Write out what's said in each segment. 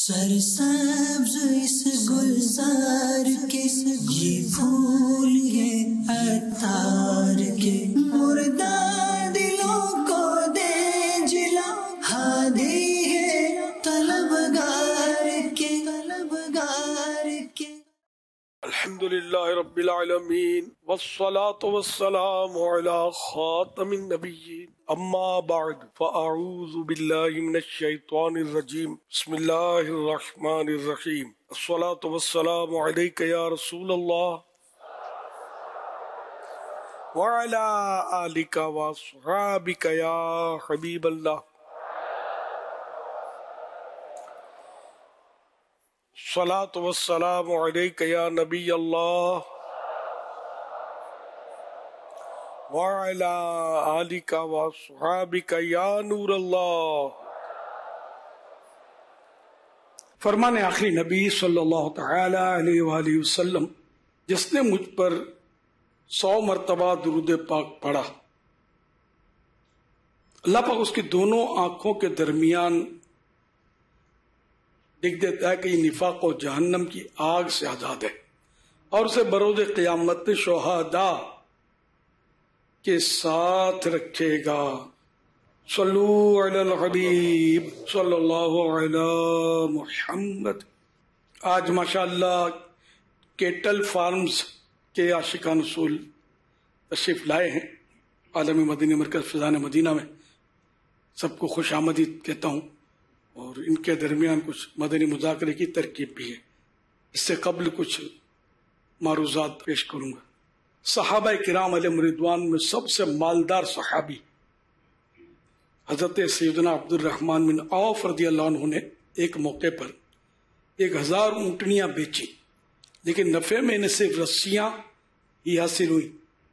سرسبز اس گلزار کے یہ پھول یہ عطار کے مردہ دلوں کو دے جلا ہادی ہے طلبگار کے الحمدللہ رب العالمین والصلاة والسلام علی خاتم النبیین اما بعد فاعوذ باللہ من الشیطان الرجیم بسم اللہ الرحمن الرحیم الصلاة والسلام علیک یا رسول اللہ وعلی آلک واصحابک یا حبیب اللہ الصلاة والسلام علیک یا نبی اللہ وعلی آلک واصحابک یا نور اللہ۔ فرمان آخری نبی صلی اللہ تعالی علیہ وآلہ وسلم، جس نے مجھ پر 100 مرتبہ درود پاک پڑھا، اللہ پاک اس کی دونوں آنکھوں کے درمیان لکھ دیتا ہے کہ یہ نفاق و جہنم کی آگ سے آزاد ہے، اور اسے بروز قیامت شہداء کے ساتھ رکھے گا۔ صلو علی الحبیب صلی اللہ علی محمد۔ آج ماشاءاللہ کیٹل فارمز کے عاشقان رسول تشریف لائے ہیں عالمی مدنی مرکز فیضان مدینہ میں۔ سب کو خوش آمدید کہتا ہوں، اور ان کے درمیان کچھ مدنی مذاکرے کی ترکیب بھی ہے۔ اس سے قبل کچھ معروضات پیش کروں گا۔ صحابہ کرام علیہم رضوان میں سب سے مالدار صحابی حضرت سیدنا عبد الرحمن بن عوف رضی اللہ عنہ نے ایک موقع پر 1000 اونٹنیاں بیچی، لیکن نفع میں انہیں صرف رسیاں ہی حاصل ہوئی۔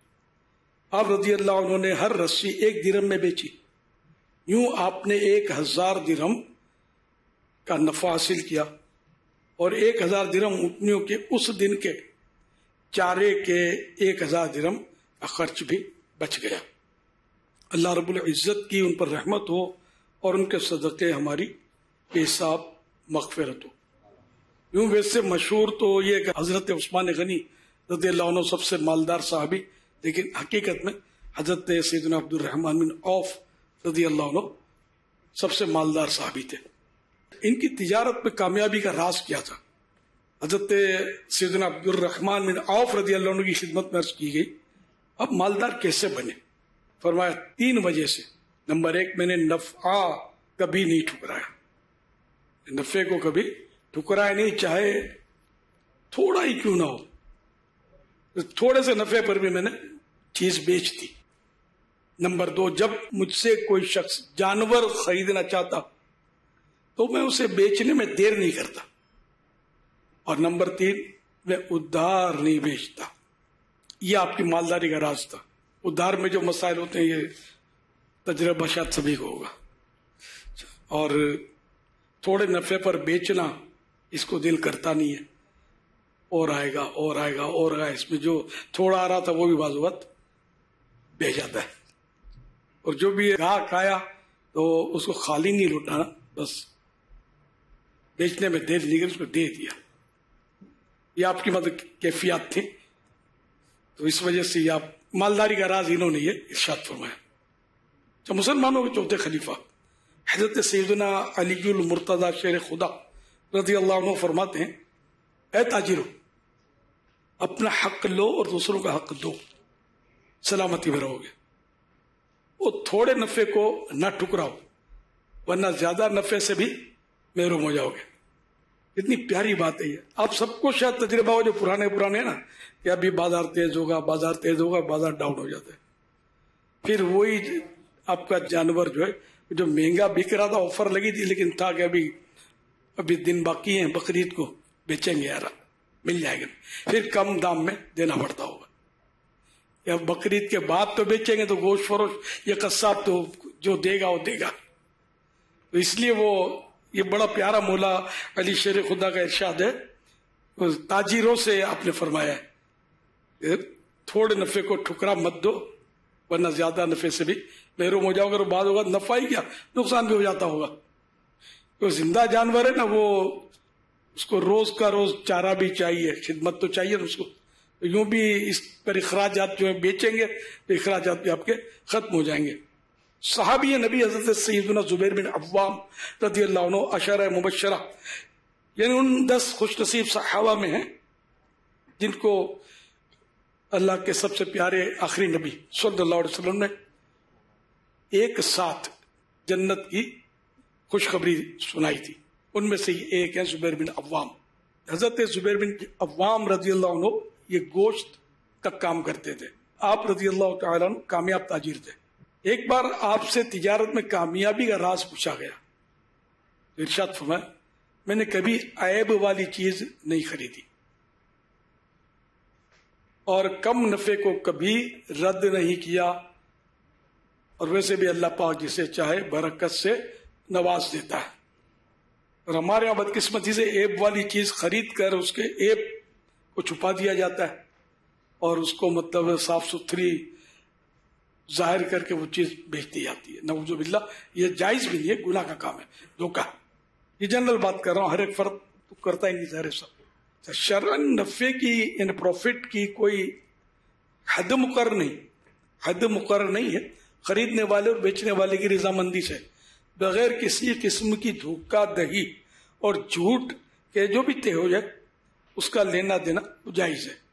آپ رضی اللہ عنہ نے ہر رسی 1 درہم میں بیچی۔ یوں آپ نے 1000 درہم کا نفع حاصل کیا، اور 1000 درہم اونٹنیوں کے اس دن کے چارے کے 1000 درہم کا خرچ بھی بچ گیا۔ اللہ رب العزت کی ان پر رحمت ہو، اور ان کے صدقے ہماری بے حساب مغفرت ہو۔ یوں ویسے مشہور تو یہ کہ حضرت عثمان غنی رضی اللہ عنہ سب سے مالدار صحابی، لیکن حقیقت میں حضرت سیدنا عبد الرحمن بن عوف رضی اللہ عنہ سب سے مالدار صحابی تھے۔ ان کی تجارت میں کامیابی کا راز کیا تھا؟ حضرت سیدنا عبد الرحمن بن عوف رضی اللہ عنہ کی خدمت میں عرض کی گئی، اب مالدار کیسے بنے؟ فرمایا 3 وجہ سے۔ نمبر 1، میں نے نفع کبھی نہیں ٹھکرایا، نفع کو کبھی ٹھکرایا نہیں، چاہے تھوڑا ہی کیوں نہ ہو، تھوڑے سے نفع پر بھی میں نے چیز بیچ دی۔ نمبر 2، جب مجھ سے کوئی شخص جانور خریدنا چاہتا تو میں اسے بیچنے میں دیر نہیں کرتا۔ اور نمبر 3، میں ادھار نہیں بیچتا۔ یہ آپ کی مالداری کا راز تھا۔ ادھار میں جو مسائل ہوتے ہیں یہ تجربہ شاید سبھی کو ہوگا، اور تھوڑے نفع پر بیچنا اس کو دل کرتا نہیں ہے، اور آئے گا اور آئے گا اور آئے گا۔ اس میں جو تھوڑا آ رہا تھا وہ بھی بعض وقت بہ جاتا ہے، اور جو بھی گاہک آیا تو اس کو خالی نہیں لوٹانا، بس بیچنے میں دیر نہیں، اس کو دے دیا۔ یہ آپ کی مدد کیفیات تھی، تو اس وجہ سے یہ آپ مالداری کا راز انہوں نے یہ ارشاد فرمایا۔ جو مسلمانوں کے چوتھے خلیفہ حضرت سیدنا علی المرتضی شیر خدا رضی اللہ عنہ فرماتے ہیں، اے تاجروں، اپنا حق لو اور دوسروں کا حق دو، سلامتی میں رہو گے۔ وہ تھوڑے نفع کو نہ ٹکراؤ، ورنہ زیادہ نفع سے بھی محروم ہو جاؤ گے۔ اتنی پیاری بات ہے یہ۔ آپ سب کو شاید تجربہ ہو، جو پرانے ہیں نا، کہ ابھی بازار تیز ہوگا، بازار ڈاؤن ہو جاتا ہے، پھر وہی آپ کا جانور جو ہے، جو مہنگا بک رہا تھا، آفر لگی تھی، لیکن تھا کہ ابھی دن باقی ہیں، بقرعید کو بیچیں گے، یار مل جائے گا، پھر کم دام میں دینا پڑتا ہوگا، یا بقرعید کے بعد تو بیچیں گے تو گوشت فروش یہ قصاب تو جو دے گا وہ دے گا۔ تو اس لیے وہ یہ بڑا پیارا مولا علی شیر خدا کا ارشاد ہے، تاجروں سے آپ نے فرمایا ہے تھوڑے نفع کو ٹھکرا مت دو، ورنہ زیادہ نفع سے بھی محروم ہو جاؤ گے، اور بعد ہوگا نفع ہی کیا نقصان بھی ہو جاتا ہوگا۔ کوئی زندہ جانور ہے نا، وہ اس کو روز کا روز چارہ بھی چاہیے، خدمت تو چاہیے نا اس کو. یوں بھی اس پر اخراجات جو ہیں بیچیں گے تو اخراجات بھی آپ کے ختم ہو جائیں گے. صحابی نبی حضرت سیدنا زبیر بن عوام رضی اللہ عنہ عشرہ مبشرہ، یعنی ان 10 خوش نصیب صحابہ میں ہیں جن کو اللہ کے سب سے پیارے آخری نبی صلی اللہ علیہ وسلم نے ایک ساتھ جنت کی خوشخبری سنائی تھی. ان میں سے ایک ہے زبیر بن عوام. حضرت زبیر بن عوام رضی اللہ عنہ یہ گوشت کا کام کرتے تھے. آپ رضی اللہ تعالیٰ عنہ کامیاب تاجر تھے. ایک بار آپ سے تجارت میں کامیابی کا راز پوچھا گیا. ارشاد فرمایا میں نے کبھی عیب والی چیز نہیں خریدی اور کم نفع کو کبھی رد نہیں کیا، اور ویسے بھی اللہ پاک جسے چاہے برکت سے نواز دیتا ہے. اور ہمارے یہاں بدقسمتی سے عیب والی چیز خرید کر اس کے عیب کو چھپا دیا جاتا ہے اور اس کو مطلب صاف ستھری ظاہر کر کے وہ چیز بیچ دی جاتی ہے. نعوذ باللہ، یہ جائز بھی نہیں ہے، گناہ کا کام ہے، دھوکہ. یہ جنرل بات کر رہا ہوں، ہر ایک فرد تو کرتا ہی نہیں ظاہر سب. شرعاً نفع کی یعنی پروفٹ کی کوئی حد مقرر نہیں ہے. خریدنے والے اور بیچنے والے کی رضامندی سے بغیر کسی قسم کی دھوکہ دہی اور جھوٹ کے جو بھی طے ہو جائے اس کا لینا دینا جائز ہے.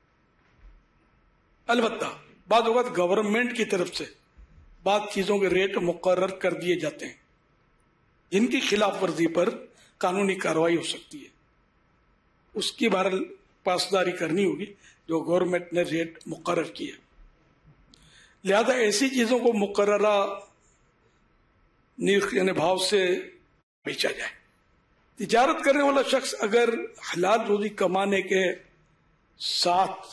البتہ بعض اوقات گورنمنٹ کی طرف سے بعض چیزوں کے ریٹ مقرر کر دیے جاتے ہیں جن کی خلاف ورزی پر قانونی کارروائی ہو سکتی ہے. اس کی بہرحال پاسداری کرنی ہوگی جو گورنمنٹ نے ریٹ مقرر کیا. لہذا ایسی چیزوں کو مقررہ نرخ یعنی بھاؤ سے بیچا جائے. تجارت کرنے والا شخص اگر حلال روزی کمانے کے ساتھ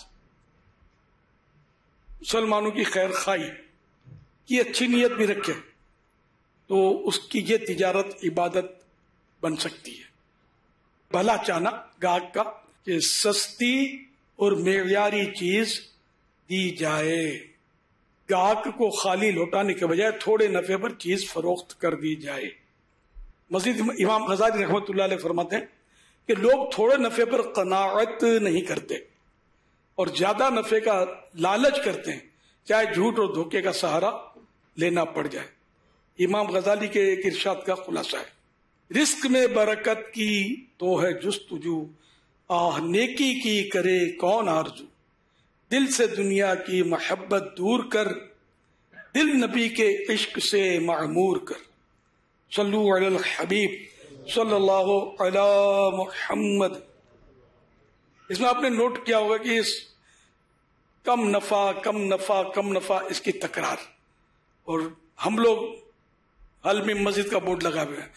مسلمانوں کی خیر خواہی کی اچھی نیت بھی رکھے تو اس کی یہ تجارت عبادت بن سکتی ہے. بھلا چاہنا گاہک کا کہ سستی اور معیاری چیز دی جائے، گاہک کو خالی لوٹانے کے بجائے تھوڑے نفع پر چیز فروخت کر دی جائے. مزید امام غزالی رحمۃ اللہ علیہ فرماتے ہیں کہ لوگ تھوڑے نفع پر قناعت نہیں کرتے اور زیادہ نفع کا لالچ کرتے ہیں، چاہے جھوٹ اور دھوکے کا سہارا لینا پڑ جائے. امام غزالی کے ایک ارشاد کا خلاصہ ہے، رزق میں برکت کی تو ہے جستجو، آہ نیکی کی کرے کون آرزو، دل سے دنیا کی محبت دور کر، دل نبی کے عشق سے معمور کر. صلو علی الحبیب صلی اللہ علی محمد. اس میں آپ نے نوٹ کیا ہوگا کہ اس کم نفع اس کی تکرار، اور ہم لوگ حل میں مسجد کا بورڈ لگا ہوئے ہیں،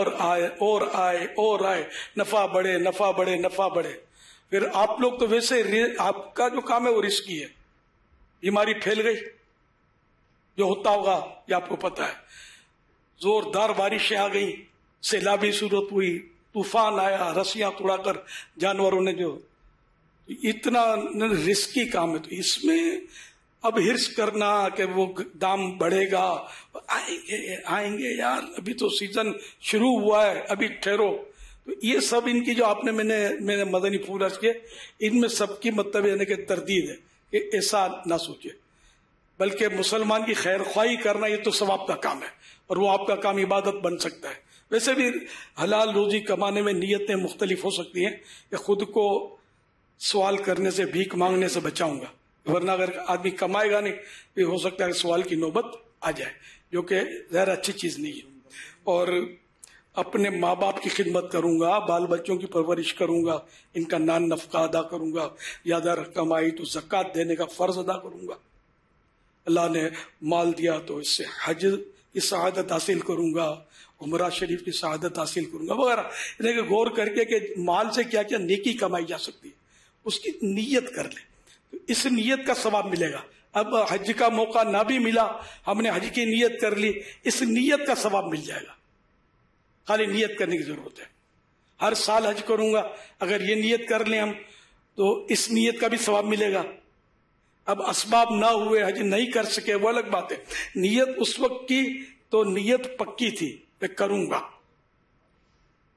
اور آئے نفع بڑھے. پھر آپ لوگ تو ویسے آپ کا جو کام ہے وہ رسکی ہے، بیماری پھیل گئی جو ہوتا ہوگا یہ آپ کو پتا ہے، زوردار بارشیں آ گئی، سیلابی صورت ہوئی، طوفان آیا، رسیاں توڑا کر جانوروں نے جو، اتنا رسکی کام ہے. تو اس میں اب ہرس کرنا کہ وہ دام بڑھے گا، آئیں گے یار، ابھی تو سیزن شروع ہوا ہے، ابھی ٹھہرو. تو یہ سب ان کی جو آپ نے میں نے مدنی پھول عرض کیے، ان میں سب کی مطلب یعنی کہ تردید ہے کہ ایسا نہ سوچے، بلکہ مسلمان کی خیر خواہی کرنا یہ تو ثواب کا کام ہے اور وہ آپ کا کام عبادت بن سکتا ہے. ویسے بھی حلال روزی کمانے میں نیتیں مختلف ہو سکتی ہیں کہ خود کو سوال کرنے سے، بھیک مانگنے سے بچاؤں گا، ورنہ اگر آدمی کمائے گا نہیں تو ہو سکتا ہے کہ سوال کی نوبت آ جائے، جو کہ ظاہر اچھی چیز نہیں ہے. اور اپنے ماں باپ کی خدمت کروں گا، بال بچوں کی پرورش کروں گا، ان کا نان نفقہ ادا کروں گا، زیادہ رقم آئی تو زکوٰۃ دینے کا فرض ادا کروں گا، اللہ نے مال دیا تو اس سے حج کی سعادت حاصل کروں گا، عمرہ شریف کی سعادت حاصل کروں گا وغیرہ. یعنی کہ غور کر کے کہ مال سے کیا کیا نیکی کمائی جا سکتی ہے، اس کی نیت کر لے، اس نیت کا ثواب ملے گا. اب حج کا موقع نہ بھی ملا، ہم نے حج کی نیت کر لی، اس نیت کا ثواب مل جائے گا. خالی نیت کرنے کی ضرورت ہے. ہر سال حج کروں گا، اگر یہ نیت کر لیں ہم تو اس نیت کا بھی ثواب ملے گا. اب اسباب نہ ہوئے، حج نہیں کر سکے، وہ الگ بات ہے. نیت اس وقت کی تو نیت پکی تھی کہ کروں گا،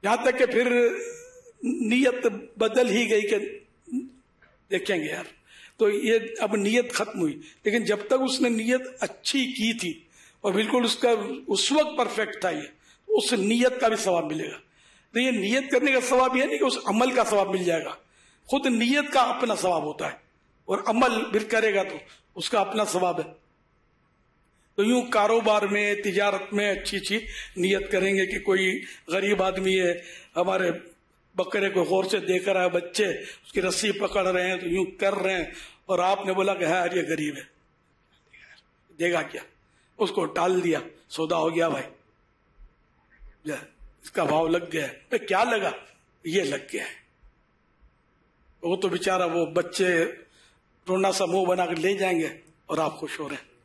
یہاں تک کہ پھر نیت بدل ہی گئی کہ دیکھیں گے یار، تو یہ اب نیت ختم ہوئی. لیکن جب تک اس نے نیت اچھی کی تھی اور بالکل اس کا اس وقت پرفیکٹ تھا، یہ اس نیت کا بھی ثواب ملے گا. تو یہ نیت کرنے کا ثواب یہ نہیں کہ اس عمل کا ثواب مل جائے گا، خود نیت کا اپنا ثواب ہوتا ہے، اور عمل پھر کرے گا تو اس کا اپنا ثواب ہے. تو یوں کاروبار میں، تجارت میں اچھی نیت کریں گے کہ کوئی غریب آدمی ہے، ہمارے بکرے کو غور سے دیکھ رہا ہے، بچے اس کی رسی پکڑ رہے ہیں تو یوں کر رہے ہیں، اور آپ نے بولا کہ ہاں یہ غریب ہے، دے گا کیا؟ اس کو ٹال دیا، سودا ہو گیا بھائی، اس کا بھاؤ لگ گیا ہے. کیا لگا؟ یہ لگ گیا ہے. وہ تو بیچارہ وہ بچے رونا سا منہ بنا کر لے جائیں گے اور آپ خوش ہو رہے ہیں،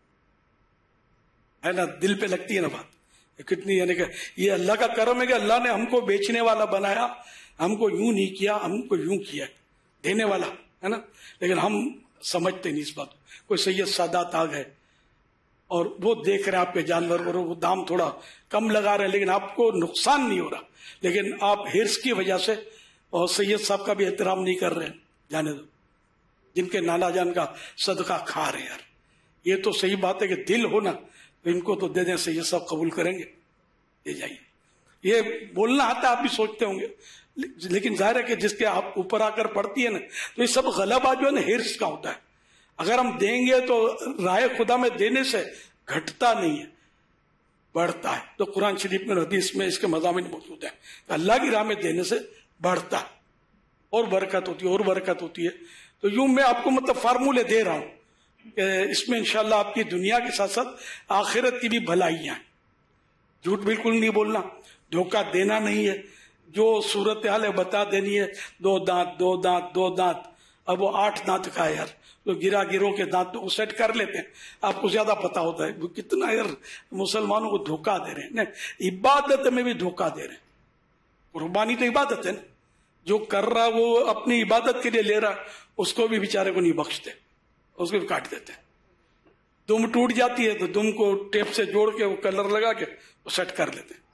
ہے نا؟ دل پہ لگتی ہے نا بات کتنی. یعنی کہ یہ اللہ کا کرم ہے کہ اللہ نے ہم کو بیچنے والا بنایا، ہم کو یوں نہیں کیا، ہم کو یوں کیا، دینے والا ہے نا. لیکن ہم سمجھتے نہیں اس بات کو. کوئی سید سادات آ گئے اور وہ دیکھ رہے ہیں آپ کے جانور کو، وہ دام تھوڑا کم لگا رہے ہیں لیکن آپ کو نقصان نہیں ہو رہا، لیکن آپ ہرس کی وجہ سے اور سید صاحب کا بھی احترام نہیں کر رہے ہیں. جانے دو، جن کے نانا جان کا صدقہ کھا رہے ہیں یار. یہ تو صحیح بات ہے کہ دل ہو نا تو ان کو تو دے دیں، سید صاحب قبول کریں گے، دے جائیے. یہ بولنا آتا آپ بھی سوچتے ہوں گے، لیکن ظاہر ہے کہ جس کے آپ اوپر آ کر پڑتی ہے نا تو یہ سب غلبہ جو ہے نا ہرس کا ہوتا ہے. اگر ہم دیں گے تو راہ خدا میں دینے سے گھٹتا نہیں ہے، بڑھتا ہے. تو قرآن شریف میں، حدیث میں اس کے مضامین موجود ہیں. اللہ کی راہ میں دینے سے بڑھتا ہے اور برکت ہوتی ہے اور برکت ہوتی ہے. تو یوں میں آپ کو مطلب فارمولے دے رہا ہوں کہ اس میں انشاءاللہ آپ کی دنیا کے ساتھ ساتھ آخرت کی بھی بھلائیاں ہیں. جھوٹ بالکل نہیں بولنا، دھوکہ دینا نہیں ہے. جو صورتحال ہے بتا دینی ہے. 2 دانت 2 دانت 2 دانت، اب وہ 8 دانت کا ہے یار. تو گرو کے دانت تو سیٹ کر لیتے ہیں، آپ کو زیادہ پتا ہوتا ہے. وہ کتنا یار مسلمانوں کو دھوکہ دے رہے ہیں. نہیں، عبادت میں بھی دھوکہ دے رہے ہیں. قربانی تو عبادت ہے نا، جو کر رہا وہ اپنی عبادت کے لیے لے رہا، اس کو بھی بیچارے کو نہیں بخشتے، اس کو بھی کاٹ دیتے ہیں. دم ٹوٹ جاتی ہے تو دم کو ٹیپ سے جوڑ کے وہ کلر لگا کے وہ سیٹ کر لیتے ہیں.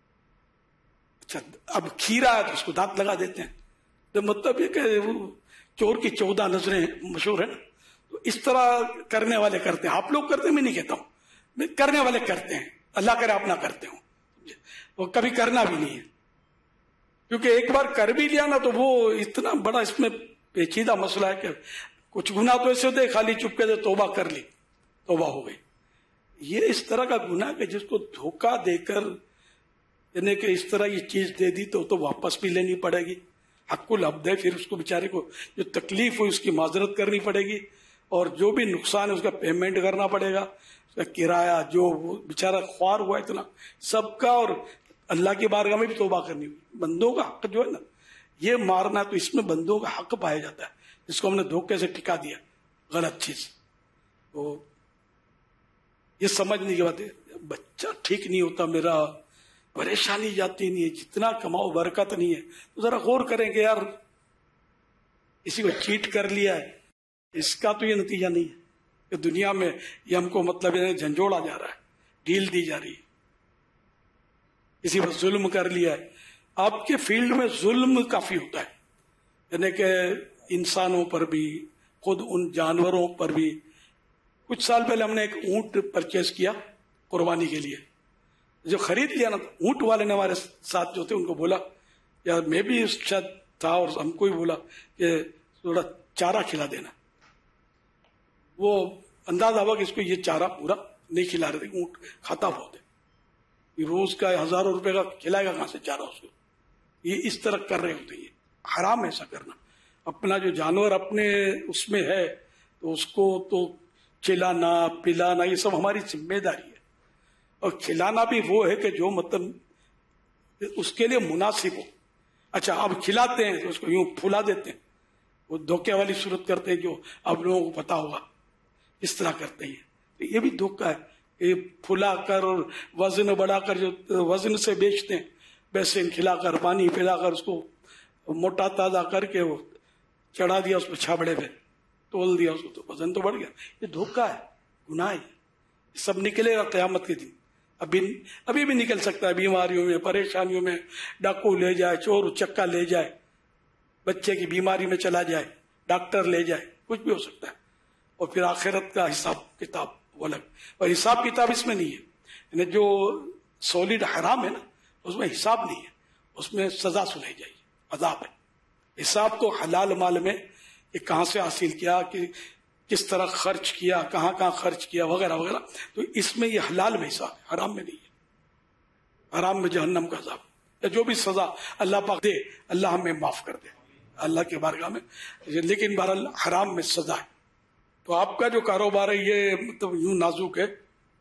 اچھا، اب کھیرا ہے تو اس کو دانت لگا دیتے ہیں. تو مطلب یہ کہ وہ چور کی 14 نظریں مشہور ہے نا. تو اس طرح کرنے والے کرتے ہیں. آپ لوگ کرتے ہیں، میں نہیں کہتا ہوں، میں کرنے والے کرتے ہیں. اللہ کرے آپ نہ کرتے ہوں، وہ کبھی کرنا بھی نہیں ہے. کیونکہ ایک بار کر بھی لیا نا تو وہ اتنا بڑا اس میں پیچیدہ مسئلہ ہے کہ کچھ گناہ تو ایسے ہوتے خالی چپکے سے توبہ کر لی، توبہ ہو گئی. یہ اس طرح کا گناہ کہ جس کو دھوکہ دے کر، یعنی کہ اس طرح یہ چیز دے دی تو واپس بھی لینی پڑے گی. حق العبد ہے، پھر اس کو بیچارے کو جو تکلیف ہوئی اس کی معذرت کرنی پڑے گی، اور جو بھی نقصان ہے اس کا پیمنٹ کرنا پڑے گا، اس کا کرایہ، جو بیچارہ خوار ہوا اتنا سب کا. اور اللہ کی بارگاہ میں بھی توبہ کرنی ہوئی. بندوں کا حق جو ہے نا یہ مارنا، تو اس میں بندوں کا حق پایا جاتا ہے جس کو ہم نے دھوکے سے ٹکا دیا غلط چیز. تو یہ سمجھنے کی بات ہے، بچہ ٹھیک نہیں ہوتا میرا، پریشانی جاتی نہیں ہے، جتنا کماؤ برکت نہیں ہے. تو ذرا غور کریں کہ یار کسی کو چیٹ کر لیا ہے، اس کا تو یہ نتیجہ نہیں ہے کہ دنیا میں یہ ہم کو مطلب جھنجھوڑا جا رہا ہے، ڈھیل دی جا رہی ہے. کسی پر ظلم کر لیا ہے. آپ کے فیلڈ میں ظلم کافی ہوتا ہے، یعنی کہ انسانوں پر بھی، خود ان جانوروں پر بھی. کچھ سال پہلے ہم نے ایک اونٹ پرچیز کیا قربانی کے لیے. جو خرید لیا نا، اونٹ والے نے ہمارے ساتھ جو تھے ان کو بولا، یار میں بھی شاید تھا، اور ہم کو ہی بولا کہ تھوڑا چارہ کھلا دینا. وہ اندازہ ہوا کہ اس کو یہ چارہ پورا نہیں کھلا رہے تھے، اونٹ کھاتا بہت ہے، روز کا 1000 روپے کا کھلائے گا کہاں سے چارہ اس کو. یہ اس طرح کر رہے ہوتے ہیں. یہ حرام ہے ایسا کرنا. اپنا جو جانور اپنے اس میں ہے تو اس کو تو کھلانا پلانا یہ سب ہماری ذمہ داری ہے. اور کھلانا بھی وہ ہے کہ جو مطلب اس کے لیے مناسب ہو. اچھا، اب کھلاتے ہیں تو اس کو یوں پھلا دیتے ہیں، وہ دھوکے والی صورت کرتے ہیں جو اب لوگوں کو پتا ہوگا، اس طرح کرتے ہیں. یہ بھی دھوکہ ہے. یہ پھلا کر اور وزن بڑھا کر جو وزن سے بیچتے ہیں، بیسن کھلا کر پانی پلا کر اس کو موٹا تازہ کر کے وہ چڑھا دیا اس پہ چھابڑے پہ، تول دیا اس کو، تو وزن تو بڑھ گیا. یہ دھوکہ ہے، گناہ ہے. سب نکلے گا قیامت کے دن. ابھی بھی نکل سکتا ہے، بیماریوں میں، پریشانیوں میں، ڈاکو لے جائے، چور چکا لے جائے، بچے کی بیماری میں چلا جائے، ڈاکٹر لے جائے، کچھ بھی ہو سکتا ہے. اور پھر آخرت کا حساب کتاب وہ الگ، اور حساب کتاب اس میں نہیں ہے. یعنی جو سولڈ حرام ہے نا، اس میں حساب نہیں ہے، اس میں سزا سنائی جائے گی، عذاب ہے. حساب تو حلال مال میں یہ کہاں سے حاصل کیا، کہ کس طرح خرچ کیا، کہاں کہاں خرچ کیا، وغیرہ وغیرہ. تو اس میں یہ حلال میں حساب ہے، حرام میں نہیں ہے. حرام میں جہنم کا عذاب، یا جو بھی سزا اللہ پاک دے اللہ ہمیں معاف کر دے اللہ کے بارگاہ میں. لیکن بہرحال حرام میں سزا ہے. تو آپ کا جو کاروبار ہے یہ مطلب یوں نازک ہے،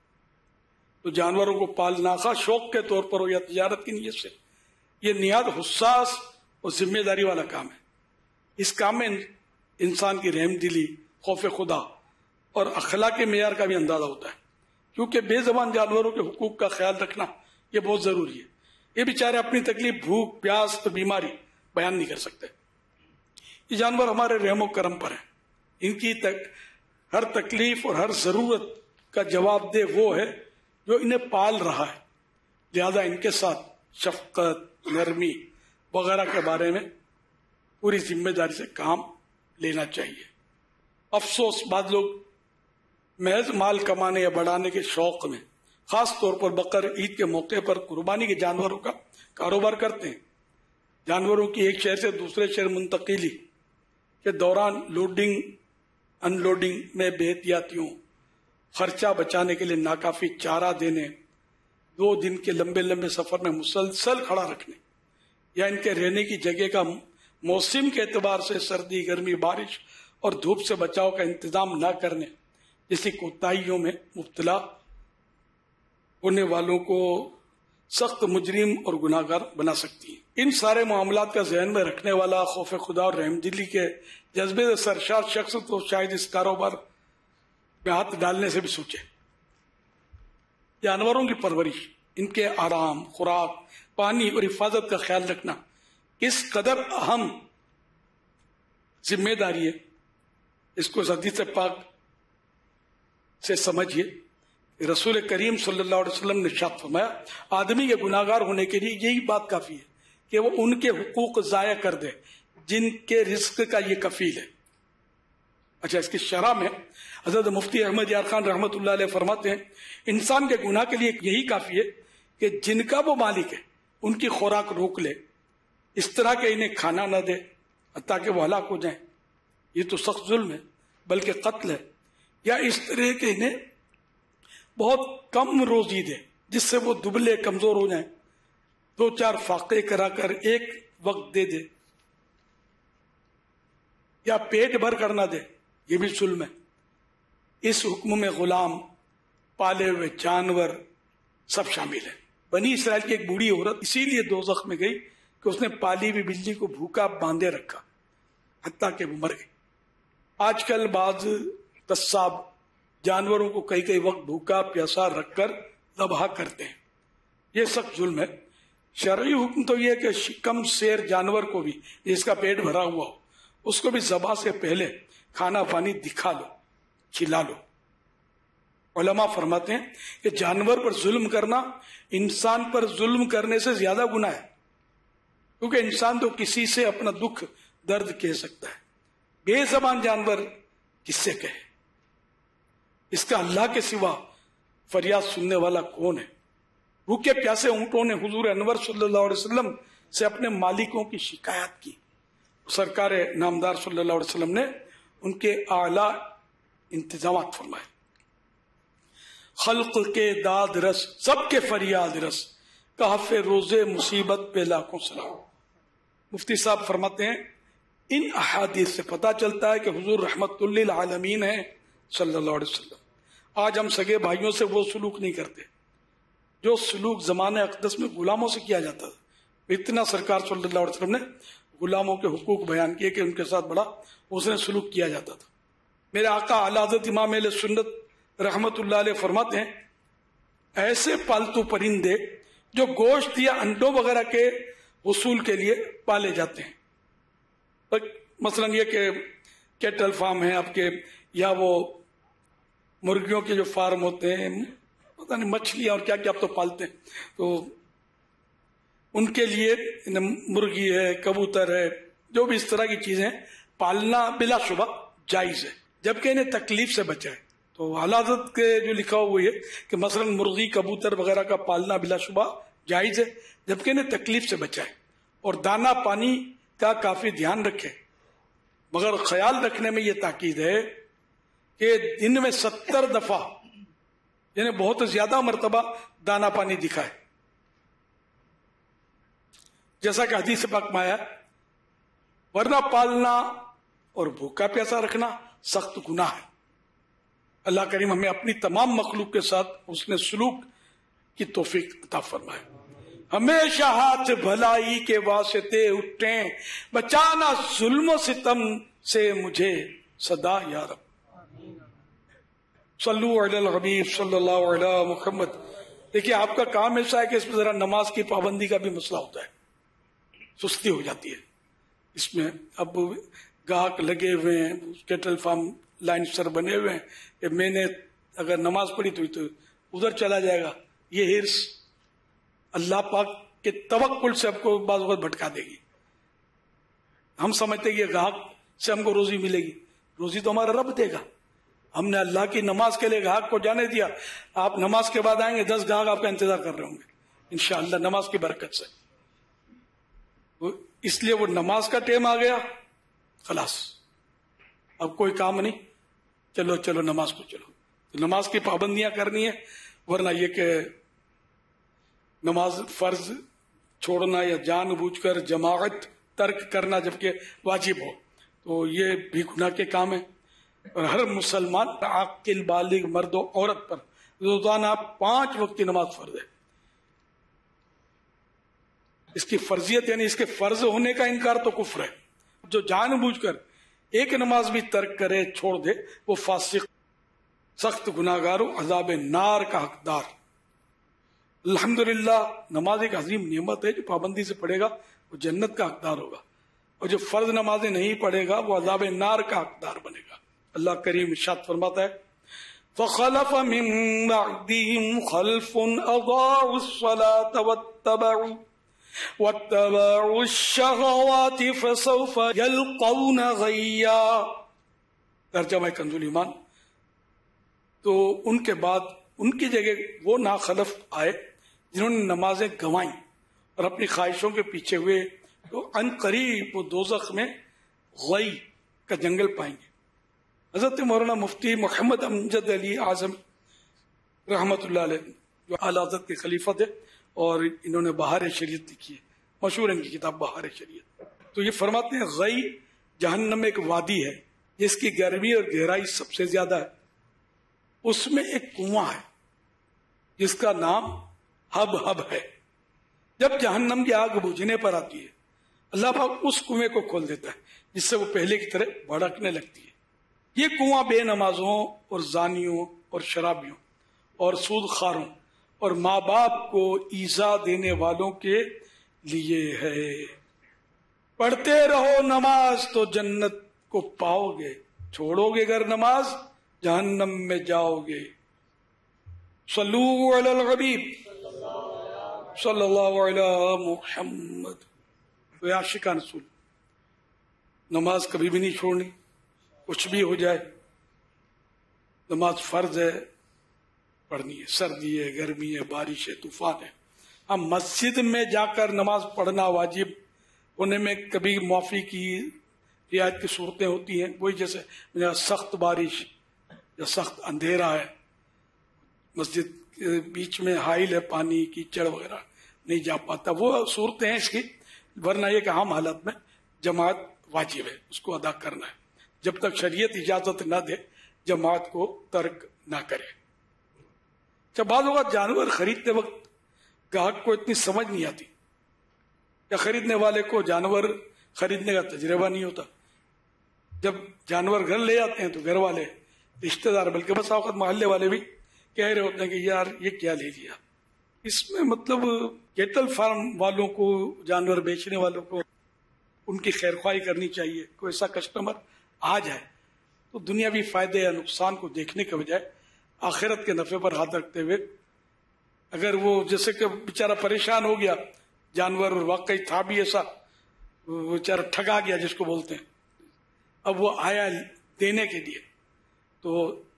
تو جانوروں کو پالنا خواہ شوق کے طور پر ہو یا تجارت کی نیت سے، یہ نہایت حساس اور ذمہ داری والا کام ہے. اس کام میں انسان کی رحم دلی، خوف خدا اور اخلاق معیار کا بھی اندازہ ہوتا ہے، کیونکہ بے زبان جانوروں کے حقوق کا خیال رکھنا یہ بہت ضروری ہے. یہ بیچارے اپنی تکلیف، بھوک پیاس اور بیماری بیان نہیں کر سکتے. یہ جانور ہمارے رحم و کرم پر ہیں. ان کی ہر تکلیف اور ہر ضرورت کا جواب دہ وہ ہے جو انہیں پال رہا ہے. لہذا ان کے ساتھ شفقت، نرمی وغیرہ کے بارے میں پوری ذمہ داری سے کام لینا چاہیے. افسوس بعض لوگ محض مال کمانے یا بڑھانے کے شوق میں خاص طور پر بقر عید کے موقع پر قربانی کے جانوروں کا کاروبار کرتے ہیں. جانوروں کی ایک شہر سے دوسرے شہر منتقلی کے دوران لوڈنگ ان لوڈنگ میں بے احتیاطیوں، خرچہ بچانے کے لیے ناکافی چارہ دینے، 2 دن کے لمبے لمبے سفر میں مسلسل کھڑا رکھنے، یا ان کے رہنے کی جگہ کا موسم کے اعتبار سے سردی، گرمی، بارش اور دھوپ سے بچاؤ کا انتظام نہ کرنے جیسی کوتاہیوں میں مبتلا ہونے والوں کو سخت مجرم اور گناہ گار بنا سکتی ہیں. ان سارے معاملات کا ذہن میں رکھنے والا خوف خدا اور رحم دلی کے جذبے سے سرشار شخص تو شاید اس کاروبار میں ہاتھ ڈالنے سے بھی سوچے. جانوروں کی پرورش، ان کے آرام، خوراک، پانی اور حفاظت کا خیال رکھنا کس قدر اہم ذمہ داری ہے، اس کو حدیث پاک سے سمجھیے. رسول کریم صلی اللہ علیہ وسلم نے ارشاد فرمایا، آدمی کے گناہ گار ہونے کے لیے یہی بات کافی ہے کہ وہ ان کے حقوق ضائع کر دے جن کے رزق کا یہ کفیل ہے. اچھا، اس کی شرح میں حضرت مفتی احمد یار خان رحمۃ اللہ علیہ فرماتے ہیں، انسان کے گناہ کے لیے یہی کافی ہے کہ جن کا وہ مالک ہے ان کی خوراک روک لے، اس طرح کہ انہیں کھانا نہ دے حتیٰ کہ وہ ہلاک ہو جائیں، یہ تو سخت ظلم ہے بلکہ قتل ہے. یا اس طرح کہ انہیں بہت کم روزی دے جس سے وہ دبلے کمزور ہو جائیں، 2-4 فاقے کرا کر ایک وقت دے دے، یا پیٹ بھر کر نہ دے، یہ بھی ظلم ہے. اس حکم میں غلام، پالے ہوئے جانور سب شامل ہیں. بنی اسرائیل کی ایک بوڑھی عورت اسی لیے دوزخ میں گئی کہ اس نے پالی ہوئی بلی کو بھوکا باندھے رکھا حتیٰ کہ وہ مر گئی. آج کل بعض قصاب جانوروں کو کئی وقت بھوکا پیاسا رکھ کر ذبح کرتے ہیں، یہ سخت ظلم ہے. شرعی حکم تو یہ ہے کہ شکم سیر جانور کو بھی، جس کا پیٹ بھرا ہوا ہو، اس کو بھی ذبح سے پہلے کھانا پانی دکھا لو، کھلا لو. علماء فرماتے ہیں کہ جانور پر ظلم کرنا انسان پر ظلم کرنے سے زیادہ گناہ ہے، کیونکہ انسان تو کسی سے اپنا دکھ درد کہہ سکتا ہے، بے زبان جانور کس سے کہے؟ اس کا اللہ کے سوا فریاد سننے والا کون ہے؟ بھوکے پیاسے اونٹوں نے حضور انور صلی اللہ علیہ وسلم سے اپنے مالکوں کی شکایت کی. سرکار نامدار صلی اللہ علیہ وسلم نے ان کے اعلیٰ انتظامات فرمائے. خلق کے داد رس، سب کے فریاد رس، کہف روزے مصیبت پہ لاکھوں سلام. مفتی صاحب فرماتے ہیں ان احادیث سے پتہ چلتا ہے کہ حضور رحمت للعالمین ہیں صلی اللہ علیہ وسلم. آج ہم سگے بھائیوں سے وہ سلوک نہیں کرتے جو سلوک زمانہ اقدس میں غلاموں سے کیا جاتا تھا. اتنا سرکار صلی اللہ علیہ وسلم نے غلاموں کے حقوق بیان کیے کہ ان کے ساتھ بڑا حسن سلوک کیا جاتا تھا. میرے آقا اعلی حضرت امام اہل سنت رحمت اللہ علیہ فرماتے ہیں ایسے پالتو پرندے جو گوشت یا انڈوں وغیرہ کے حصول کے لیے پالے جاتے ہیں، مثلا یہ کہ کیٹل فارم ہیں آپ کے، یا وہ مرغیوں کے جو فارم ہوتے ہیں، پتہ نہیں مچھلیاں اور کیا کیا آپ تو پالتے ہیں، تو ان کے لیے مرغی ہے، کبوتر ہے، جو بھی اس طرح کی چیزیں پالنا بلا شبہ جائز ہے، جبکہ انہیں تکلیف سے بچائے۔ تو حضرت کے جو لکھا ہوا ہے کہ مثلا مرغی کبوتر وغیرہ کا پالنا بلا شبہ جائز ہے، جبکہ انہیں تکلیف سے بچائے، اور دانا پانی کا کافی دھیان رکھے، مگر خیال رکھنے میں یہ تاکید ہے کہ دن میں 70 دفعہ یعنی بہت زیادہ مرتبہ دانا پانی دکھائے، جیسا کہ حدیث پاک میں آیا، ورنہ پالنا اور بھوکا پیاسا رکھنا سخت گناہ ہے۔ اللہ کریم ہمیں اپنی تمام مخلوق کے ساتھ اس نے سلوک کی توفیق عطا فرمائے۔ ہمیشہ ہاتھ بھلائی کے واسطے اٹھیں، بچانا ظلم و ستم سے مجھے صدا یا رب۔ صلو علی الحبیب صلی اللہ علیہ محمد۔ دیکھیے آپ کا کام ایسا ہے کہ اس میں ذرا نماز کی پابندی کا بھی مسئلہ ہوتا ہے، سستی ہو جاتی ہے اس میں۔ اب گاہک لگے ہوئے ہیں، کیٹل فارم لائن سر بنے ہوئے ہیں کہ میں نے اگر نماز پڑھی تو ادھر چلا جائے گا، یہ ہرس اللہ پاک کے توکل سے آپ کو بعض وقت بھٹکا دے گی۔ ہم سمجھتے ہیں کہ گاہک سے ہم کو روزی ملے گی، روزی تو ہمارا رب دے گا۔ ہم نے اللہ کی نماز کے لیے گاہک کو جانے دیا، آپ نماز کے بعد آئیں گے 10 گاہک آپ کا انتظار کر رہے ہوں گے انشاءاللہ نماز کی برکت سے۔ اس لیے وہ نماز کا ٹائم آ گیا، خلاص اب کوئی کام نہیں، چلو چلو نماز کو چلو۔ تو نماز کی پابندیاں کرنی ہے، ورنہ یہ کہ نماز فرض چھوڑنا یا جان بوجھ کر جماعت ترک کرنا جبکہ واجب ہو تو یہ بھی گناہ کے کام ہے۔ اور ہر مسلمان عاقل بالغ مرد و عورت پر روزانہ 5 وقت کی نماز فرض ہے۔ اس کی فرضیت یعنی اس کے فرض ہونے کا انکار تو کفر ہے۔ جو جان بوجھ کر ایک نماز بھی ترک کرے، چھوڑ دے، وہ فاسق، سخت گناہگار و عذاب نار کا حقدار۔ الحمدللہ نماز ایک عظیم نعمت ہے، جو پابندی سے پڑھے گا وہ جنت کا حقدار ہوگا، اور جو فرض نمازیں نہیں پڑھے گا وہ عذاب نار کا حقدار بنے گا۔ اللہ کریم ارشاد فرماتا ہے فَخَلَفَ مِن بَعْدِهِمْ خَلْفٌ أَضَاعُوا الصَّلَاةَ وَاتَّبَعُوا الشَّهَوَاتِ فَسَوْفَ يَلْقَوْنَ غَيًّا۔ ترجمہ کنز ایمان۔ تو ان کے بعد ان کی جگہ وہ ناخلف آئے جنہوں نے نمازیں گنوائیں اور اپنی خواہشوں کے پیچھے ہوئے، تو ان قریب وہ دوزخ میں غی کا جنگل پائیں گے۔ حضرت مولانا مفتی محمد امجد علی اعظم رحمت اللہ علیہ جو اعلیٰ حضرت کے خلیفہ تھے، اور انہوں نے بہار شریعت لکھی ہے، مشہور ان کی کتاب بہار شریعت۔ تو یہ فرماتے ہیں غی جہنم میں ایک وادی ہے جس کی گرمی اور گہرائی سب سے زیادہ ہے، اس میں ایک کنواں ہے جس کا نام ہب ہب ہے۔ جب جہنم کی آگ بجھنے پر آتی ہے اللہ پاک اس کنویں کو کھول دیتا ہے جس سے وہ پہلے کی طرح بھڑکنے لگتی ہے۔ یہ کنواں بے نمازوں اور زانیوں اور شرابیوں اور سود خاروں اور ماں باپ کو ایذا دینے والوں کے لیے ہے۔ پڑھتے رہو نماز تو جنت کو پاؤ گے، چھوڑو گے اگر نماز جہنم میں جاؤ گے۔ صلو علی الحبیب صلی اللہ علیہ محمد۔ تو عاشقان رسول، نماز کبھی بھی نہیں چھوڑنی، کچھ بھی ہو جائے۔ نماز فرض ہے، پڑھنی ہے، سردی ہے، گرمی ہے، بارش ہے، طوفان ہے۔ ہم مسجد میں جا کر نماز پڑھنا واجب ہونے میں کبھی معافی کی رعایت کی صورتیں ہوتی ہیں، وہی جیسے سخت بارش یا سخت اندھیرا ہے، مسجد کے بیچ میں حائل ہے، پانی کیچڑ وغیرہ نہیں جا پاتا، وہ صورتیں ہیں اس کی۔ ورنہ یہ کہ عام حالت میں جماعت واجب ہے، اس کو ادا کرنا ہے، جب تک شریعت اجازت نہ دے جماعت کو ترک نہ کرے۔ جب بعض اوقات جانور خریدتے وقت گاہک کو اتنی سمجھ نہیں آتی، یا خریدنے والے کو جانور خریدنے کا تجربہ نہیں ہوتا، جب جانور گھر لے آتے ہیں تو گھر والے، رشتہ دار، بلکہ بس اوقات محلے والے بھی کہہ رہے ہوتے ہیں کہ یار یہ کیا لے لیا۔ اس میں مطلب کیٹل فارم والوں کو، جانور بیچنے والوں کو ان کی خیر خواہی کرنی چاہیے۔ کوئی ایسا کسٹمر آ جائے تو دنیاوی فائدے یا نقصان کو دیکھنے کے بجائے آخرت کے نفع پر ہاتھ رکھتے ہوئے اگر وہ جیسے کہ بیچارہ پریشان ہو گیا جانور، اور واقعی تھا بھی ایسا، وہ بیچارہ ٹھگا گیا جس کو بولتے ہیں، اب وہ آیا دینے کے لیے، تو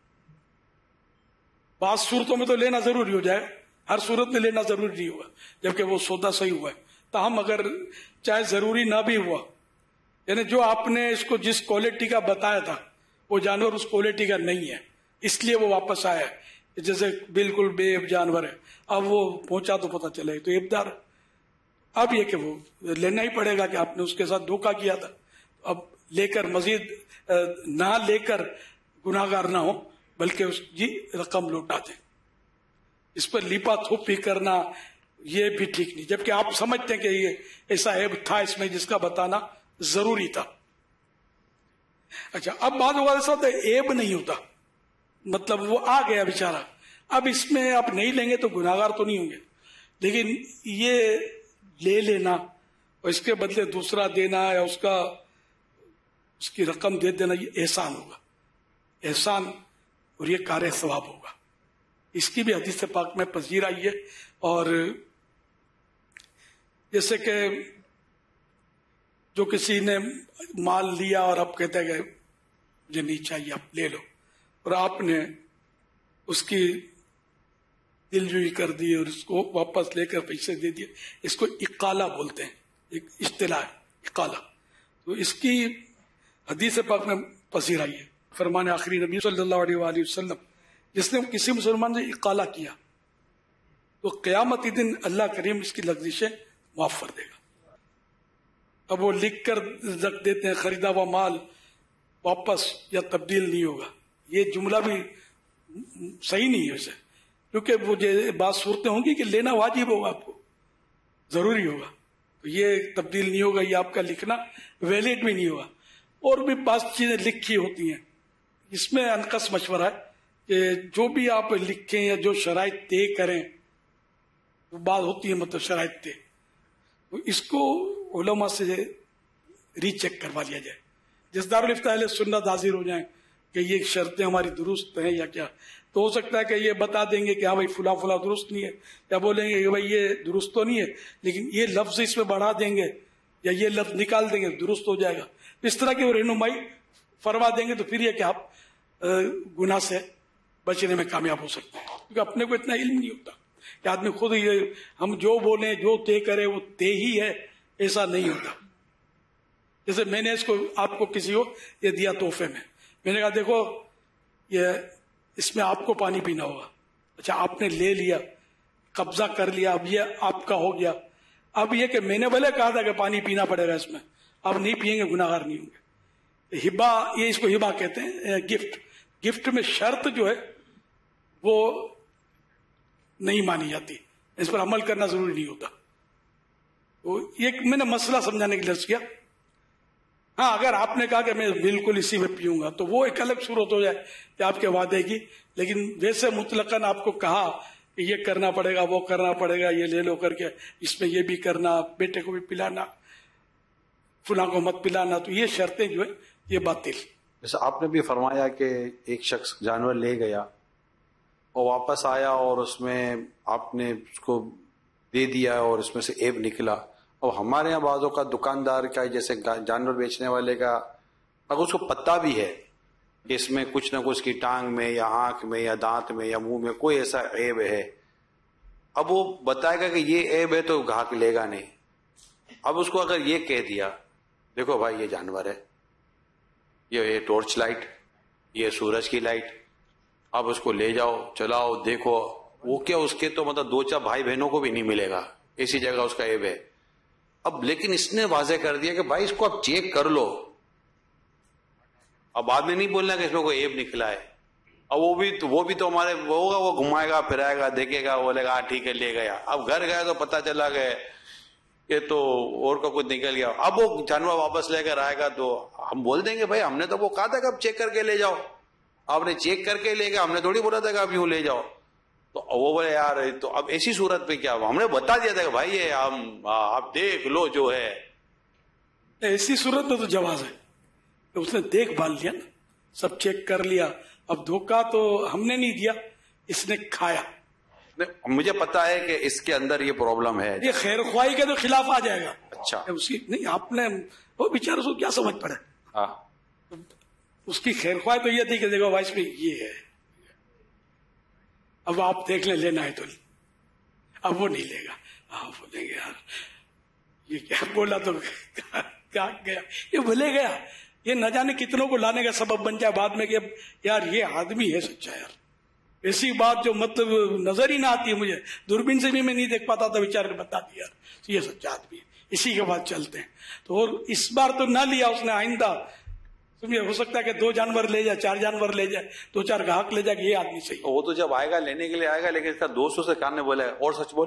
بعض صورتوں میں تو لینا ضروری ہو جائے، ہر صورت میں لینا ضروری نہیں ہوگا جبکہ وہ سودا صحیح ہوا ہے، تاہم اگر چاہے ضروری نہ بھی ہوا، یعنی جو آپ نے اس کو جس کوالٹی کا بتایا تھا وہ جانور اس کوالٹی کا نہیں ہے، اس لیے وہ واپس آیا ہے، جیسے بالکل بے عیب جانور ہے، اب وہ پہنچا تو پتہ چلے تو عیبدار، اب یہ کہ وہ لینا ہی پڑے گا کہ آپ نے اس کے ساتھ دھوکہ کیا تھا، اب لے کر مزید نہ لے کر گناہگار نہ ہو بلکہ اس کی رقم لوٹا دیں، اس پر لیپا تھوپی کرنا یہ بھی ٹھیک نہیں، جبکہ آپ سمجھتے ہیں کہ یہ ایسا عیب تھا اس میں جس کا بتانا ضروری تھا۔ اچھا، اب بعض اوقات ایسا ہوتا ہے عیب نہیں ہوتا، مطلب وہ آ گیا بیچارہ، اب اس میں آپ نہیں لیں گے تو گناہگار تو نہیں ہوں گے، لیکن یہ لے لینا اور اس کے بدلے دوسرا دینا یا اس کی رقم دے دینا، یہ احسان ہوگا، احسان، اور یہ کار ثواب ہوگا۔ اس کی بھی حدیث پاک میں پذیر آئی ہے، اور جیسے کہ جو کسی نے مال لیا اور اب کہتا ہے کہ مجھے نہیں چاہیے، آپ لے لو، اور آپ نے اس کی دل جوئی کر دی اور اس کو واپس لے کر پیسے دے دیے، اس کو اقالہ بولتے ہیں، ایک اصطلاح ہے اقالہ، تو اس کی حدیث پاک میں پذیر آئی ہے۔ فرمان آخری نبی صلی اللہ علیہ وآلہ وسلم، جس نے کسی مسلمان سے اقالہ کیا تو قیامت دن اللہ کریم اس کی لغزشیں معاف کر دے گا۔ اب وہ لکھ کر رکھ دیتے ہیں خریدا ہوا مال واپس یا تبدیل نہیں ہوگا، یہ جملہ بھی صحیح نہیں ہے اسے، کیونکہ وہ بات صورتیں ہوں گی کہ لینا واجب ہوگا، آپ کو ضروری ہوگا، تو یہ تبدیل نہیں ہوگا، یہ آپ کا لکھنا ویلڈ بھی نہیں ہوگا، اور بھی بعض چیزیں لکھی ہوتی ہیں، اس میں انقص مشورہ ہے کہ جو بھی آپ لکھیں یا جو شرائط طے کریں، وہ بات ہوتی ہے مطلب شرائط طے، اس کو علماء سے ری چیک کروا لیا جائے، جس دارالفتہ اہل سنت حاضر ہو جائیں کہ یہ شرطیں ہماری درست ہیں یا کیا، تو ہو سکتا ہے کہ یہ بتا دیں گے کہ ہاں بھائی فلاں فلاں درست نہیں ہے، یا بولیں گے کہ بھائی یہ درست تو نہیں ہے لیکن یہ لفظ اس میں بڑھا دیں گے یا یہ لفظ نکال دیں گے درست ہو جائے گا، اس طرح کی وہ رہنمائی فرما دیں گے، تو پھر یہ کہ آپ گناہ سے بچنے میں کامیاب ہو سکتے ہیں، کیونکہ اپنے کو اتنا علم نہیں ہوتا کہ آدمی خود یہ ہم جو بولیں جو طے کرے وہ طے ہی ہے، ایسا نہیں ہوتا۔ جیسے میں نے اس کو آپ کو کسی کو یہ دیا تحفے میں نے کہا دیکھو یہ اس میں آپ کو پانی پینا ہوگا، اچھا آپ نے لے لیا، قبضہ کر لیا، اب یہ آپ کا ہو گیا، اب یہ کہ میں نے بھلے کہا تھا کہ پانی پینا پڑے گا اس میں، اب نہیں پیئیں گے گناہگار نہیں ہوں گے۔ ہبا، یہ اس کو ہبا کہتے ہیں، گفٹ میں شرط جو ہے وہ نہیں مانی جاتی، اس پر عمل کرنا ضروری نہیں ہوتا، تو یہ میں نے مسئلہ سمجھانے کے لیے کیا۔ ہاں اگر آپ نے کہا کہ میں بالکل اسی میں پیوں گا تو وہ ایک الگ صورت ہو جائے کہ آپ کے وعدے کی، لیکن ویسے مطلقاً آپ کو کہا کہ یہ کرنا پڑے گا وہ کرنا پڑے گا، یہ لے لو کر کے اس میں یہ بھی کرنا، بیٹے کو بھی پلانا، فلاں کو مت پلانا، تو یہ شرطیں جو ہے یہ باطل۔ جیسے آپ نے بھی فرمایا کہ ایک شخص جانور لے گیا اور واپس آیا اور اس میں آپ نے اس کو دے دیا اور اس میں سے عیب نکلا، اور ہمارے یہاں بعضوں کا دکاندار کا جیسے جانور بیچنے والے کا اگر اس کو پتہ بھی ہے کہ اس میں کچھ نہ کچھ اس کی ٹانگ میں یا آنکھ میں یا دانت میں یا منہ میں کوئی ایسا عیب ہے، اب وہ بتائے گا کہ یہ عیب ہے تو گاہک لے گا نہیں۔ اب اس کو اگر یہ کہہ دیا دیکھو بھائی یہ جانور ہے، یہ ٹارچ لائٹ، یہ سورج کی لائٹ، اب اس کو لے جاؤ چلاؤ دیکھو، وہ کیا اس کے تو مطلب دو چار بھائی بہنوں کو بھی نہیں ملے گا، اسی جگہ اس کا عیب ہے۔ اب لیکن اس نے واضح کر دیا کہ بھائی اس کو آپ چیک کر لو، اب بعد میں نہیں بولنا کہ اس میں کوئی عیب نکلا ہے، اور وہ بھی تو ہمارے وہ ہوگا، وہ گھمائے گا پھرائے گا دیکھے گا، بولے گا ٹھیک ہے لے گیا، اب گھر گیا تو پتہ چلا گیا یہ تو اور کا کچھ نکل گیا، اب وہ جانور واپس لے کر آئے گا تو ہم بول دیں گے بھائی ہم نے تو وہ کہا تھا کہ اب چیک کر کے لے جاؤ، آپ نے چیک کر کے لے گیا، ہم نے تھوڑی بولا تھا کہ آپ یوں لے جاؤ، تو وہ بولے یار تو اب ایسی صورت پہ کیا، ہم نے بتا دیا تھا کہ بھائی یہ آپ دیکھ لو جو ہے، ایسی صورت میں تو جواز ہے، اس نے دیکھ بھال لیا نا، سب چیک کر لیا، اب دھوکہ تو ہم نے نہیں دیا، اس نے کھایا۔ مجھے پتا ہے کہ اس کے اندر یہ پرابلم ہے. یہ خیر خواہی کے تو خلاف آ جائے گا. اچھا اس کی نہیں، آپ نے وہ بیچارے اس کو کیا سمجھ پڑے. ہاں اس کی خیر خواہی تو یہ تھی کہ دیکھو وائس میں یہ ہے، اب آپ دیکھ لیں لینا ہے تو. اب وہ نہیں لے گا. آپ بولیں گے یار یہ کیا بولا تو کیا گیا، یہ بھولے گیا. یہ نہ جانے کتنوں کو لانے کا سبب بن جائے بعد میں کہ اب یار یہ آدمی ہے سچا. یار ایسی بات جو مطلب نظر ہی نہ آتی ہے مجھے، دوربین سے بھی میں نہیں دیکھ پاتا تھا، بیچارے نے بتا دیا یار یہ سچا آدمی ہے، اسی کے بعد چلتے ہیں. تو اور اس بار تو نہ لیا اس نے، آئندہ تمہیں ہو سکتا ہے کہ 2 جانور لے جائے، 4 جانور لے جائے، 2-4 گاہک لے جائے کہ یہ آدمی صحیح. وہ تو جب آئے گا لینے کے لیے آئے گا، لیکن اس کا دوستوں سے کان نے بولا ہے اور سچ بول،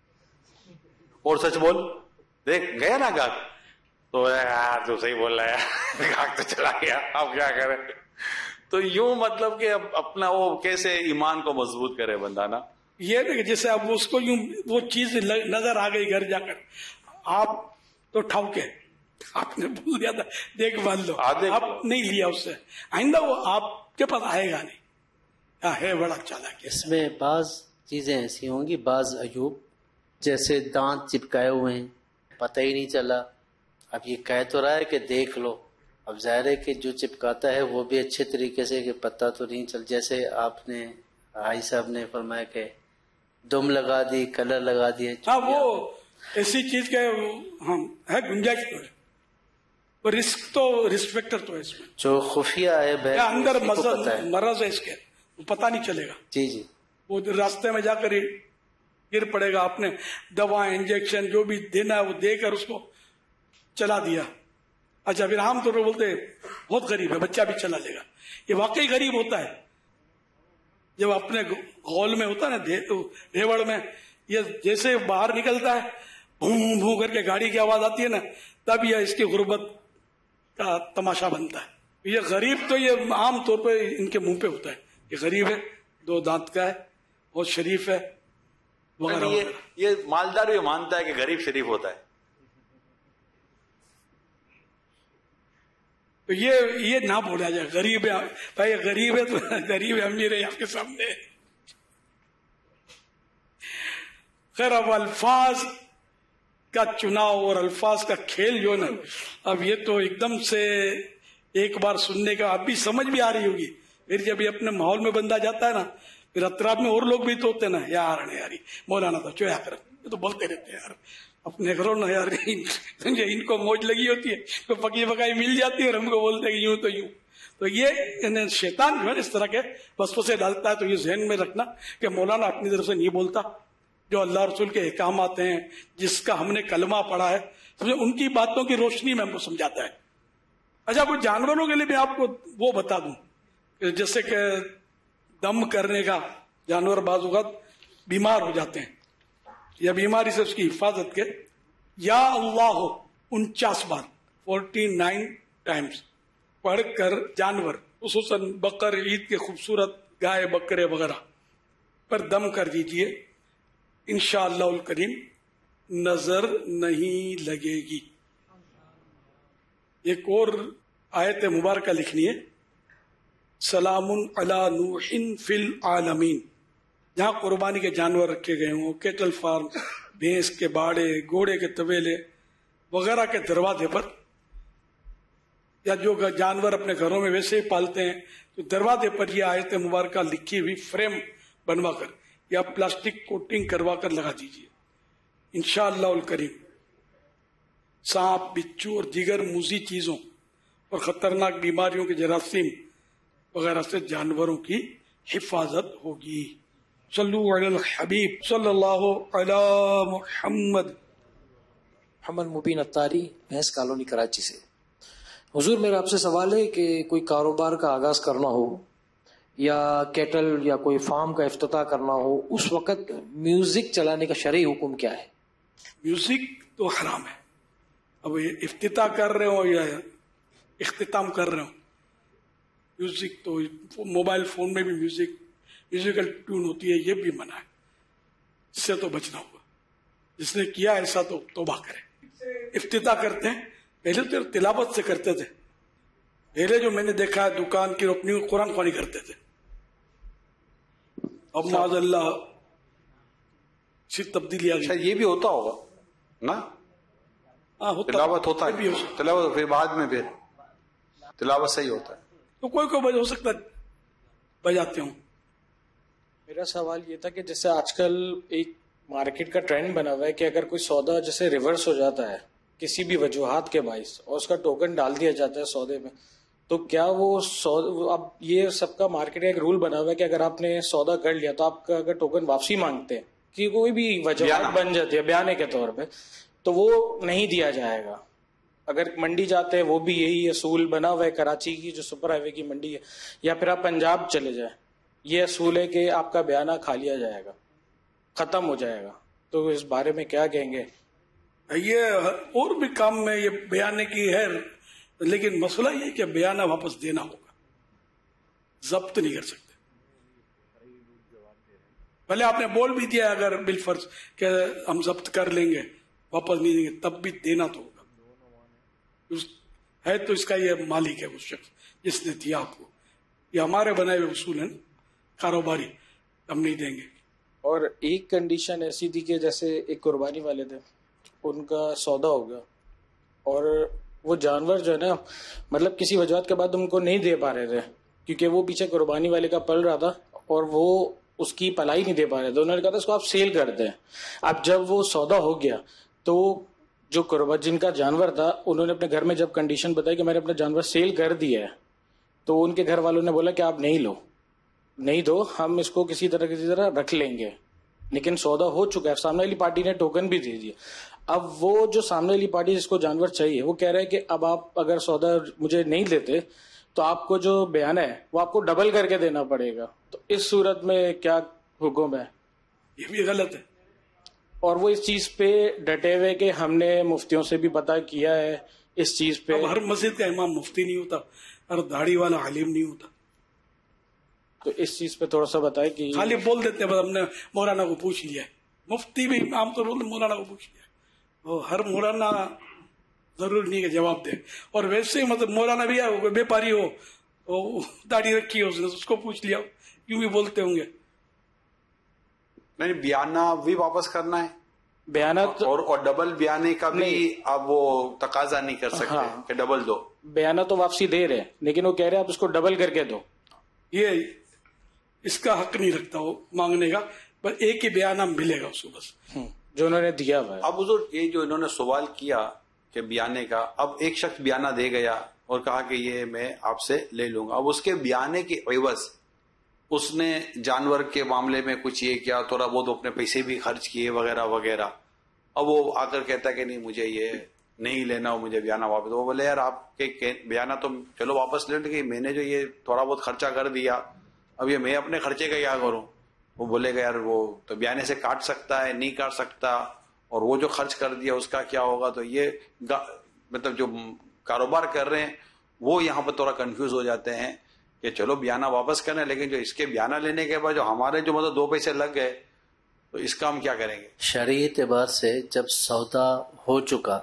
اور سچ بول. دیکھ گیا نا گاہک تو یار تو صحیح بول رہا ہے، گاہک تو چلا گیا، اب کیا کرے. تو یوں مطلب کہ اب اپنا وہ کیسے ایمان کو مضبوط کرے بندہ نا. یہ نہیں کہ جیسے اب اس کو یوں وہ چیز نظر آ گئی گھر جا کر، آپ تو ٹھوکے، آپ نے بھول دیا تھا دیکھ بھال لو، آپ نہیں لیا اس سے، آئندہ وہ آپ کے پاس آئے گا نہیں. ہے بڑا چالاک. اس میں بعض چیزیں ایسی ہوں گی، بعض عیوب جیسے دانت چپکائے ہوئے ہیں، پتہ ہی نہیں چلا. اب یہ کہہ تو رہا ہے کہ دیکھ لو، اب ظاہر ہے کہ جو چپکاتا ہے وہ بھی اچھے طریقے سے کہ پتہ تو نہیں چل. جیسے آپ نے بھائی صاحب نے فرمایا کہ دم لگا دی، کلر لگا دیے. ہاں وہ ایسی چیز کے ہم ہے گنجائش تو ہے، پر رسک تو رسک فیکٹر تو ہے اس میں جو خفیہ ہے اندر مرض ہے اس کے، وہ پتہ نہیں چلے گا. جی جی وہ راستے میں جا کر گر پڑے گا. آپ نے دوا انجیکشن جو بھی دینا ہے وہ دے کر اس کو چلا دیا. اچھا پھر عام طور پر بولتے بہت غریب ہے، بچہ بھی چلا لے گا. یہ واقعی غریب ہوتا ہے جب اپنے ہال میں ہوتا ہے نا ریوڑ میں، یہ جیسے باہر نکلتا ہے بھوں بھوں کر کے گاڑی کی آواز آتی ہے نا، تب یہ اس کی غربت کا تماشا بنتا ہے. یہ غریب تو یہ عام طور پہ ان کے منہ پہ ہوتا ہے، یہ غریب ہے، 2 دانت کا ہے، بہت شریف ہے وغیرہ. یہ مالدار بھی مانتا ہے کہ غریب شریف ہوتا ہے. تو یہ نہ بولا جائے غریب ہے بھائی، غریب ہے تو غریب ہے، امیر ہے آپ کے سامنے. خیر اب الفاظ کا چناؤ اور الفاظ کا کھیل جو نا، اب یہ تو ایک دم سے ایک بار سننے کا اب بھی سمجھ بھی آ رہی ہوگی، پھر جب یہ اپنے ماحول میں بندہ جاتا ہے نا، پھر اطراف میں اور لوگ بھی تو ہوتے ہیں نا، یار یاری مولانا تو چویا کر، یہ تو بولتے رہتے ہیں یار اپنے گھروں نا، یار ان کو موج لگی ہوتی ہے، تو پکی پکائی مل جاتی ہے اور ہم کو بولتے ہیں یوں تو یوں. تو یہ شیطان جو ہے اس طرح کے وسوسے ڈالتا ہے. تو یہ ذہن میں رکھنا کہ مولانا اپنی طرف سے نہیں بولتا، جو اللہ رسول کے احکامات ہیں، جس کا ہم نے کلمہ پڑھا ہے، ان کی باتوں کی روشنی میں ہم کو سمجھاتا ہے. اچھا کچھ جانوروں کے لیے بھی آپ کو وہ بتا دوں کہ جیسے کہ دم کرنے کا، جانور بعض اوقات بیمار ہو جاتے ہیں یا بیماری سے اس کی حفاظت کے، یا اللہ 49 بار 49 ٹائمز پڑھ کر جانور خصوصاً بقر عید کے خوبصورت گائے بکرے وغیرہ پر دم کر دیجئے، انشاءاللہ الکریم نظر نہیں لگے گی. ایک اور آیت مبارکہ لکھنی ہے، سلام علی نوح فی العالمین، جہاں قربانی کے جانور رکھے گئے ہوں، کیٹل فارم، بھینس کے باڑے، گھوڑے کے طویلے وغیرہ کے دروازے پر، یا جو جانور اپنے گھروں میں ویسے ہی پالتے ہیں، تو دروازے پر یہ آیت مبارکہ لکھی ہوئی فریم بنوا کر یا پلاسٹک کوٹنگ کروا کر لگا دیجیے، انشاءاللہ الکریم سانپ، بچھو اور دیگر موذی چیزوں اور خطرناک بیماریوں کے جراثیم وغیرہ سے جانوروں کی حفاظت ہوگی. صلو علی الحبیب صلی اللہ علی محمد. محمد مبین اتاری، بھینس کالونی، کراچی سے. حضور میرا آپ سے سوال ہے کہ کوئی کاروبار کا آغاز کرنا ہو یا کیٹل یا کوئی فارم کا افتتاح کرنا ہو، اس وقت میوزک چلانے کا شرعی حکم کیا ہے؟ میوزک تو حرام ہے. اب افتتاح کر رہے ہو یا اختتام کر رہے ہو، میوزک تو موبائل فون میں بھی میوزیکل ٹیون ہوتی ہے، یہ بھی منع ہے، اس سے تو بچنا ہوگا. جس نے کیا ایسا تو توبہ کرے. افتتاح کرتے ہیں، پہلے تو تلاوت سے کرتے تھے، پہلے جو میں نے دیکھا ہے دکان کی روپنی قرآن خوانی کرتے تھے. اب معاذ اللہ صرف تبدیلی آ گئی. شاید یہ بھی ہوتا ہوگا نا, ہاں ہوتا تلاوت ہوتا یہ بھی ہے, ہو سکتا. تلاوت پھر بعد میں پھر تلاوت صحیح ہوتا ہے. تو کوئی بج ہو سکتا ہے بجاتے ہوں. میرا سوال یہ تھا کہ جیسے آج کل ایک مارکیٹ کا ٹرینڈ بنا ہوا ہے کہ اگر کوئی سودا جیسے ریورس ہو جاتا ہے کسی بھی وجوہات کے باعث اور اس کا ٹوکن ڈال دیا جاتا ہے سودے میں, تو کیا وہ اب یہ سب کا مارکیٹ کا ایک رول بنا ہوا ہے کہ اگر آپ نے سودا کر لیا تو آپ کا اگر ٹوکن واپسی مانگتے ہیں کہ کوئی بھی وجوہات بن جاتی ہے بیانے کے طور پہ, تو وہ نہیں دیا جائے گا. اگر منڈی جاتے ہیں وہ بھی یہی اصول بنا ہوا ہے, کراچی کی جو سپر ہائی وے کی منڈی ہے, یا پھر آپ پنجاب چلے جائیں, یہ اصول ہے کہ آپ کا بیانہ کھا لیا جائے گا, ختم ہو جائے گا. تو اس بارے میں کیا کہیں گے؟ یہ اور بھی کام میں یہ بیانے کی ہے, لیکن مسئلہ یہ کہ بیانہ واپس دینا ہوگا, ضبط نہیں کر سکتے. بھلے آپ نے بول بھی دیا اگر بالفرض کہ ہم ضبط کر لیں گے واپس نہیں دیں گے, تب بھی دینا تو ہوگا. ہے تو اس کا یہ مالک ہے اس شخص جس نے دیا آپ کو. یہ ہمارے بنائے ہوئے اصول ہیں کاروباری, ہم نہیں دیں گے. اور ایک کنڈیشن ایسی تھی کہ جیسے ایک قربانی والے تھے, ان کا سودا ہو گیا اور وہ جانور جو ہے نا مطلب کسی وجوہات کے بعد ان کو نہیں دے پا رہے تھے کیونکہ وہ پیچھے قربانی والے کا پل رہا تھا اور وہ اس کی پلائی نہیں دے پا رہے تھے. انہوں نے کہا تھا اس کو آپ سیل کر دیں. اب جب وہ سودا ہو گیا تو جو جن کا جانور تھا انہوں نے اپنے گھر میں جب کنڈیشن بتائی کہ میں نے اپنا جانور سیل کر دیا ہے, تو ان کے گھر والوں نے بولا کہ آپ نہیں دو, ہم اس کو کسی طرح رکھ لیں گے. لیکن سودا ہو چکا ہے, سامنے والی پارٹی نے ٹوکن بھی دے دیا. اب وہ جو سامنے والی پارٹی جس کو جانور چاہیے وہ کہہ رہے کہ اب آپ اگر سودا مجھے نہیں دیتے تو آپ کو جو بیانہ ہے وہ آپ کو ڈبل کر کے دینا پڑے گا. تو اس صورت میں کیا حکم ہے؟ یہ بھی غلط ہے. اور وہ اس چیز پہ ڈٹے ہوئے کہ ہم نے مفتیوں سے بھی پتہ کیا ہے اس چیز پہ. اب ہر مسجد کا امام مفتی نہیں ہوتا, ہر داڑھی والا عالم نہیں ہوتا. تو اس چیز پہ تھوڑا سا بتائیں کہ خالی بول دیتے ہیں بس ہم نے مولانا کو پوچھ لیا ہے. مفتی بھی عام طور پر مولانا کو پوچھ لیا ہے, وہ ہر مولانا ضروری نہیں کہ جواب دے. اور ویسے ہی مطلب مولانا بھی ہے بیپاری ہو, داڑھی رکھی ہو اس کو پوچھ لیا, یوں بھی بولتے ہوں گے. نہیں, بیانہ بھی واپس کرنا ہے, بیانہ اور ڈبل بیانے کا بھی اب وہ تقاضا نہیں کر سکتے کہ ڈبل دو. بیانہ تو واپسی دے رہے لیکن وہ کہہ رہے آپ اس کو ڈبل کر کے دو. یہ اس کا حق نہیں رکھتا وہ مانگنے کا, بس ایک ہی بیانہ ملے گا اس کو بس جو انہوں نے دیا ہوا ہے. اب حضور یہ جو انہوں نے سوال کیا کہ بیانے کا, اب ایک شخص بیانہ دے گیا اور کہا کہ یہ میں آپ سے لے لوں گا. اب اس کے بیانے کے عوض اس نے جانور کے معاملے میں کچھ یہ کیا, تھوڑا بہت اپنے پیسے بھی خرچ کیے وغیرہ وغیرہ. اب وہ آ کر کہتا ہے کہ نہیں مجھے یہ نہیں لینا, ہو مجھے بیانہ واپس. وہ بولے یار آپ کے بیانہ تو چلو واپس لے لیں, میں نے جو یہ تھوڑا بہت خرچہ کر دیا اب یہ میں اپنے خرچے کا کیا کروں. وہ بولے گا یار وہ تو بیانے سے کاٹ سکتا ہے, نہیں کاٹ سکتا, اور وہ جو خرچ کر دیا اس کا کیا ہوگا. تو یہ مطلب جو کاروبار کر رہے ہیں وہ یہاں پر تھوڑا کنفیوز ہو جاتے ہیں کہ چلو بیانہ واپس کرنا ہے, لیکن جو اس کے بیانہ لینے کے بعد جو ہمارے جو مطلب 2 پیسے لگ گئے تو اس کا ہم کیا کریں گے. شرعی اعتبار سے جب سودا ہو چکا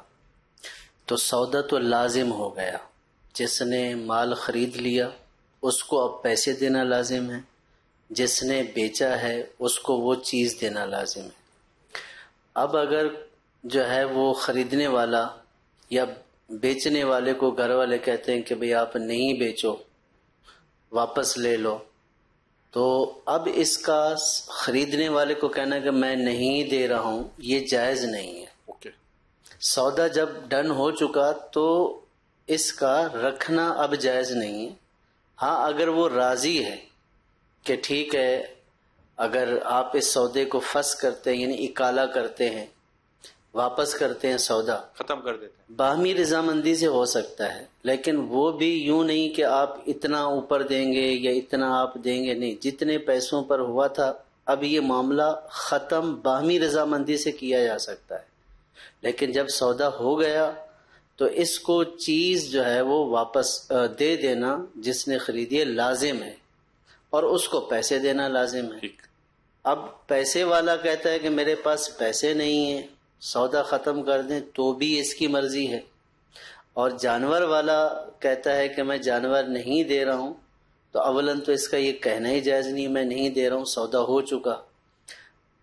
تو سودا تو لازم ہو گیا. جس نے مال خرید لیا اس کو اب پیسے دینا لازم ہے, جس نے بیچا ہے اس کو وہ چیز دینا لازم ہے. اب اگر جو ہے وہ خریدنے والا یا بیچنے والے کو گھر والے کہتے ہیں کہ بھئی آپ نہیں بیچو واپس لے لو, تو اب اس کا خریدنے والے کو کہنا کہ میں نہیں دے رہا ہوں یہ جائز نہیں ہے. سودا جب ڈن ہو چکا تو اس کا رکھنا اب جائز نہیں ہے. ہاں اگر وہ راضی ہے کہ ٹھیک ہے اگر آپ اس سودے کو فسخ کرتے ہیں یعنی اکالہ کرتے ہیں, واپس کرتے ہیں, سودا ختم کر دیتے ہیں, باہمی رضامندی سے ہو سکتا ہے, لیکن وہ بھی یوں نہیں کہ آپ اتنا اوپر دیں گے یا اتنا آپ دیں گے, نہیں, جتنے پیسوں پر ہوا تھا اب یہ معاملہ ختم باہمی رضامندی سے کیا جا سکتا ہے. لیکن جب سودا ہو گیا تو اس کو چیز جو ہے وہ واپس دے دینا جس نے خریدی ہے لازم ہے, اور اس کو پیسے دینا لازم ہے. اب پیسے والا کہتا ہے کہ میرے پاس پیسے نہیں ہیں, سودا ختم کر دیں, تو بھی اس کی مرضی ہے. اور جانور والا کہتا ہے کہ میں جانور نہیں دے رہا ہوں, تو اولاً تو اس کا یہ کہنا ہی جائز نہیں, میں نہیں دے رہا ہوں, سودا ہو چکا.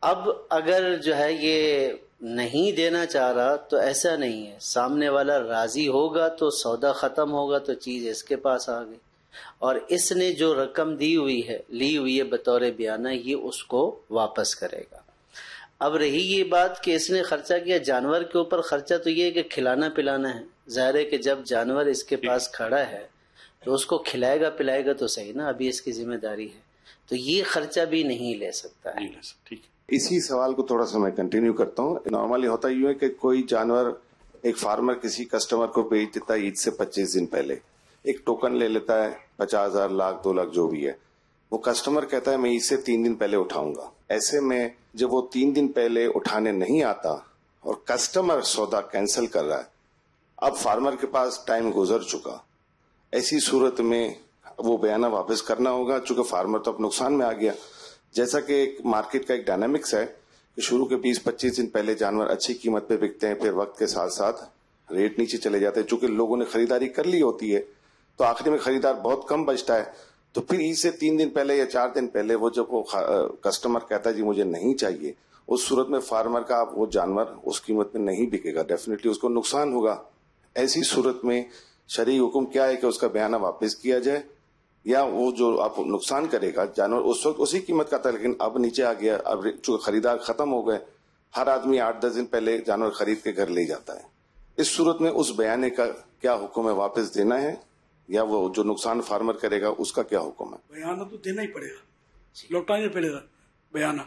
اب اگر جو ہے یہ نہیں دینا چاہ رہا تو ایسا نہیں ہے، سامنے والا راضی ہوگا تو سودا ختم ہوگا تو چیز اس کے پاس آ گئی، اور اس نے جو رقم لی ہوئی ہے بطور بیانہ، یہ اس کو واپس کرے گا۔ اب رہی یہ بات کہ اس نے خرچہ کیا، جانور کے اوپر خرچہ تو یہ ہے کہ کھلانا پلانا ہے، ظاہر ہے کہ جب جانور اس کے پاس کھڑا ہے تو اس کو کھلائے گا پلائے گا تو صحیح نا، ابھی اس کی ذمہ داری ہے، تو یہ خرچہ بھی نہیں لے سکتا ہے۔ ٹھیک ہے، اسی سوال کو تھوڑا سا میں کنٹینیو کرتا ہوں۔ نارملی ہوتا یوں ہے کہ کوئی جانور ایک فارمر کسی کسٹمر کو بیچ دیتا ہے عید سے 25 دن پہلے، ایک ٹوکن لے لیتا ہے 50,000 لاکھ 2 لاکھ جو بھی ہے، وہ کسٹمر کہتا ہے میں عید سے 3 دن پہلے اٹھاؤں گا۔ ایسے میں جب وہ 3 دن پہلے اٹھانے نہیں آتا اور کسٹمر سودا کینسل کر رہا ہے، اب فارمر کے پاس ٹائم گزر چکا، ایسی صورت میں وہ بیانہ واپس کرنا ہوگا، چونکہ فارمر تو اب نقصان میں آ گیا۔ جیسا کہ ایک مارکیٹ کا ایک ڈائنامکس ہے کہ شروع کے 20-25 دن پہلے جانور اچھی قیمت پہ بکتے ہیں، پھر وقت کے ساتھ ساتھ ریٹ نیچے چلے جاتے ہیں، چونکہ لوگوں نے خریداری کر لی ہوتی ہے تو آخری میں خریدار بہت کم بچتا ہے، تو پھر عید سے 3 دن پہلے یا 4 دن پہلے وہ جب وہ کسٹمر کہتا ہے جی مجھے نہیں چاہیے، اس صورت میں فارمر کا وہ جانور اس قیمت میں نہیں بکے گا، ڈیفینیٹلی اس کو نقصان ہوگا۔ ایسی صورت میں شرعی حکم کیا ہے کہ اس کا بیانہ واپس کیا جائے، یا وہ جو آپ نقصان کرے گا جانور اس وقت اسی قیمت کا تھا لیکن اب نیچے آ گیا، اب چونکہ خریدار ختم ہو گئے، ہر آدمی 8-10 دن پہلے جانور خرید کے گھر لے جاتا ہے، اس صورت میں اس بیانے کا کیا حکم ہے، واپس دینا ہے یا وہ جو نقصان فارمر کرے گا اس کا کیا حکم ہے؟ بیانہ تو دینا ہی پڑے گا، لوٹانا پڑے گا بیانہ،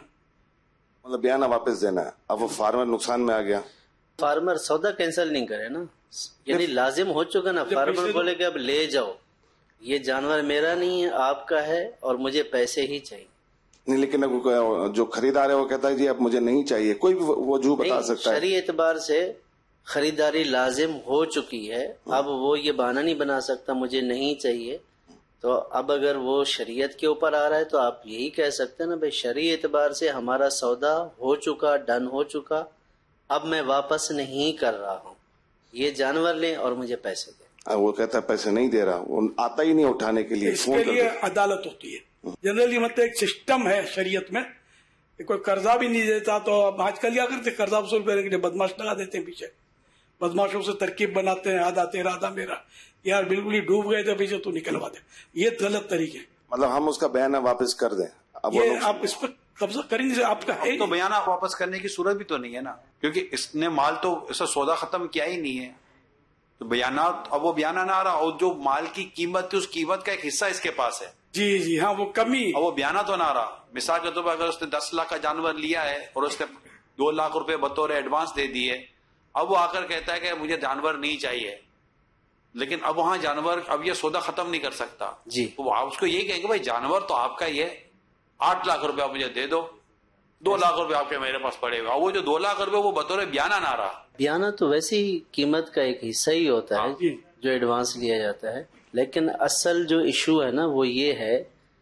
مطلب بیانہ واپس دینا ہے۔ اب وہ فارمر نقصان میں آ گیا، فارمر سودا کینسل نہیں کرے نا، یعنی لازم ہو چکا نا، فارمر بولے کہ اب لے جاؤ، یہ جانور میرا نہیں ہے آپ کا ہے اور مجھے پیسے ہی چاہیے۔ نہیں لیکن جو خریدار ہے وہ کہتا ہے جی اب مجھے نہیں چاہیے، کوئی بھی وجہ بتا سکتا ہے۔ شرعی اعتبار سے خریداری لازم ہو چکی ہے، اب وہ یہ بہانہ نہیں بنا سکتا مجھے نہیں چاہیے، تو اب اگر وہ شریعت کے اوپر آ رہا ہے تو آپ یہی کہہ سکتے ہیں نا بھائی شرعی اعتبار سے ہمارا سودا ہو چکا، ڈن ہو چکا، اب میں واپس نہیں کر رہا ہوں، یہ جانور لیں اور مجھے پیسے دیں۔ وہ کہتا ہے پیسے نہیں دے رہا، وہ آتا ہی نہیں اٹھانے کے لیے، اس کے لیے عدالت ہوتی ہے جنرلی، مطلب ایک سسٹم ہے شریعت میں کہ کوئی قرضہ بھی نہیں دیتا تو اب آج کل کیا کرتے قرضہ وصول کرنے کے لیے بدماش لگا دیتے ہیں، پیچھے بدماشوں سے ترکیب بناتے ہیں، آدھا تیرا آدھا میرا، یار بالکل ہی ڈوب گئے تھے پیچھے تو نکلوا دے، یہ غلط طریقے، مطلب ہم اس کا بیانہ واپس کر دیں۔ اب یہ آپ اس پر قبضہ کریں گے، آپ کا ہے تو بیانہ واپس کرنے کی صورت بھی تو نہیں ہے نا، کیونکہ اس نے مال تو ایسا سودا ختم کیا ہی نہیں ہے، تو بیانات اب وہ بیانہ نہ آ رہا، اور جو مال کی قیمت تھی اس قیمت کا ایک حصہ اس کے پاس ہے، جی ہاں، وہ کمی، اور وہ بیانہ تو نہ آ رہا۔ مثال کے طور پر اگر اس نے 10 لاکھ کا جانور لیا ہے اور اس نے 2 لاکھ روپے بطور ایڈوانس دے دیے، اب وہ آ کر کہتا ہے کہ مجھے جانور نہیں چاہیے، لیکن اب وہاں جانور اب یہ سودا ختم نہیں کر سکتا، جی تو آپ اس کو یہی کہیں گے بھائی جانور تو آپ کا ہی ہے، 8 لاکھ روپے آپ مجھے دے دو، 2 لاکھ روپے آپ کے میرے پاس پڑے ہوئے، اور وہ جو 2 لاکھ روپے وہ بطور بیانہ نہ رہا۔ بیانہ تو ویسی قیمت کا ایک حصہ ہی ہوتا ہے جو ایڈوانس لیا جاتا ہے، لیکن اصل جو ایشو ہے نا وہ یہ ہے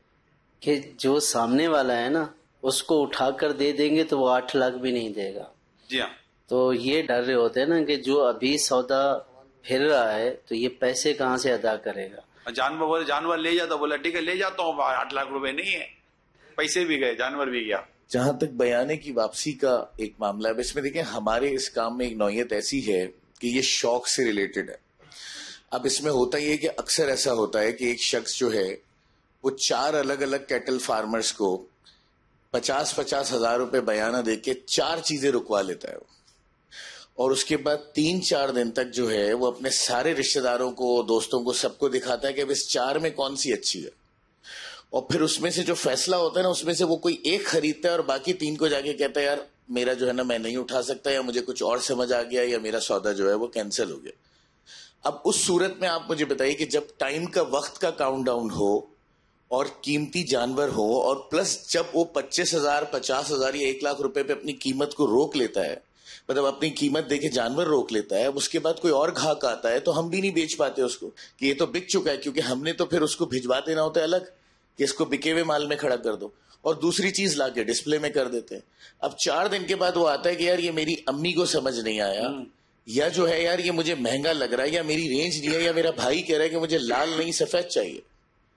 کہ جو سامنے والا ہے نا اس کو اٹھا کر دے دیں گے تو وہ 8 لاکھ بھی نہیں دے گا، جی ہاں، تو یہ ڈر رہے ہوتے ہیں نا کہ جو ابھی سودا پھر رہا ہے تو یہ پیسے کہاں سے ادا کرے گا۔ جانور بولے جانور لے جاتا، بولا ٹھیک ہے لے جاتا ہوں، 8 لاکھ روپے نہیں ہے، پیسے بھی گئے، جانور بھی گیا۔ جہاں تک بیانے کی واپسی کا ایک معاملہ ہے، اس میں دیکھیں ہمارے اس کام میں ایک نوعیت ایسی ہے کہ یہ شوق سے ریلیٹڈ ہے۔ اب اس میں ہوتا یہ کہ اکثر ایسا ہوتا ہے کہ ایک شخص جو ہے وہ 4 الگ الگ کیٹل فارمرز کو 50-50 ہزار روپے بیانہ دے کے 4 چیزیں رکوا لیتا ہے، اور اس کے بعد 3-4 دن تک جو ہے وہ اپنے سارے رشتہ داروں کو، دوستوں کو، سب کو دکھاتا ہے کہ اب اس 4 میں کون سی اچھی ہے، اور پھر اس میں سے جو فیصلہ ہوتا ہے نا اس میں سے وہ کوئی ایک خریدتا ہے اور باقی 3 کو جا کے کہتا ہے یار میرا جو ہے نا میں نہیں اٹھا سکتا، یا مجھے کچھ اور سمجھ آ گیا، یا میرا سودا جو ہے وہ کینسل ہو گیا۔ اب اس صورت میں آپ مجھے بتائیے کہ جب ٹائم کا وقت کا کاؤنٹ ڈاؤن ہو اور قیمتی جانور ہو، اور پلس جب وہ 25,000 50,000 یا 1 لاکھ روپے پہ اپنی قیمت کو روک لیتا ہے، مطلب اپنی قیمت دے کے جانور روک لیتا ہے، اب اس کے بعد کوئی اور گھاک آتا ہے تو ہم بھی نہیں بیچ پاتے اس کو کہ یہ تو بک چکا ہے، کیونکہ ہم نے تو پھر اس کو بھجوا دینا ہوتا ہے الگ کہ اس کو بکے ہوئے مال میں کھڑا کر دو، اور دوسری چیز لا کے ڈسپلے میں کر دیتے ہیں۔ اب 4 دن کے بعد وہ آتا ہے کہ یار یہ میری امی کو سمجھ نہیں آیا، یا جو ہے یار یہ مجھے مہنگا لگ رہا ہے، یا میری رینج نہیں ہے، یا میرا بھائی کہہ رہا ہے کہ مجھے لال نہیں سفید چاہیے۔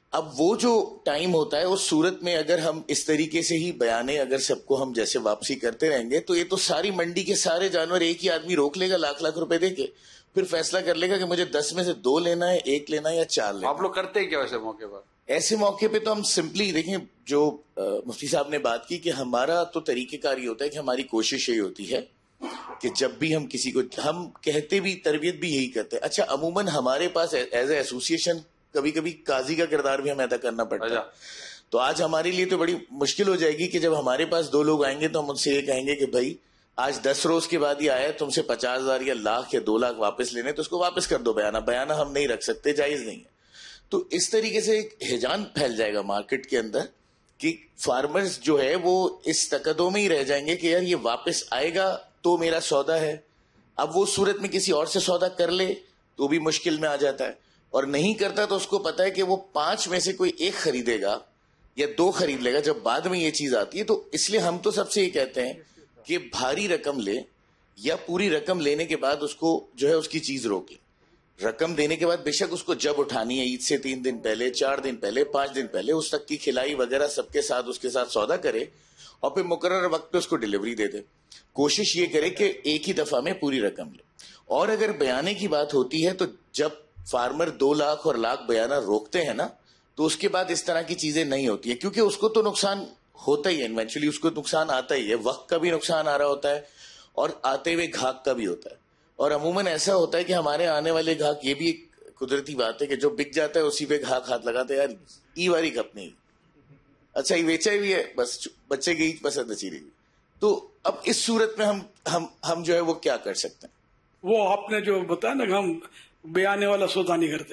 اب وہ جو ٹائم ہوتا ہے اس صورت میں اگر ہم اس طریقے سے ہی بیانے اگر سب کو ہم جیسے واپسی کرتے رہیں گے تو یہ تو ساری منڈی کے سارے جانور ایک ہی آدمی روک لے گا لاکھ لاکھ روپے دے کے, پھر فیصلہ کر لے گا کہ مجھے 10 میں سے 2 لینا ہے, 1 لینا ہے یا 4 لینا ہے. آپ لوگ کرتے کیا ویسے موقع پر؟ ایسے موقع پہ تو ہم سمپلی دیکھیں, جو مفتی صاحب نے بات کی کہ ہمارا تو طریقہ کار یہ ہوتا ہے کہ ہماری کوشش یہی ہوتی ہے کہ جب بھی ہم کسی کو, ہم کہتے بھی تربیت بھی یہی کرتے ہیں. اچھا عموماً ہمارے پاس ایز اے ایسوسیشن کبھی کبھی قاضی کا کردار بھی ہمیں ادا کرنا پڑتا ہے. تو آج ہمارے لیے تو بڑی مشکل ہو جائے گی کہ جب ہمارے پاس 2 لوگ آئیں گے تو ہم ان سے یہ کہیں گے کہ بھائی آج 10 روز کے بعد یہ آیا تم سے 50,000 یا لاکھ یا 2 لاکھ واپس لینے, تو اس کو واپس کر دو. بیانہ ہم نہیں رکھ سکتے, جائز نہیں ہے. تو اس طریقے سے ایک ہیجان پھیل جائے گا مارکیٹ کے اندر کہ فارمرز جو ہے وہ اس تقدوں میں ہی رہ جائیں گے کہ یار یہ واپس آئے گا تو میرا سودا ہے. اب وہ صورت میں کسی اور سے سودا کر لے تو بھی مشکل میں آ جاتا ہے, اور نہیں کرتا تو اس کو پتا ہے کہ وہ 5 میں سے کوئی 1 خریدے گا یا 2 خرید لے گا جب بعد میں یہ چیز آتی ہے. تو اس لیے ہم تو سب سے یہ کہتے ہیں کہ بھاری رقم لے یا پوری رقم لینے کے بعد اس کو جو ہے اس کی چیز روک لے. رقم دینے کے بعد بے شک اس کو جب اٹھانی ہے, عید سے 3 دن پہلے, 4 دن پہلے, 5 دن پہلے, اس تک کی کھلائی وغیرہ سب کے ساتھ اس کے ساتھ سودا کرے اور پھر مقرر وقت پہ اس کو ڈیلیوری دے دے. کوشش یہ کرے کہ ایک ہی دفعہ میں پوری رقم لے. اور اگر بیانے کی بات ہوتی ہے تو جب فارمر 2 لاکھ اور لاکھ بیانہ روکتے ہیں نا تو اس کے بعد اس طرح کی چیزیں نہیں ہوتی ہے, کیونکہ اس کو تو نقصان ہوتا ہی ہے, ایونچولی اس کو نقصان آتا ہی ہے. وقت کا بھی نقصان آ رہا ہوتا ہے اور آتے ہوئے گھاک کا بھی ہوتا ہے. اور عموماً ایسا ہوتا ہے کہ ہمارے آنے والے گھاک, یہ بھی ایک قدرتی بات ہے کہ جو بک جاتا ہے اسی پہ گھاک ہاتھ لگاتے ہیں, یار ای واری کپ نہیں, اچھا یہ بیچا بھی ہے, بس بچے کی پسند اچھی رہی. تو اب اس صورت میں ہم جو ہے وہ کیا کر سکتے ہیں؟ وہ آپ نے جو بتایا نا کہ ہم بیانے والا سودا نہیں کرتے,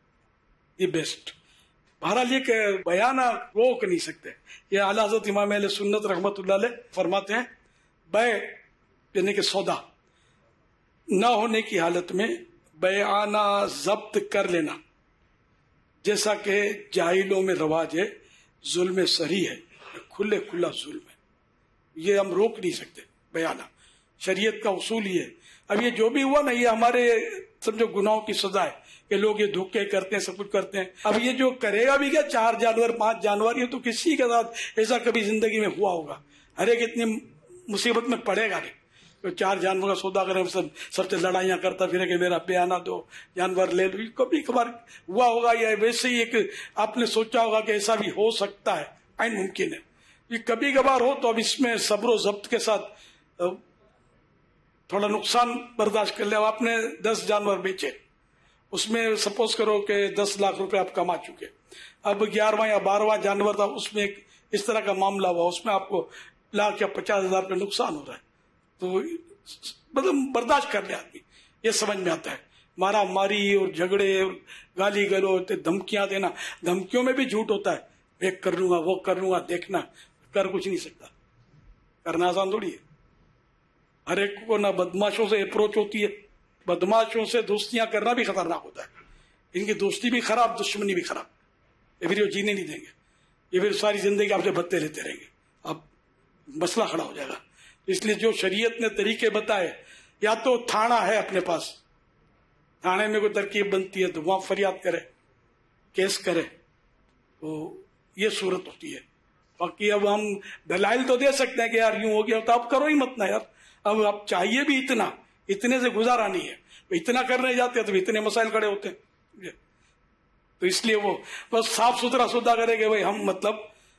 یہ بیسٹ. بہرحال یہ کہ بیانہ روک نہیں سکتے. یہ اعلیٰ حضرت امام اہل سنت رحمت اللہ علیہ فرماتے ہیں بے یعنی کہ سودا نہ ہونے کی حالت میں بیانہ ضبط کر لینا, جیسا کہ جاہلوں میں رواج ہے, ظلم سری ہے, کھلا ظلم ہے. یہ ہم روک نہیں سکتے بیانہ, شریعت کا اصول ہی ہے. اب یہ جو بھی ہوا نا یہ ہمارے سمجھو گناہوں کی سزا ہے کہ لوگ یہ دھوکے کرتے ہیں, سب کچھ کرتے ہیں. اب یہ جو کرے گا بھی کیا, 4 جانور 5 جانور, یہ تو کسی کے ساتھ ایسا کبھی زندگی میں ہوا ہوگا. ہر ایک اتنی مصیبت میں پڑے گا نہیں. 4 جانور کا سودا کرے, سب سے لڑائیاں کرتا پھرے کہ میرا بیانہ دو, جانور لے لو. کبھی کبھار ہوا ہوگا, یا ویسے ہی ایک آپ نے سوچا ہوگا کہ ایسا بھی ہو سکتا ہے, عین ممکن ہے. یہ کبھی کبھار ہو تو اب اس میں صبر و ضبط کے ساتھ تھوڑا نقصان برداشت کر لیا. اب آپ نے 10 جانور بیچے, اس میں سپوز کرو کہ 10 لاکھ روپے آپ کما چکے. اب 11واں یا 12واں جانور تھا, اس میں ایک اس طرح کا معاملہ ہوا, اس میں آپ کو لاکھ یا 50,000 روپے نقصان ہو رہا ہے. تو مطلب برداشت کر لے آدمی, یہ سمجھ میں آتا ہے. مارا ماری اور جھگڑے اور گالی گلوچ, دھمکیاں دینا, دھمکیوں میں بھی جھوٹ ہوتا ہے. میں کر لوں گا, وہ کر لوں گا, دیکھنا, کر کچھ نہیں سکتا. کرنا آسان تھوڑی ہے. ہر ایک کو نہ بدماشوں سے اپروچ ہوتی ہے, بدماشوں سے دوستیاں کرنا بھی خطرناک ہوتا ہے. ان کی دوستی بھی خراب, دشمنی بھی خراب. یہ پھر وہ جینے نہیں دیں گے, یہ پھر ساری زندگی آپ سے بدتے لیتے رہیں گے. اب مسئلہ کھڑا ہو جائے گا. اس لیے جو شریعت نے طریقے بتائے, یا تو تھانہ ہے اپنے پاس, تھانے میں کوئی ترکیب بنتی ہے تو وہاں فریاد کرے, کیس کرے, تو یہ صورت ہوتی ہے. باقی اب ہم دلائل تو دے سکتے ہیں کہ یار یوں ہو گیا, تو آپ کرو ہی مت نا یار. اب آپ چاہیے بھی اتنے سے گزارا نہیں ہے, اتنا کرنے جاتے ہیں تو اتنے مسائل کھڑے ہوتے ہیں. تو اس لیے وہ بس صاف ستھرا سودا کرے کہ بھائی ہم مطلب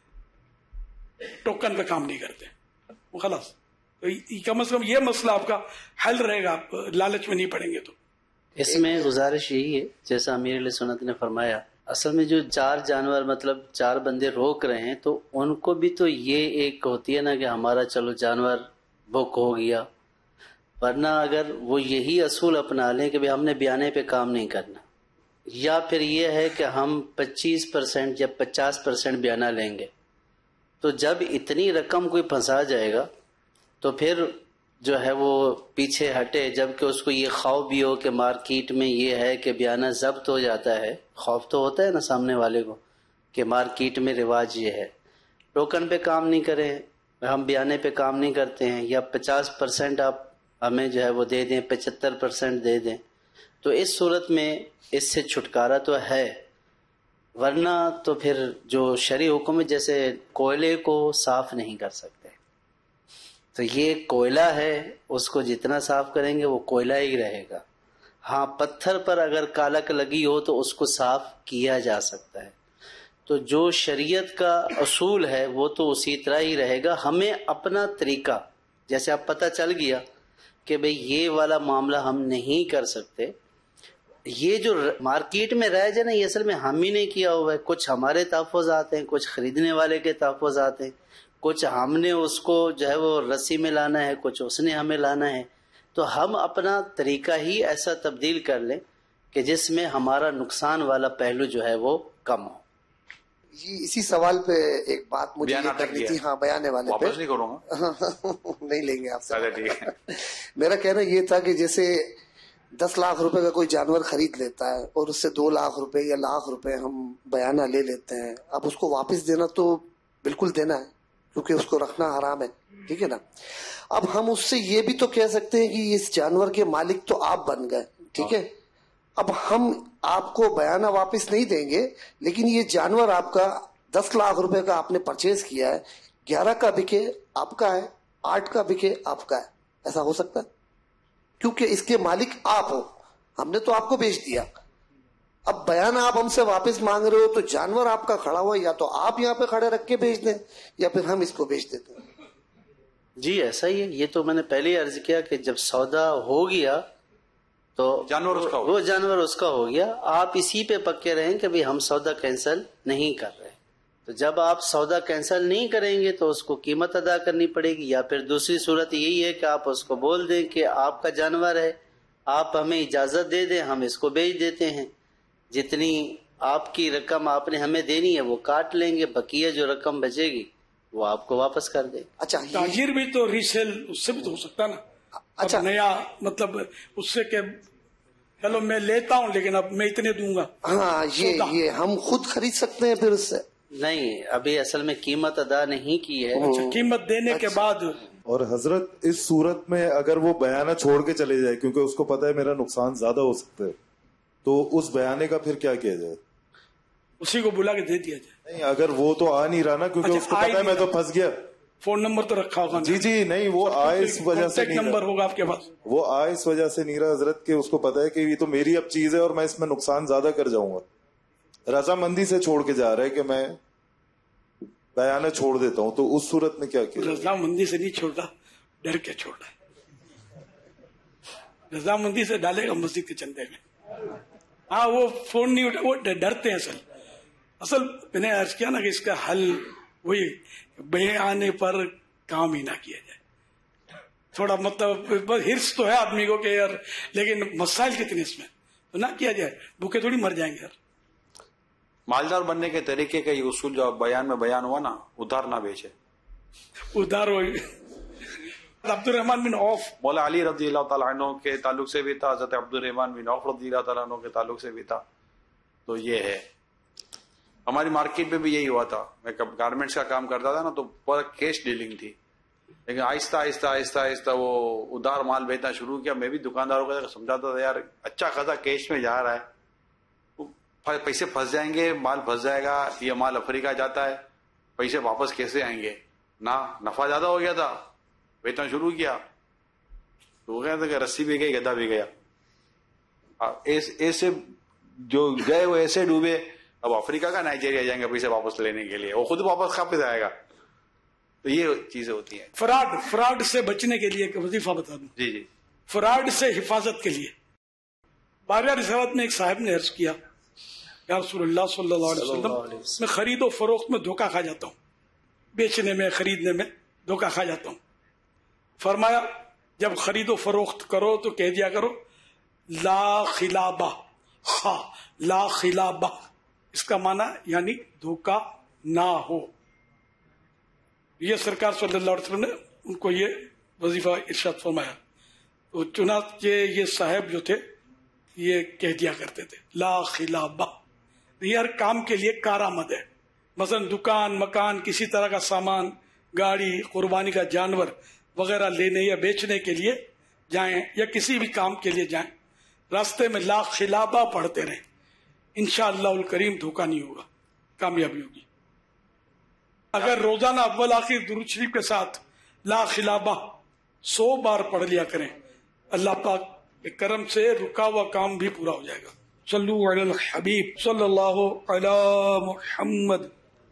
ٹوکن پہ کام نہیں کرتے, وہ خلاص. کم از کم یہ مسئلہ آپ کا حل رہے گا, آپ لالچ میں نہیں پڑیں گے. تو اس میں گزارش یہی ہے جیسا امیر علیہ سنت نے فرمایا, اصل میں جو 4 جانور مطلب 4 بندے روک رہے ہیں تو ان کو بھی تو یہ ایک ہوتی ہے نا کہ ہمارا چلو جانور بک ہو گیا. ورنہ اگر وہ یہی اصول اپنا لیں کہ بھی ہم نے بیانے پہ کام نہیں کرنا, یا پھر یہ ہے کہ ہم 25% یا 50% بیانہ لیں گے, تو جب اتنی رقم کوئی پھنسا جائے گا تو پھر جو ہے وہ پیچھے ہٹے, جبکہ اس کو یہ خوف بھی ہو کہ مارکیٹ میں یہ ہے کہ بیانہ ضبط ہو جاتا ہے. خوف تو ہوتا ہے نا سامنے والے کو کہ مارکیٹ میں رواج یہ ہے, ٹوکن پہ کام نہیں کریں, ہم بیانے پہ کام نہیں کرتے ہیں, یا 50% آپ ہمیں جو ہے وہ دے دیں, 75% دے دیں. تو اس صورت میں اس سے چھٹکارا تو ہے, ورنہ تو پھر جو شرعی حکم ہے، جیسے کوئلے کو صاف نہیں کر سکتے، تو یہ کوئلہ ہے، اس کو جتنا صاف کریں گے وہ کوئلہ ہی رہے گا. ہاں پتھر پر اگر کالک لگی ہو تو اس کو صاف کیا جا سکتا ہے. تو جو شریعت کا اصول ہے وہ تو اسی طرح ہی رہے گا. ہمیں اپنا طریقہ، جیسے اب پتہ چل گیا کہ بھئی یہ والا معاملہ ہم نہیں کر سکتے، یہ جو مارکیٹ میں رائج ہے نا، یہ اصل میں ہم ہی نہیں کیا ہوا ہے. کچھ ہمارے تحفظات ہیں، کچھ خریدنے والے کے تحفظات ہیں، کچھ ہم نے اس کو جو ہے وہ رسی میں لانا ہے، کچھ اس نے ہمیں لانا ہے. تو ہم اپنا طریقہ ہی ایسا تبدیل کر لیں کہ جس میں ہمارا نقصان والا پہلو جو ہے وہ کم ہو. جی اسی سوال پہ ایک بات مجھے یہ کرنی تھی. ہاں بیانے والے پہ واپس نہیں کروں گا. نہیں لیں گے آپ سے. میرا کہنا یہ تھا کہ جیسے 10 لاکھ روپے کا کوئی جانور خرید لیتا ہے اور اس سے 2 لاکھ روپے یا لاکھ روپے ہم بیانہ لے لیتے ہیں، اب اس کو واپس دینا تو بالکل دینا ہے کیونکہ اس کو رکھنا حرام ہے، ٹھیک ہے نا. اب ہم اس سے یہ بھی تو کہہ سکتے ہیں کہ اس جانور کے مالک تو آپ بن گئے، ٹھیک ہے. اب ہم آپ کو بیانہ واپس نہیں دیں گے، لیکن یہ جانور آپ کا 10 لاکھ روپے کا آپ نے پرچیز کیا ہے، 11 کا بکے آپ کا ہے، 8 کا بکے آپ کا ہے. ایسا ہو سکتا ہے؟ کیونکہ اس کے مالک آپ ہو، ہم نے تو آپ کو بیچ دیا. اب بیان آپ ہم سے واپس مانگ رہے ہو تو جانور آپ کا کھڑا ہوا، یا تو آپ یہاں پہ کھڑے رکھ کے بیچ دیں یا پھر ہم اس کو بیچ دیتے ہیں. جی ایسا ہی ہے. یہ تو میں نے پہلے ہی عرض کیا کہ جب سودا ہو گیا تو جانور اس کا ہو، وہ جانور اس کا ہو گیا. آپ اسی پہ پکے رہیں کہ بھی ہم سودا کینسل نہیں کر رہے. تو جب آپ سودا کینسل نہیں کریں گے تو اس کو قیمت ادا کرنی پڑے گی، یا پھر دوسری صورت یہی ہے کہ آپ اس کو بول دیں کہ آپ کا جانور ہے، آپ ہمیں اجازت دے دیں، ہم اس کو بیچ دیتے ہیں، جتنی آپ کی رقم آپ نے ہمیں دینی ہے وہ کاٹ لیں گے، بقیہ جو رقم بچے گی وہ آپ کو واپس کر دیں. اچھا تاجر بھی تو ریسیل اس سے بھی تو ہو سکتا نا. اچھا نیا مطلب اس سے کہ چلو میں لیتا ہوں لیکن اب میں اتنے دوں گا. ہاں یہ ہم خود خرید سکتے ہیں پھر اس سے؟ نہیں، ابھی اصل میں قیمت ادا نہیں کی ہے. قیمت دینے کے بعد. اور حضرت اس صورت میں اگر وہ بیانہ چھوڑ کے چلے جائے کیونکہ اس کو پتا ہے میرا نقصان زیادہ ہو سکتا ہے، تو اس بیانے کا پھر کیا کیا جائے؟ اسی کو بلا کے دے دیا جائے. نہیں اگر وہ تو آ نہیں رہا نا کیونکہ اس کو پتا ہے میں تو پھنس گیا. فون نمبر تو رکھا ہوگا. جی نہیں وہ آئے اس وجہ سے نہیں نمبر ہوگا آپ کے پاس. وہ آئے اس وجہ سے نہیں رہا حضرت کہ اس کو پتا ہے کہ یہ تو میری اب چیز ہے اور میں اس میں نقصان زیادہ کر جاؤں گا. رضامندی سے چھوڑ کے جا رہا ہے کہ میں بیانہ چھوڑ دیتا ہوں، تو اس صورت میں کیا کیا؟ رضامندی سے نہیں چھوڑتا، ڈر کے چھوڑ رہا ہے. رضامندی سے ڈالے گا مسجد کے چندے میں. ہاں وہ فون نہیں اٹھا، وہ ڈرتے ہیں. اصل میں نے عرض کیا نا کہ اس کا حل وہی بے آنے پر کام ہی نہ کیا جائے. تھوڑا مطلب ہرس تو ہے آدمی کو کہ یار، لیکن مسائل کتنے اس میں، تو نہ کیا جائے، بھوکے تھوڑی مر جائیں گے. مالدار بننے کے طریقے کا یہ اصول جو بیان میں بیان ہوا نا، ادھار نہ بیچے. ادھار ہو. عبد الرحمن بن عوف مولا علی رضی اللہ تعالیٰ عنہ کے تعلق سے بھی تھا، حضرت عبد الرحمن بن عوف رضی اللہ تعالیٰ عنہ کے تعلق سے بھی تھا. تو یہ ہے ہماری مارکیٹ میں بھی یہی ہوا تھا. میں گارمنٹس کا کام کرتا تھا نا، تو پورا کیش ڈیلنگ تھی، لیکن آہستہ آہستہ آہستہ آہستہ وہ ادھار مال بیچنا شروع کیا. میں بھی دکانداروں کو سمجھاتا تھا یار اچھا خاصا کیش میں جا رہا ہے، پیسے پھنس جائیں گے، مال پھنس جائے گا، یہ مال افریقہ جاتا ہے، پیسے واپس کیسے آئیں گے. نہ نفع زیادہ ہو گیا تھا، بیچنا شروع کیا تو وہ کہتے کہ رسی بھی گئی، گدھا بھی گیا. ایسے جو گئے وہ ایسے ڈوبے، اب افریقہ کا نائجیریا جائیں گے پیسے واپس لینے کے لیے، وہ خود واپس واپس آئے گا. تو یہ چیزیں ہوتی ہیں. فراڈ سے بچنے کے لیے ایک وظیفہ بتا دوں. جی فراڈ سے حفاظت کے لیے بارہ رسالت میں ایک صاحب نے عرض کیا، یا رسول اللہ صلی اللہ علیہ وسلم، میں خرید و فروخت میں دھوکہ کھا جاتا ہوں، بیچنے میں خریدنے میں دھوکہ کھا جاتا ہوں. فرمایا جب خرید و فروخت کرو تو کہہ دیا کرو لا خلابہ، لا خلابہ، اس کا معنی یعنی دھوکہ نہ ہو. یہ سرکار صلی اللہ علیہ وسلم نے ان کو یہ وظیفہ ارشاد فرمایا. تو چنانچہ یہ صاحب جو تھے یہ کہہ دیا کرتے تھے لا خلابہ. یہ ہر کام کے لیے کارآمد ہے. مثلا دکان، مکان، کسی طرح کا سامان، گاڑی، قربانی کا جانور وغیرہ لینے یا بیچنے کے لیے جائیں یا کسی بھی کام کے لیے جائیں، راستے میں لا خلابہ پڑھتے رہیں. انشاءاللہ الکریم دھوکہ نہیں ہوگا، کامیابی ہوگی. اگر روزانہ اول آخر درود شریف کے ساتھ لا خلابہ 100 بار پڑھ لیا کریں، اللہ پاک کے کرم سے رکا ہوا کام بھی پورا ہو جائے گا. صلو علی الحبیب صلی اللہ علی محمد.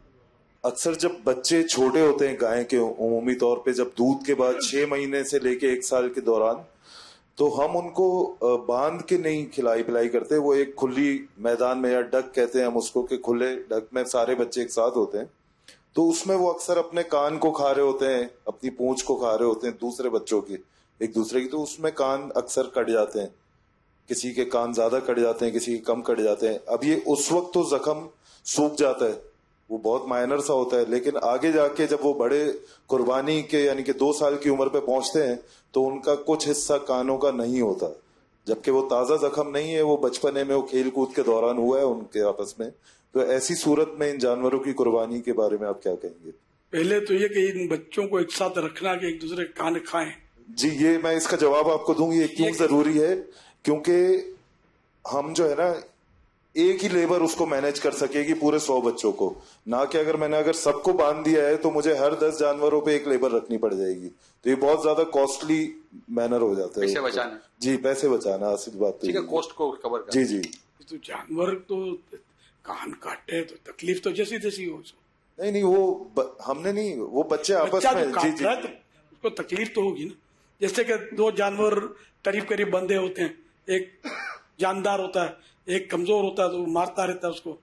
اکثر جب بچے چھوٹے ہوتے ہیں گائے کے، عمومی طور پہ جب دودھ کے بعد 6 مہینے سے لے کے 1 سال کے دوران، تو ہم ان کو باندھ کے نہیں کھلائی پلائی کرتے. وہ ایک کھلی میدان میں، یا ڈک کہتے ہیں ہم اس کو، کہ کھلے ڈک میں سارے بچے ایک ساتھ ہوتے ہیں. تو اس میں وہ اکثر اپنے کان کو کھا رہے ہوتے ہیں، اپنی پونچھ کو کھا رہے ہوتے ہیں دوسرے بچوں کی، ایک دوسرے کی. تو اس میں کان اکثر کٹ جاتے ہیں، کسی کے کان زیادہ کٹ جاتے ہیں، کسی کے کم کٹ جاتے ہیں. اب یہ اس وقت تو زخم سوکھ جاتا ہے، وہ بہت مائنر سا ہوتا ہے، لیکن آگے جا کے جب وہ بڑے قربانی کے یعنی کہ 2 سال کی عمر پہ پہنچتے ہیں تو ان کا کچھ حصہ کانوں کا نہیں ہوتا، جبکہ وہ تازہ زخم نہیں ہے، وہ بچپنے میں وہ کھیل کود کے دوران ہوا ہے ان کے آپس میں. تو ایسی صورت میں ان جانوروں کی قربانی کے بارے میں آپ کیا کہیں گے؟ پہلے تو یہ کہ ان بچوں کو ایک ساتھ رکھنا کہ ایک دوسرے کان کھائیں. جی، یہ میں اس کا جواب آپ کو دوں گی. یہ کیوں ضروری ہے؟ کیونکہ ہم جو ہے نا ایک ہی لیبر اس کو مینج کر سکے گی پورے 100 بچوں کو، نہ کہ اگر میں نے اگر سب کو باندھ دیا ہے تو مجھے ہر 10 جانوروں پہ ایک لیبر رکھنی پڑ جائے گی. تو یہ بہت زیادہ کاسٹلی مینر ہو جاتا ہے. پیسے بچانا. جی، پیسے بچانا اصل بات. ٹھیک ہے، کاسٹ کو کور کرنا. جی جی. تو جانور تو کان کاٹے تو تکلیف تو جیسی تیسی ہو. نہیں وہ ہم نے نہیں، وہ بچے آپس میں. جی جی، اس کو تکلیف تو ہوگی نا. جیسے کہ 2 جانور قریب بندھے ہوتے ہیں، ایک جاندار ہوتا ہے ایک کمزور ہوتا ہے، تو وہ مارتا رہتا ہے اس کو.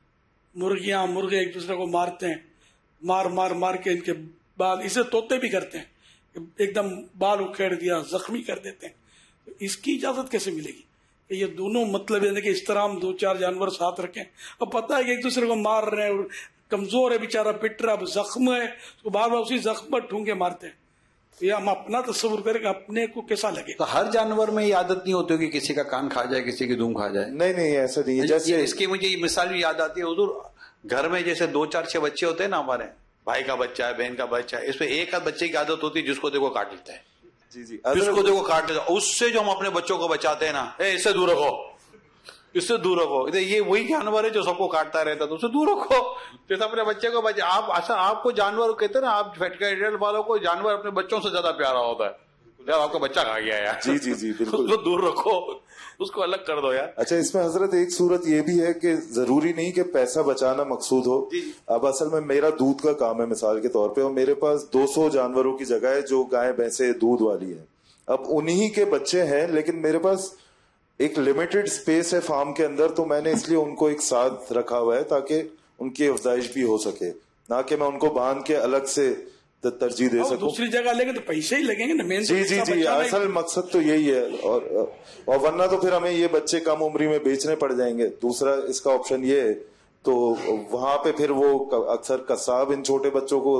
مرغیاں مرغے ایک دوسرے کو مارتے ہیں، مار کے ان کے بال، اسے طوطے بھی کرتے ہیں، ایک دم بال اکھیڑ دیا، زخمی کر دیتے ہیں. اس کی اجازت کیسے ملے گی کہ یہ دونوں مطلب ہے کہ اس طرح ہم 2-4 جانور ساتھ رکھیں؟ اب پتہ ہے کہ ایک دوسرے کو مار رہے ہیں، کمزور ہے بیچارہ، پٹ رہا، اب زخم ہے، اس کو بار بار اسی زخم پر ٹھونکے مارتے ہیں. یہ ہم اپنا تصور کریں کہ اپنے کو کیسا لگے. تو ہر جانور میں یہ عادت نہیں ہوتی کہ کسی کا کان کھا جائے، کسی کی دم کھا جائے. نہیں ایسا نہیں ہے. جیسے اس کی مجھے یہ مثال بھی یاد آتی ہے حضور، گھر میں جیسے 2-4-6 بچے ہوتے ہیں نا، ہمارے بھائی کا بچہ ہے، بہن کا بچہ ہے، اس میں ایک آدھ بچے کی عادت ہوتی ہے جس کو دیکھو کاٹ لیتا ہے. جی جی، جس کو دیکھو کاٹ لیتا ہے. اس سے جو ہم اپنے بچوں کو بچاتے ہیں نا، اس سے دور رکھو، اس سے دور رکھو. یہ وہی جانور ہے جو سب کو کاٹتا رہتا ہے، تو اس سے دور رکھو. جیسے اپنے بچے کو آپ کو جانور کہتے ہیں نا، آپ ویٹرینری والوں کو جانور اپنے بچوں سے زیادہ پیارا ہوتا ہے. یار آپ کا بچہ کھا گیا یار، جی جی جی بالکل، اس کو دور رکھو، اس کو الگ کر دو یار. اچھا، اس میں حضرت ایک صورت یہ بھی ہے کہ ضروری نہیں کہ پیسہ بچانا مقصود ہو. اب اصل میں میرا دودھ کا کام ہے مثال کے طور پہ، اور میرے پاس 200 جانوروں کی جگہ ہے جو گائے بھینسیں دودھ والی ہیں. اب انہی کے بچے ہیں، لیکن میرے پاس ایک لمیٹڈ سپیس ہے فارم کے اندر، تو میں نے اس لیے ان کو ایک ساتھ رکھا ہوا ہے تاکہ ان کی افزائش بھی ہو سکے، نہ کہ میں ان کو باندھ کے الگ سے ترجیح دے سکوں. دوسری جگہ لیں گے تو پیسے ہی لگیں گے نا. مین جی جی جی، اصل مقصد تو یہی ہے. اور ورنہ تو پھر ہمیں یہ بچے کم عمری میں بیچنے پڑ جائیں گے. دوسرا اس کا آپشن یہ ہے، تو وہاں پہ پھر وہ اکثر قصاب ان چھوٹے بچوں کو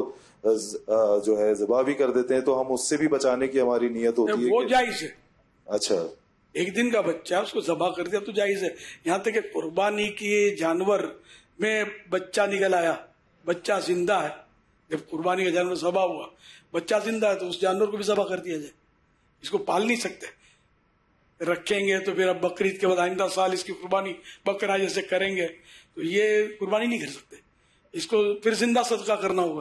جو ہے ذبح بھی کر دیتے ہیں، تو ہم اس سے بھی بچانے کی ہماری نیت ہوتی ہے. وہ جائز ہے. اچھا، ایک دن کا بچہ اس کو ذبح کر دیا تو جائز ہے. یہاں تک کہ قربانی کی جانور میں بچہ نکل آیا، بچہ زندہ ہے، جب قربانی کا جانور ذبح ہوا بچہ زندہ ہے تو اس جانور کو بھی ذبح کر دیا جائے. اس کو پال نہیں سکتے، رکھیں گے تو پھر اب بقرعید کے بعد آئندہ سال اس کی قربانی بکرا جیسے کریں گے تو یہ قربانی نہیں کر سکتے. اس کو پھر زندہ صدقہ کرنا ہوگا.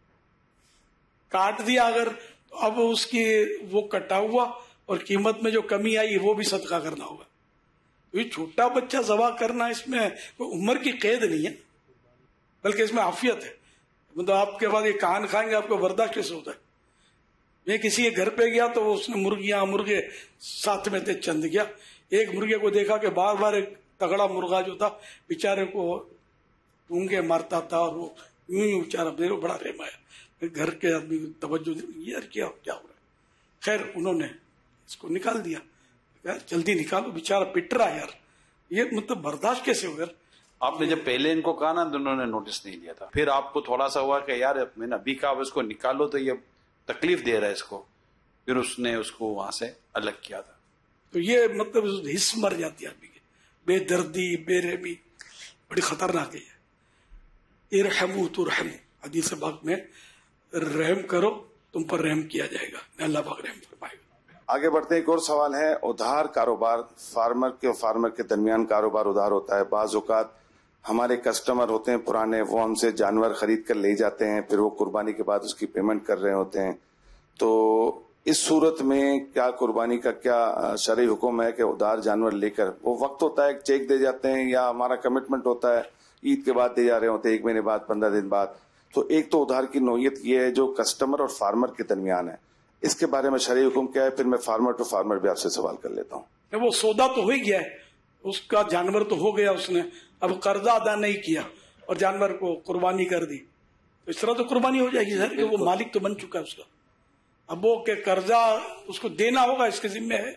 کاٹ دیا اگر، اب اس کی وہ کٹا ہوا اور قیمت میں جو کمی آئی وہ بھی صدقہ کرنا ہوگا. یہ چھوٹا بچہ ذبح کرنا، اس میں کوئی عمر کی قید نہیں ہے، بلکہ اس میں عافیت ہے. مطلب آپ کے بعد یہ کان کھائیں گے آپ کو برداشت کیسے ہوتا ہے. میں کسی کے گھر پہ گیا تو اس نے مرغے ساتھ میں تھے، چند گیا، ایک مرغے کو دیکھا کہ بار بار ایک تگڑا مرغا جو تھا بیچارے کو ڈونگے مارتا تھا، اور وہ یوں بیچارہ میرے بڑا رحم آیا. گھر کے آدمی کو توجہ یار کیا ہو رہا ہے. خیر انہوں نے اس کو نکال دیا. جلدی نکالو، بیچارہ پٹ رہا ہے یار. یہ مطلب برداشت کیسے ہو یار. آپ نے جب پہلے ان کو کہا نا تو انہوں نے نوٹس نہیں لیا تھا، پھر آپ کو تھوڑا سا ہوا کہ یار میں نے ابھی کہا اب اس کو نکالو تو یہ تکلیف دے رہا ہے اس کو، پھر اس نے اس کو وہاں سے الگ کیا تھا. تو یہ مطلب حس مر جاتی ہے آدمی کی، بے دردی بے رحمی بڑی خطرناک ہے. ارحموا ترحموا، حدیث پاک میں رحم کرو تم پر رحم کیا جائے گا، اللہ پاک رحم فرمائے گا. آگے بڑھتے ہیں. ایک اور سوال ہے, ادھار کاروبار, فارمر کے درمیان کاروبار ادھار ہوتا ہے. بعض اوقات ہمارے کسٹمر ہوتے ہیں پرانے, وہ ہم سے جانور خرید کر لے جاتے ہیں, پھر وہ قربانی کے بعد اس کی پیمنٹ کر رہے ہوتے ہیں. تو اس صورت میں کیا قربانی کا کیا شرعی حکم ہے کہ ادھار جانور لے کر, وہ وقت ہوتا ہے چیک دے جاتے ہیں یا ہمارا کمٹمنٹ ہوتا ہے عید کے بعد دے جا رہے ہوتے ہیں, 1 مہینے بعد, 15 دن بعد. تو ایک تو ادھار کی نوعیت یہ ہے جو کسٹمر اور فارمر کے درمیان ہے, اس کے بارے میں شرعی حکم کیا ہے؟ پھر میں فارمر ٹو فارمر بھی آپ سے سوال کر لیتا ہوں. وہ سودا تو ہو ہی گیا ہے, اس کا جانور تو ہو گیا, اس نے اب قرضہ ادا نہیں کیا اور جانور کو قربانی کر دی, تو اس طرح تو قربانی ہو جائے گی سر, کہ وہ مالک تو بن چکا ہے اس کا. اب وہ کہ قرضہ اس کو دینا ہوگا, اس کے ذمے ہے.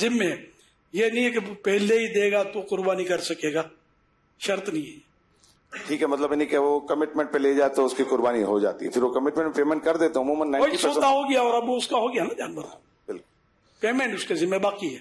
یہ نہیں ہے کہ پہلے ہی دے گا تو قربانی کر سکے گا, شرط نہیں ہے. ٹھیک ہے, مطلب نہیں کہ وہ کمٹمنٹ پہ لے جائے تو اس کی قربانی ہو جاتی ہے, پھر وہ کمٹمنٹ میں پیمنٹ کر دیتے ہیں عموماً 90%. سودا ہو گیا اور اب اس کا ہو گیا نا جانور, بالکل پیمنٹ اس کے ذمہ باقی ہے.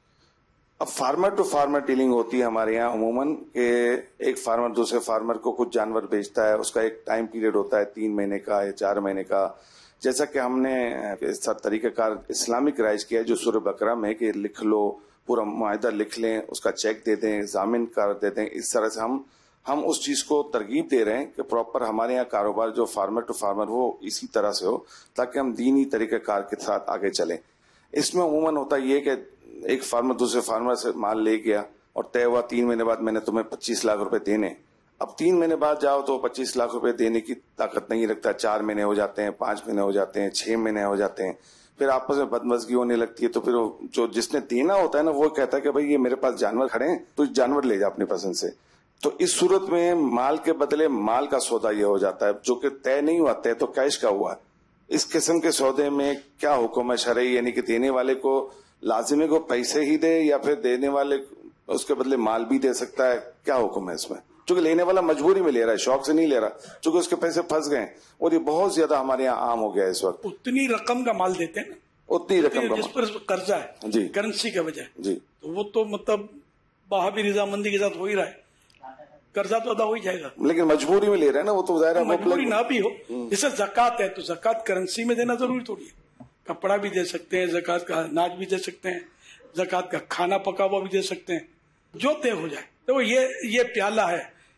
اب فارمر ٹو فارمر ڈیلنگ ہوتی ہے ہمارے یہاں عموماً کہ ایک فارمر دوسرے فارمر کو کچھ جانور بیچتا ہے, اس کا ایک ٹائم پیریڈ ہوتا ہے 3 مہینے کا یا 4 مہینے کا. جیسا کہ ہم نے طریقہ کار اسلامک رائج کیا ہے جو سورہ بقرہ میں کہ لکھ لو, پورا معاہدہ لکھ لیں, اس کا چیک دے دیں, ضامن کر دے دیں. اس طرح سے ہم اس چیز کو ترغیب دے رہے ہیں کہ پراپر ہمارے یہاں کاروبار جو فارمر ٹو فارمر وہ اسی طرح سے ہو, تاکہ ہم دینی طریقہ کار کے ساتھ آگے چلیں. اس میں عموماً ہوتا یہ کہ ایک فارمر دوسرے فارمر سے مال لے گیا اور طے ہوا 3 مہینے بعد میں نے تمہیں 25 لاکھ روپے دینے. اب 3 مہینے بعد جاؤ تو 25 لاکھ روپے دینے کی طاقت نہیں رکھتا, 4 مہینے ہو جاتے ہیں, 5 مہینے ہو جاتے ہیں, 6 مہینے ہو جاتے ہیں, پھر آپس میں بدمزگی ہونے لگتی ہے. تو پھر جو جس نے دینا ہوتا ہے نا وہ کہتا ہے کہ بھائی یہ میرے پاس جانور کھڑے ہیں, تو جانور لے جا اپنی پسند سے. تو اس صورت میں مال کے بدلے مال کا سودا یہ ہو جاتا ہے جو کہ طے نہیں ہوا, طے تو کیش کا ہوا. اس قسم کے سودے میں کیا حکم ہے شرعی, یعنی کہ دینے والے کو لازمی کو پیسے ہی دے یا پھر دینے والے اس کے بدلے مال بھی دے سکتا ہے, کیا حکم ہے اس میں؟ چونکہ لینے والا مجبوری میں لے رہا ہے, شوق سے نہیں لے رہا, چونکہ اس کے پیسے پھنس گئے, اور یہ بہت زیادہ ہمارے یہاں عام ہو گیا ہے اس وقت. اتنی رقم کا مال دیتے ہیں نا, اتنی رقم کا جس پر قرضہ ہے جی, کرنسی کے وجہ جی, تو وہ تو مطلب باہمی رضامندی کے ساتھ ہو ہی رہا ہے, قرضہ تو ادا ہو ہی جائے گا, لیکن مجبوری میں لے رہے ہیں نا, وہ تو ظاہر ہے مجبوری نہ بھی ہو. جیسے زکوٰۃ ہے تو زکوٰۃ کرنسی میں دینا ضروری تھوڑی ہے, کپڑا بھی دے سکتے ہیں, زکوٰۃ کا اناج بھی دے سکتے ہیں, زکوٰۃ کا کھانا پکا ہوا بھی دے سکتے ہیں, جو طے ہو جائے. تو یہ پیالہ ہے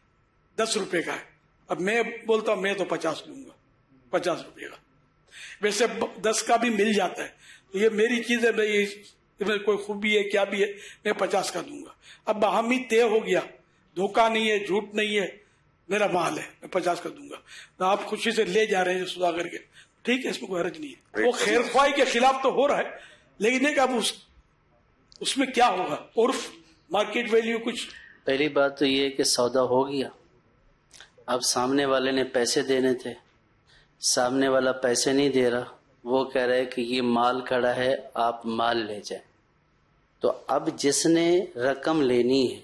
10 روپے کا ہے, اب میں بولتا ہوں میں تو 50 لوں گا, 50 روپے کا, ویسے 10 کا بھی مل جاتا ہے, تو یہ میری چیز ہے, بھائی کوئی خوبی ہے کیا بھی ہے, میں 50 کا دوں گا. اب باہمی طے ہو گیا, دھوکہ نہیں ہے, جھوٹ نہیں ہے, میرا مال ہے, میں 50 کا دوں گا. تو آپ خوشی سے لے جا رہے ہیں سودا کر کے, ٹھیک ہے, اس میں کوئی حرج نہیں ہے. وہ خیر خواہی کے خلاف تو ہو رہا ہے, لیکن ایک اب اس میں کیا ہوگا, عرف, مارکیٹ ویلیو کچھ. پہلی بات تو یہ ہے کہ سودا ہو گیا, اب سامنے والے نے پیسے دینے تھے, سامنے والا پیسے نہیں دے رہا, وہ کہہ رہے کہ یہ مال کھڑا ہے آپ مال لے جائیں. تو اب جس نے رقم لینی ہے,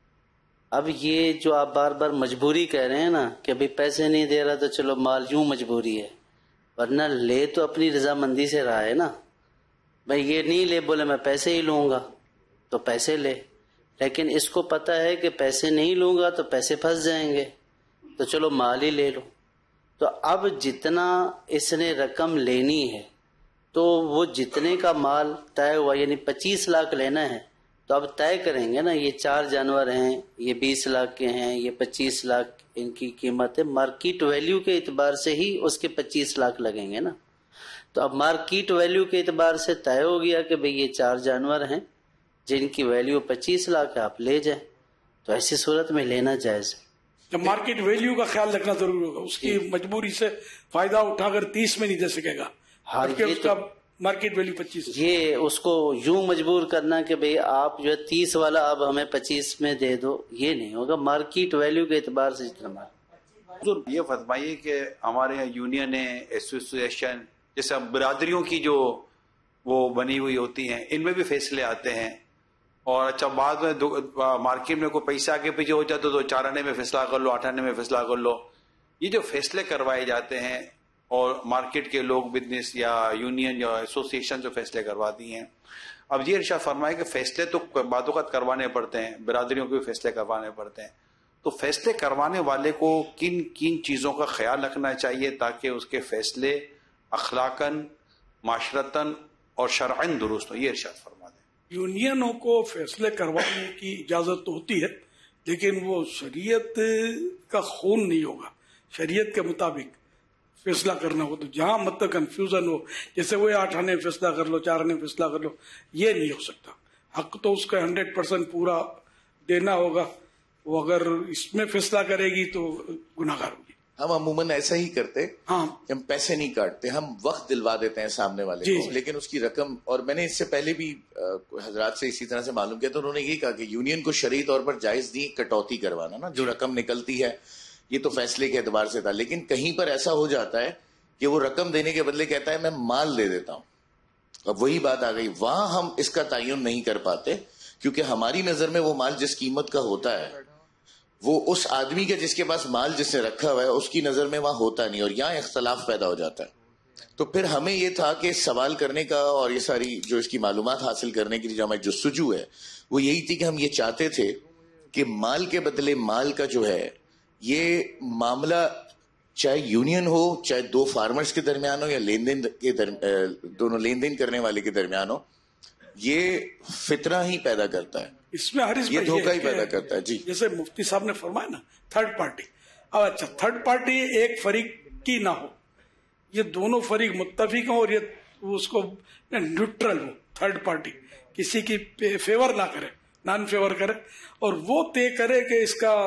اب یہ جو آپ بار بار مجبوری کہہ رہے ہیں نا کہ ابھی پیسے نہیں دے رہا تو چلو مال یوں مجبوری ہے, ورنہ لے تو اپنی رضامندی سے رہا ہے نا. بھائی یہ نہیں لے, بولے میں پیسے ہی لوں گا تو پیسے لے, لیکن اس کو پتا ہے کہ پیسے نہیں لوں گا تو پیسے پھنس جائیں گے, تو چلو مال ہی لے لو. تو اب جتنا اس نے رقم لینی ہے تو وہ جتنے کا مال طے ہوا, یعنی 25 لاکھ لینا ہے, تو اب طے کریں گے نا, یہ 4 جانور ہیں, یہ 20 لاکھ کے ہیں, یہ 25 لاکھ ان کی قیمت ہے, مارکیٹ ویلیو کے اعتبار سے ہی اس کے 25 لاکھ لگیں گے نا. تو اب مارکیٹ ویلیو کے اعتبار سے طے ہو گیا کہ بھئی یہ 4 جانور ہیں جن کی ویلیو 25 لاکھ ہے, آپ لے جائیں. تو ایسی صورت میں لینا جائز ہے. جب مارکیٹ ویلیو کا خیال رکھنا ضروری ہوگا, اس کی مجبوری سے فائدہ اٹھا کر 30 میں نہیں دے سکے گا, اس کا مارکیٹ ویلیو 25. یہ اس کو یوں مجبور کرنا کہ بھئی آپ جو ہے 30 والا اب ہمیں 25 میں دے دو, یہ نہیں ہوگا. مارکیٹ ویلیو کے اعتبار سے جتنا مال. یہ فرمائیے کہ ہمارے یہاں یونین ایسوسیشن جیسے برادریوں کی جو وہ بنی ہوئی ہوتی ہیں, ان میں بھی فیصلے آتے ہیں, اور اچھا بعد میں مارکیٹ میں کوئی پیسہ آگے پیچھے ہو جاتا تو 4 آنے میں فیصلہ کر لو, 8 آنے میں فیصلہ کر لو. یہ جو فیصلے کروائے جاتے ہیں اور مارکیٹ کے لوگ بزنس یا یونین یا ایسوسیشن جو فیصلے کرواتی ہیں, اب یہ ارشاد فرمائے کہ فیصلے تو بعض اوقات کروانے پڑتے ہیں, برادریوں کو بھی فیصلے کروانے پڑتے ہیں. تو فیصلے کروانے والے کو کن کن چیزوں کا خیال رکھنا چاہیے تاکہ اس کے فیصلے اخلاقاً, معاشرتاً اور شرعن درست ہو. یہ ارشاد فرما دیں. یونینوں کو فیصلے کروانے کی اجازت تو ہوتی ہے، لیکن وہ شریعت کا خون نہیں ہوگا. شریعت کے مطابق فیصلہ کرنا ہو تو جہاں مطلب کنفیوژن ہو، جیسے وہ 8 آنے فیصلہ کر لو، 4 آنے فیصلہ کر لو، یہ نہیں ہو سکتا. حق تو اس کا 100% پورا دینا ہوگا. وہ اگر اس میں فیصلہ کرے گی تو گناہ گار ہوگی. ہم عموماً ایسا ہی کرتے، ہاں، ہم پیسے نہیں کاٹتے، ہم وقت دلوا دیتے ہیں سامنے والے جی کو، لیکن اس کی رقم. اور میں نے اس سے پہلے بھی حضرات سے اسی طرح سے معلوم کیا تو انہوں نے یہ کہا کہ یونین کو شرعی طور پر جائز نہیں کٹوتی کروانا نا، جو رقم نکلتی ہے یہ تو فیصلے کے اعتبار سے تھا. لیکن کہیں پر ایسا ہو جاتا ہے کہ وہ رقم دینے کے بدلے کہتا ہے میں مال دے دیتا ہوں. اب وہی بات آ گئی، وہاں ہم اس کا تعین نہیں کر پاتے کیونکہ ہماری نظر میں وہ مال جس قیمت کا ہوتا ہے وہ اس آدمی کے جس کے پاس مال جس نے رکھا ہوا ہے اس کی نظر میں وہاں ہوتا نہیں، اور یہاں اختلاف پیدا ہو جاتا ہے. تو پھر ہمیں یہ تھا کہ سوال کرنے کا اور یہ ساری جو اس کی معلومات حاصل کرنے کی جو ہماری جستجو ہے وہ یہی تھی کہ ہم یہ چاہتے تھے کہ مال کے بدلے مال کا جو ہے یہ معاملہ چاہے یونین ہو، چاہے 2 فارمرز کے درمیان ہو یا لین دین کے دونوں لین دین کرنے والے کے درمیان ہو، یہ فتنہ ہی پیدا کرتا ہے، اس میں حارث یہ دھوکہ ہی پیدا کرتا ہے. جی جیسے مفتی صاحب نے فرمایا نا تھرڈ پارٹی. اب اچھا تھرڈ پارٹی ایک فریق کی نہ ہو، یہ دونوں فریق متفق ہوں اور یہ اس کو نیوٹرل ہو. تھرڈ پارٹی کسی کی فیور نہ کرے، نان فیور کرے، اور وہ طے کرے کہ اس کا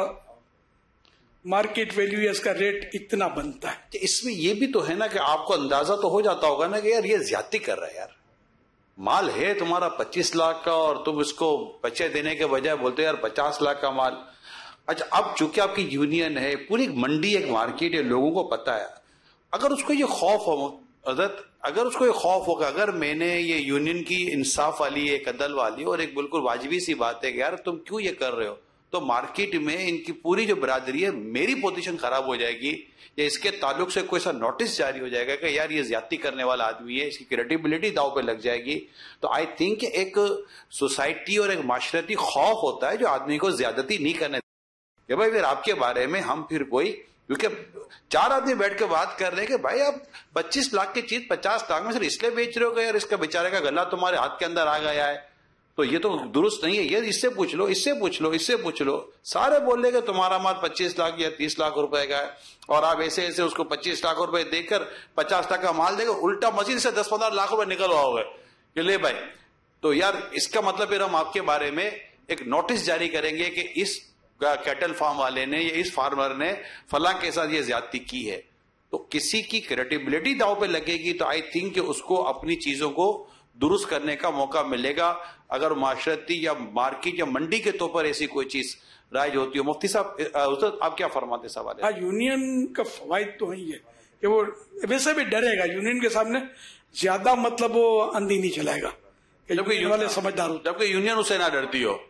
مارکیٹ ویلیو یا اس کا ریٹ اتنا بنتا ہے. اس میں یہ بھی تو ہے نا کہ آپ کو اندازہ تو ہو جاتا ہوگا نا کہ یار یہ زیادتی کر رہا ہے. یار مال ہے تمہارا 25 لاکھ کا اور تم اس کو بچے دینے کے بجائے بولتے یار 50 لاکھ کا مال. اچھا اب چونکہ آپ کی یونین ہے، پوری منڈی ایک مارکیٹ ہے، لوگوں کو پتا ہے، اگر اس کو یہ خوف ہو حضرت، اگر اس کو یہ خوف ہوگا اگر میں نے یہ یونین کی انصاف والی ایک عدل والی اور ایک بالکل واجبی سی بات ہے کہ یار تم کیوں یہ کر رہے ہو، تو مارکیٹ میں ان کی پوری جو برادری ہے میری پوزیشن خراب ہو جائے گی، یا اس کے تعلق سے کوئی سا نوٹس جاری ہو جائے گا کہ یار یہ زیادتی کرنے والا آدمی ہے، اس کی کریڈیبلٹی داؤ پہ لگ جائے گی. تو آئی تھنک ایک سوسائٹی اور ایک معاشرتی خوف ہوتا ہے جو آدمی کو زیادتی نہیں کرنے کہ بھائی پھر آپ کے بارے میں ہم پھر کوئی، کیونکہ 4 آدمی بیٹھ کے بات کر رہے ہیں کہ بھائی آپ 25 لاکھ کی چیز 50 لاکھ میں صرف اس لیے بیچ رہے ہو کہ یار اس کا بیچارے کا گلا تمہارے ہاتھ کے اندر آ گیا ہے، تو یہ تو درست نہیں ہے. یہ اس سے پوچھ لو، اس سے پوچھ لو، اس سے پوچھ لو، سارے بول رہے کہ تمہارا مال 25 لاکھ یا 30 لاکھ روپے کا ہے، اور آپ ایسے ایسے اس کو 25 لاکھ روپے دے کر 50 لاکھ کا مال دے کر الٹا مسجد سے 10-15 لاکھ روپے نکلواؤ گے کہ لے بھائی. تو یار اس کا مطلب پھر ہم آپ کے بارے میں ایک نوٹس جاری کریں گے کہ اس کیٹل فارم والے نے یا اس فارمر نے فلاں کے ساتھ یہ زیادتی کی ہے، تو کسی کی کریڈیبلٹی داؤ پہ لگے گی. تو آئی تھنک کہ اس کو اپنی چیزوں کو درست کرنے کا موقع ملے گا اگر معاشرتی یا مارکیٹ یا منڈی کے طور پر ایسی کوئی چیز رائج ہوتی ہو. مفتی صاحب آپ کیا فرماتے سوال ہے؟ یونین کا فوائد تو ہی ہے کہ وہ ویسے بھی ڈرے گا، یونین کے سامنے زیادہ مطلب وہ اندھی نہیں چلائے گا کہ والے سمجھدار ہو، جبکہ یونین اسے نہ ڈرتی ہو.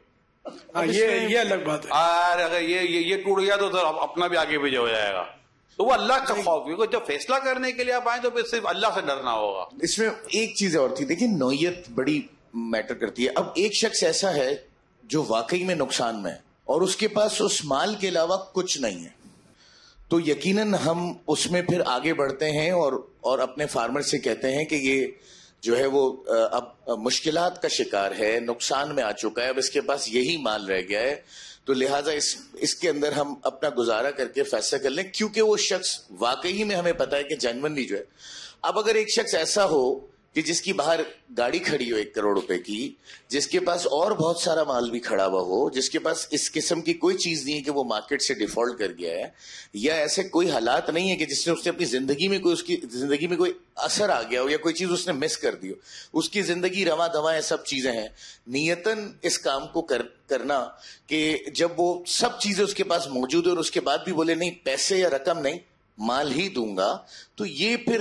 یہ الگ بات ہے. اگر یہ ٹوٹ گیا تو اپنا بھی آگے پیچھے ہو جائے گا. تو وہ اللہ کا خوف، کیونکہ جب فیصلہ کرنے کے لیے آپ آئیں تو پھر صرف اللہ سے ڈرنا ہوگا. اس میں ایک چیز اور تھی، دیکھیں نوعیت بڑی میٹر کرتی ہے. اب ایک شخص ایسا ہے جو واقعی میں نقصان میں ہے اور اس کے پاس اس مال کے علاوہ کچھ نہیں ہے، تو یقیناً ہم اس میں پھر آگے بڑھتے ہیں اور اپنے فارمر سے کہتے ہیں کہ یہ جو ہے وہ اب مشکلات کا شکار ہے، نقصان میں آ چکا ہے، اب اس کے پاس یہی مال رہ گیا ہے، تو لہٰذا اس کے اندر ہم اپنا گزارا کر کے فیصلہ کر لیں، کیونکہ وہ شخص واقعی میں ہمیں پتا ہے کہ جینوئنلی جو ہے. اب اگر ایک شخص ایسا ہو کہ جس کی باہر گاڑی کھڑی ہو 1 کروڑ روپے کی، جس کے پاس اور بہت سارا مال بھی کھڑا ہوا ہو، جس کے پاس اس قسم کی کوئی چیز نہیں ہے کہ وہ مارکیٹ سے ڈیفالٹ کر گیا ہے، یا ایسے کوئی حالات نہیں ہے کہ جس سے اس نے اپنی زندگی میں کوئی اس کی زندگی میں کوئی اثر آ گیا ہو یا کوئی چیز اس نے مس کر دی ہو، اس کی زندگی رواں دواں سب چیزیں ہیں، نیتاً اس کام کو کرنا کہ جب وہ سب چیزیں اس کے پاس موجود ہے اور اس کے بعد بھی بولے نہیں پیسے یا رقم نہیں مال ہی دوں گا، تو یہ پھر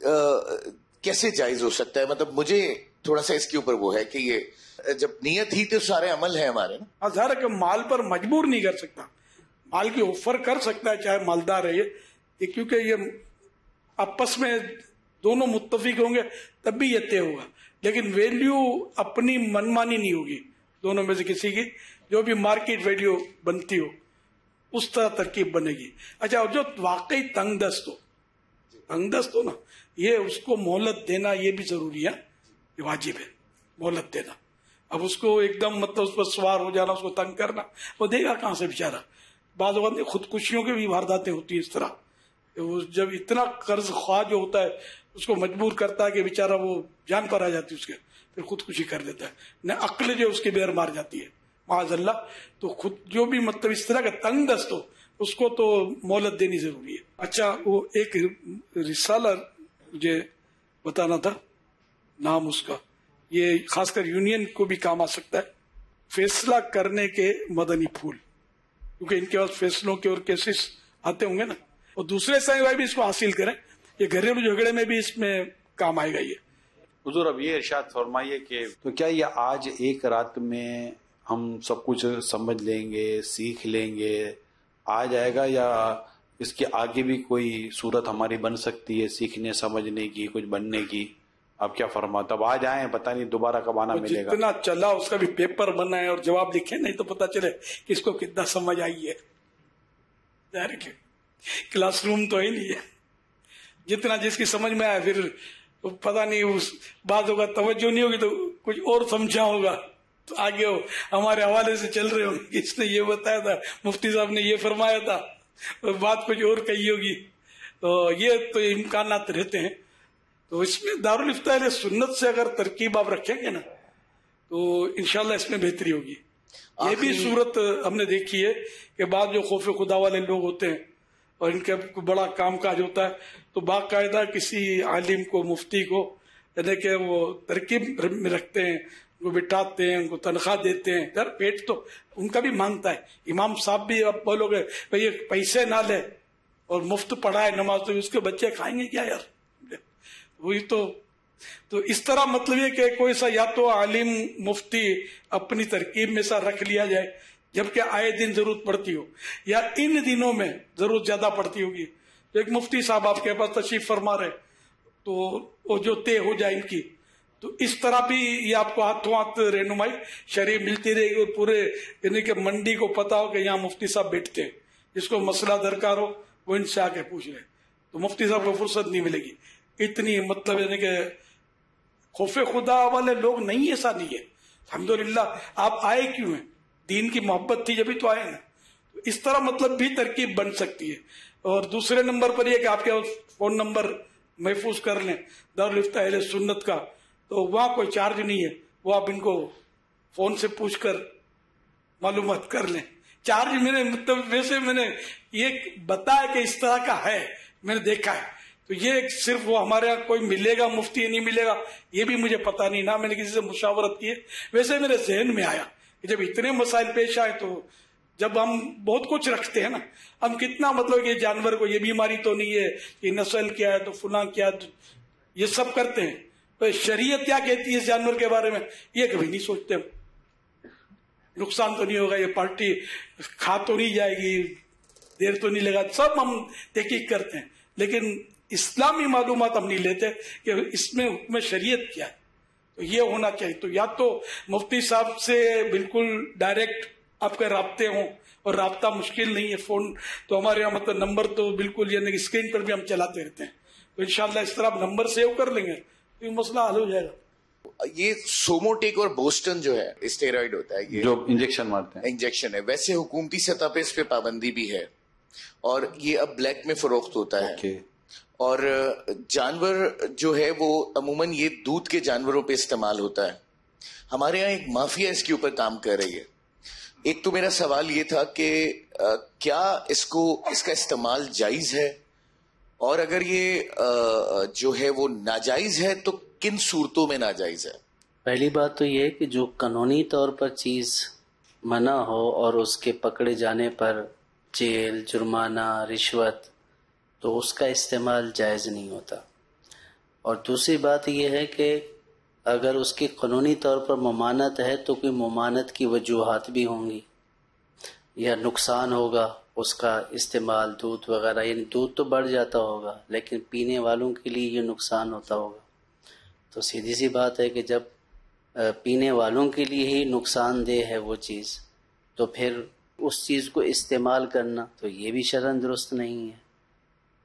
کیسے جائز ہو سکتا ہے؟ مطلب مجھے تھوڑا سا اس کے اوپر وہ ہے کہ یہ جب نیت ہی تو سارے عمل ہیں ہمارے نا. ظاہر ہے کہ مال پر مجبور نہیں کر سکتا، مال کی آفر کر سکتا ہے چاہے مالدار ہے یہ، کیونکہ یہ آپس میں دونوں متفق ہوں گے تب بھی یہ طے ہوگا، لیکن ویلیو اپنی منمانی نہیں ہوگی دونوں میں سے کسی کی، جو بھی مارکیٹ ویلیو بنتی ہو اس طرح ترکیب بنے گی. اچھا جو واقعی تنگ دست ہو نا، یہ اس کو مہلت دینا یہ بھی ضروری ہے، یہ واجب ہے مہلت دینا. اب اس کو ایک دم مطلب اس پر سوار ہو جانا، اس کو تنگ کرنا، وہ دے گا کہاں سے بیچارہ. بعض اوقات خودکشیوں کی بھی وارداتیں ہوتی ہیں اس طرح. جب اتنا قرض خواہ جو ہوتا ہے اس کو مجبور کرتا ہے کہ بیچارہ وہ جان پر آ جاتی ہے اس کے، پھر خودکشی کر دیتا ہے، نہ عقل جو اس کی بیر مار جاتی ہے معاذ اللہ. تو خود جو بھی مطلب اس طرح کا تنگ دست ہو اس کو تو مہلت دینی ضروری ہے. اچھا، وہ ایک رسالہ مجھے بتانا تھا، نام اس کا، یہ خاص کر یونین کو بھی کام آ سکتا ہے، فیصلہ کرنے کے مدنی پھول، کیونکہ ان کے پاس فیصلوں کے اور کیسز آتے ہوں گے نا، اور دوسرے سائیں بھائی بھی اس کو حاصل کریں. یہ گھریلو جھگڑے میں بھی اس میں کام آئے گا. یہ حضور اب یہ ارشاد فرمائیے کہ تو کیا یہ آج ایک رات میں ہم سب کچھ سمجھ لیں گے، سیکھ لیں گے، آ جائے گا، یا اس کے آگے بھی کوئی صورت ہماری بن سکتی ہے سیکھنے سمجھنے کی، کچھ بننے کی؟ آپ کیا فرماتے؟ اب آ جائیں، پتہ نہیں دوبارہ کب آنا ملے گا. جتنا چلا اس کا بھی پیپر بنائے اور جواب لکھے، نہیں تو پتہ چلے کہ اس کو کتنا سمجھ آئی ہے. ظاہر ہے کلاس روم تو ہی نہیں ہے. جتنا جس کی سمجھ میں آیا، پھر پتہ نہیں اس باتوں کا توجہ نہیں ہوگی تو کچھ اور سمجھا ہوگا، تو آگے ہو ہمارے حوالے سے چل رہے ہوں کہ اس نے یہ بتایا تھا، مفتی صاحب نے یہ فرمایا تھا، بات کچھ اور کہی ہوگی. تو یہ تو امکانات رہتے ہیں. تو اس میں دارالفتاء اہل سنت سے اگر ترکیب آپ رکھیں گے نا تو انشاءاللہ اس میں بہتری ہوگی. یہ بھی صورت ہم نے دیکھی ہے کہ بعض جو خوف خدا والے لوگ ہوتے ہیں اور ان کا بڑا کام کاج ہوتا ہے تو باقاعدہ کسی عالم کو، مفتی کو، یعنی کہ وہ ترکیب میں رکھتے ہیں، ان کو بٹھاتے ہیں، ان کو تنخواہ دیتے ہیں. یار پیٹ تو ان کا بھی مانگتا ہے. امام صاحب بھی اب بولو گے بھائی پیسے نہ لے اور مفت پڑھائے نماز تو اس کے بچے کھائیں گے کیا یار؟ وہی تو اس طرح مطلب یہ کہ کوئی سا یا تو عالم مفتی اپنی ترکیب میں سا رکھ لیا جائے جبکہ آئے دن ضرورت پڑتی ہو، یا ان دنوں میں ضرورت زیادہ پڑتی ہوگی تو ایک مفتی صاحب آپ کے پاس تشریف فرما رہے تو وہ جو طے ہو جائے ان کی، تو اس طرح بھی یہ آپ کو ہاتھوں ہاتھ رہنمائی شرعی ملتی رہے گی. اور پورے یعنی کہ منڈی کو پتا ہو کہ یہاں مفتی صاحب بیٹھتے ہیں، جس کو مسئلہ درکار ہو وہ ان سے آ کے پوچھ لے، تو مفتی صاحب کو فرصت نہیں ملے گی. اتنی مطلب یعنی کہ خوف خدا والے لوگ نہیں، ایسا نہیں ہے. الحمدللہ آپ آئے کیوں ہیں؟ دین کی محبت تھی جبھی تو آئے نا. اس طرح مطلب بھی ترکیب بن سکتی ہے. اور دوسرے نمبر پر یہ کہ آپ کے فون نمبر محفوظ کر لیں دارالفتاء اہل سنت کا، تو وہاں کوئی چارج نہیں ہے، وہ آپ ان کو فون سے پوچھ کر معلومات کر لیں. چارج میں نے مطلب ویسے میں نے یہ بتایا کہ اس طرح کا ہے، میں نے دیکھا ہے، تو یہ صرف وہ ہمارے یہاں کوئی ملے گا مفتی نہیں ملے گا یہ بھی مجھے پتا نہیں، نہ میں نے کسی سے مشاورت کی ہے. ویسے میرے ذہن میں آیا کہ جب اتنے مسائل پیش آئے تو جب ہم بہت کچھ رکھتے ہیں نا، ہم کتنا مطلب کہ جانور کو یہ بیماری تو نہیں ہے، یہ نسل کیا ہے، تو فلاں کیا، یہ سب کرتے ہیں. تو شریعت کیا کہتی ہے اس جانور کے بارے میں یہ کبھی نہیں سوچتے. ہم نقصان تو نہیں ہوگا، یہ پارٹی کھا تو نہیں جائے گی، دیر تو نہیں لگا، سب ہم تحقیق کرتے ہیں، لیکن اسلامی معلومات ہم نہیں لیتے کہ اس میں حکم شریعت کیا ہے. تو یہ ہونا چاہیے. تو یا تو مفتی صاحب سے بالکل ڈائریکٹ آپ کے رابطے ہوں، اور رابطہ مشکل نہیں ہے، فون تو ہمارے یہاں مطلب نمبر تو بالکل یعنی اسکرین پر بھی ہم چلاتے رہتے ہیں، تو انشاءاللہ اس طرح آپ نمبر سیو کر لیں گے تو یہ مسئلہ حل ہو جائے گا. یہ سوموٹیک اور بوسٹن جو ہے اسٹیرائڈ ہوتا ہے، یہ جو انجیکشن مارتے ہیں، انجیکشن ہے، ویسے حکومتی سطح پہ اس پہ پابندی بھی ہے اور یہ اب بلیک میں فروخت ہوتا ہے. اور جانور جو ہے وہ عموماً یہ دودھ کے جانوروں پہ استعمال ہوتا ہے. ہمارے یہاں ایک مافیا اس کے اوپر کام کر رہی ہے. ایک تو میرا سوال یہ تھا کہ کیا اس کا استعمال جائز ہے، اور اگر یہ جو ہے وہ ناجائز ہے تو کن صورتوں میں ناجائز ہے؟ پہلی بات تو یہ کہ جو قانونی طور پر چیز منع ہو اور اس کے پکڑے جانے پر جیل، جرمانہ، رشوت، تو اس کا استعمال جائز نہیں ہوتا. اور دوسری بات یہ ہے کہ اگر اس کی قانونی طور پر ممانعت ہے تو کوئی ممانعت کی وجوہات بھی ہوں گی، یا نقصان ہوگا اس کا استعمال، دودھ وغیرہ، یعنی دودھ تو بڑھ جاتا ہوگا لیکن پینے والوں کے لیے یہ نقصان ہوتا ہوگا. تو سیدھی سی بات ہے کہ جب پینے والوں کے لیے ہی نقصان دہ ہے وہ چیز، تو پھر اس چیز کو استعمال کرنا تو یہ بھی شرعاً درست نہیں ہے.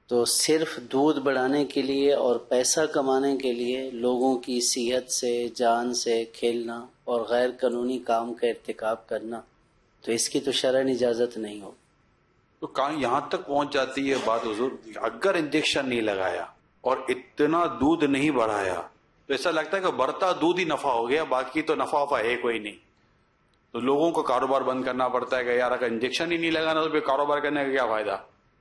تو صرف دودھ بڑھانے کے لیے اور پیسہ کمانے کے لیے لوگوں کی صحت سے، جان سے کھیلنا اور غیر قانونی کام کا ارتکاب کرنا، تو اس کی تو شرعاً اجازت نہیں ہو. تو یہاں تک پہنچ جاتی ہے بات حضور، اگر انجیکشن نہیں لگایا اور اتنا دودھ نہیں بڑھایا تو ایسا لگتا ہے کہ بڑھتا دودھ ہی نفع ہو گیا، باقی تو نفع وفع ہے کوئی نہیں. تو لوگوں کو کاروبار بند کرنا پڑتا ہے کہ یار اگر انجیکشن ہی نہیں لگانا تو پھر کاروبار کرنے کا کیا فائدہ.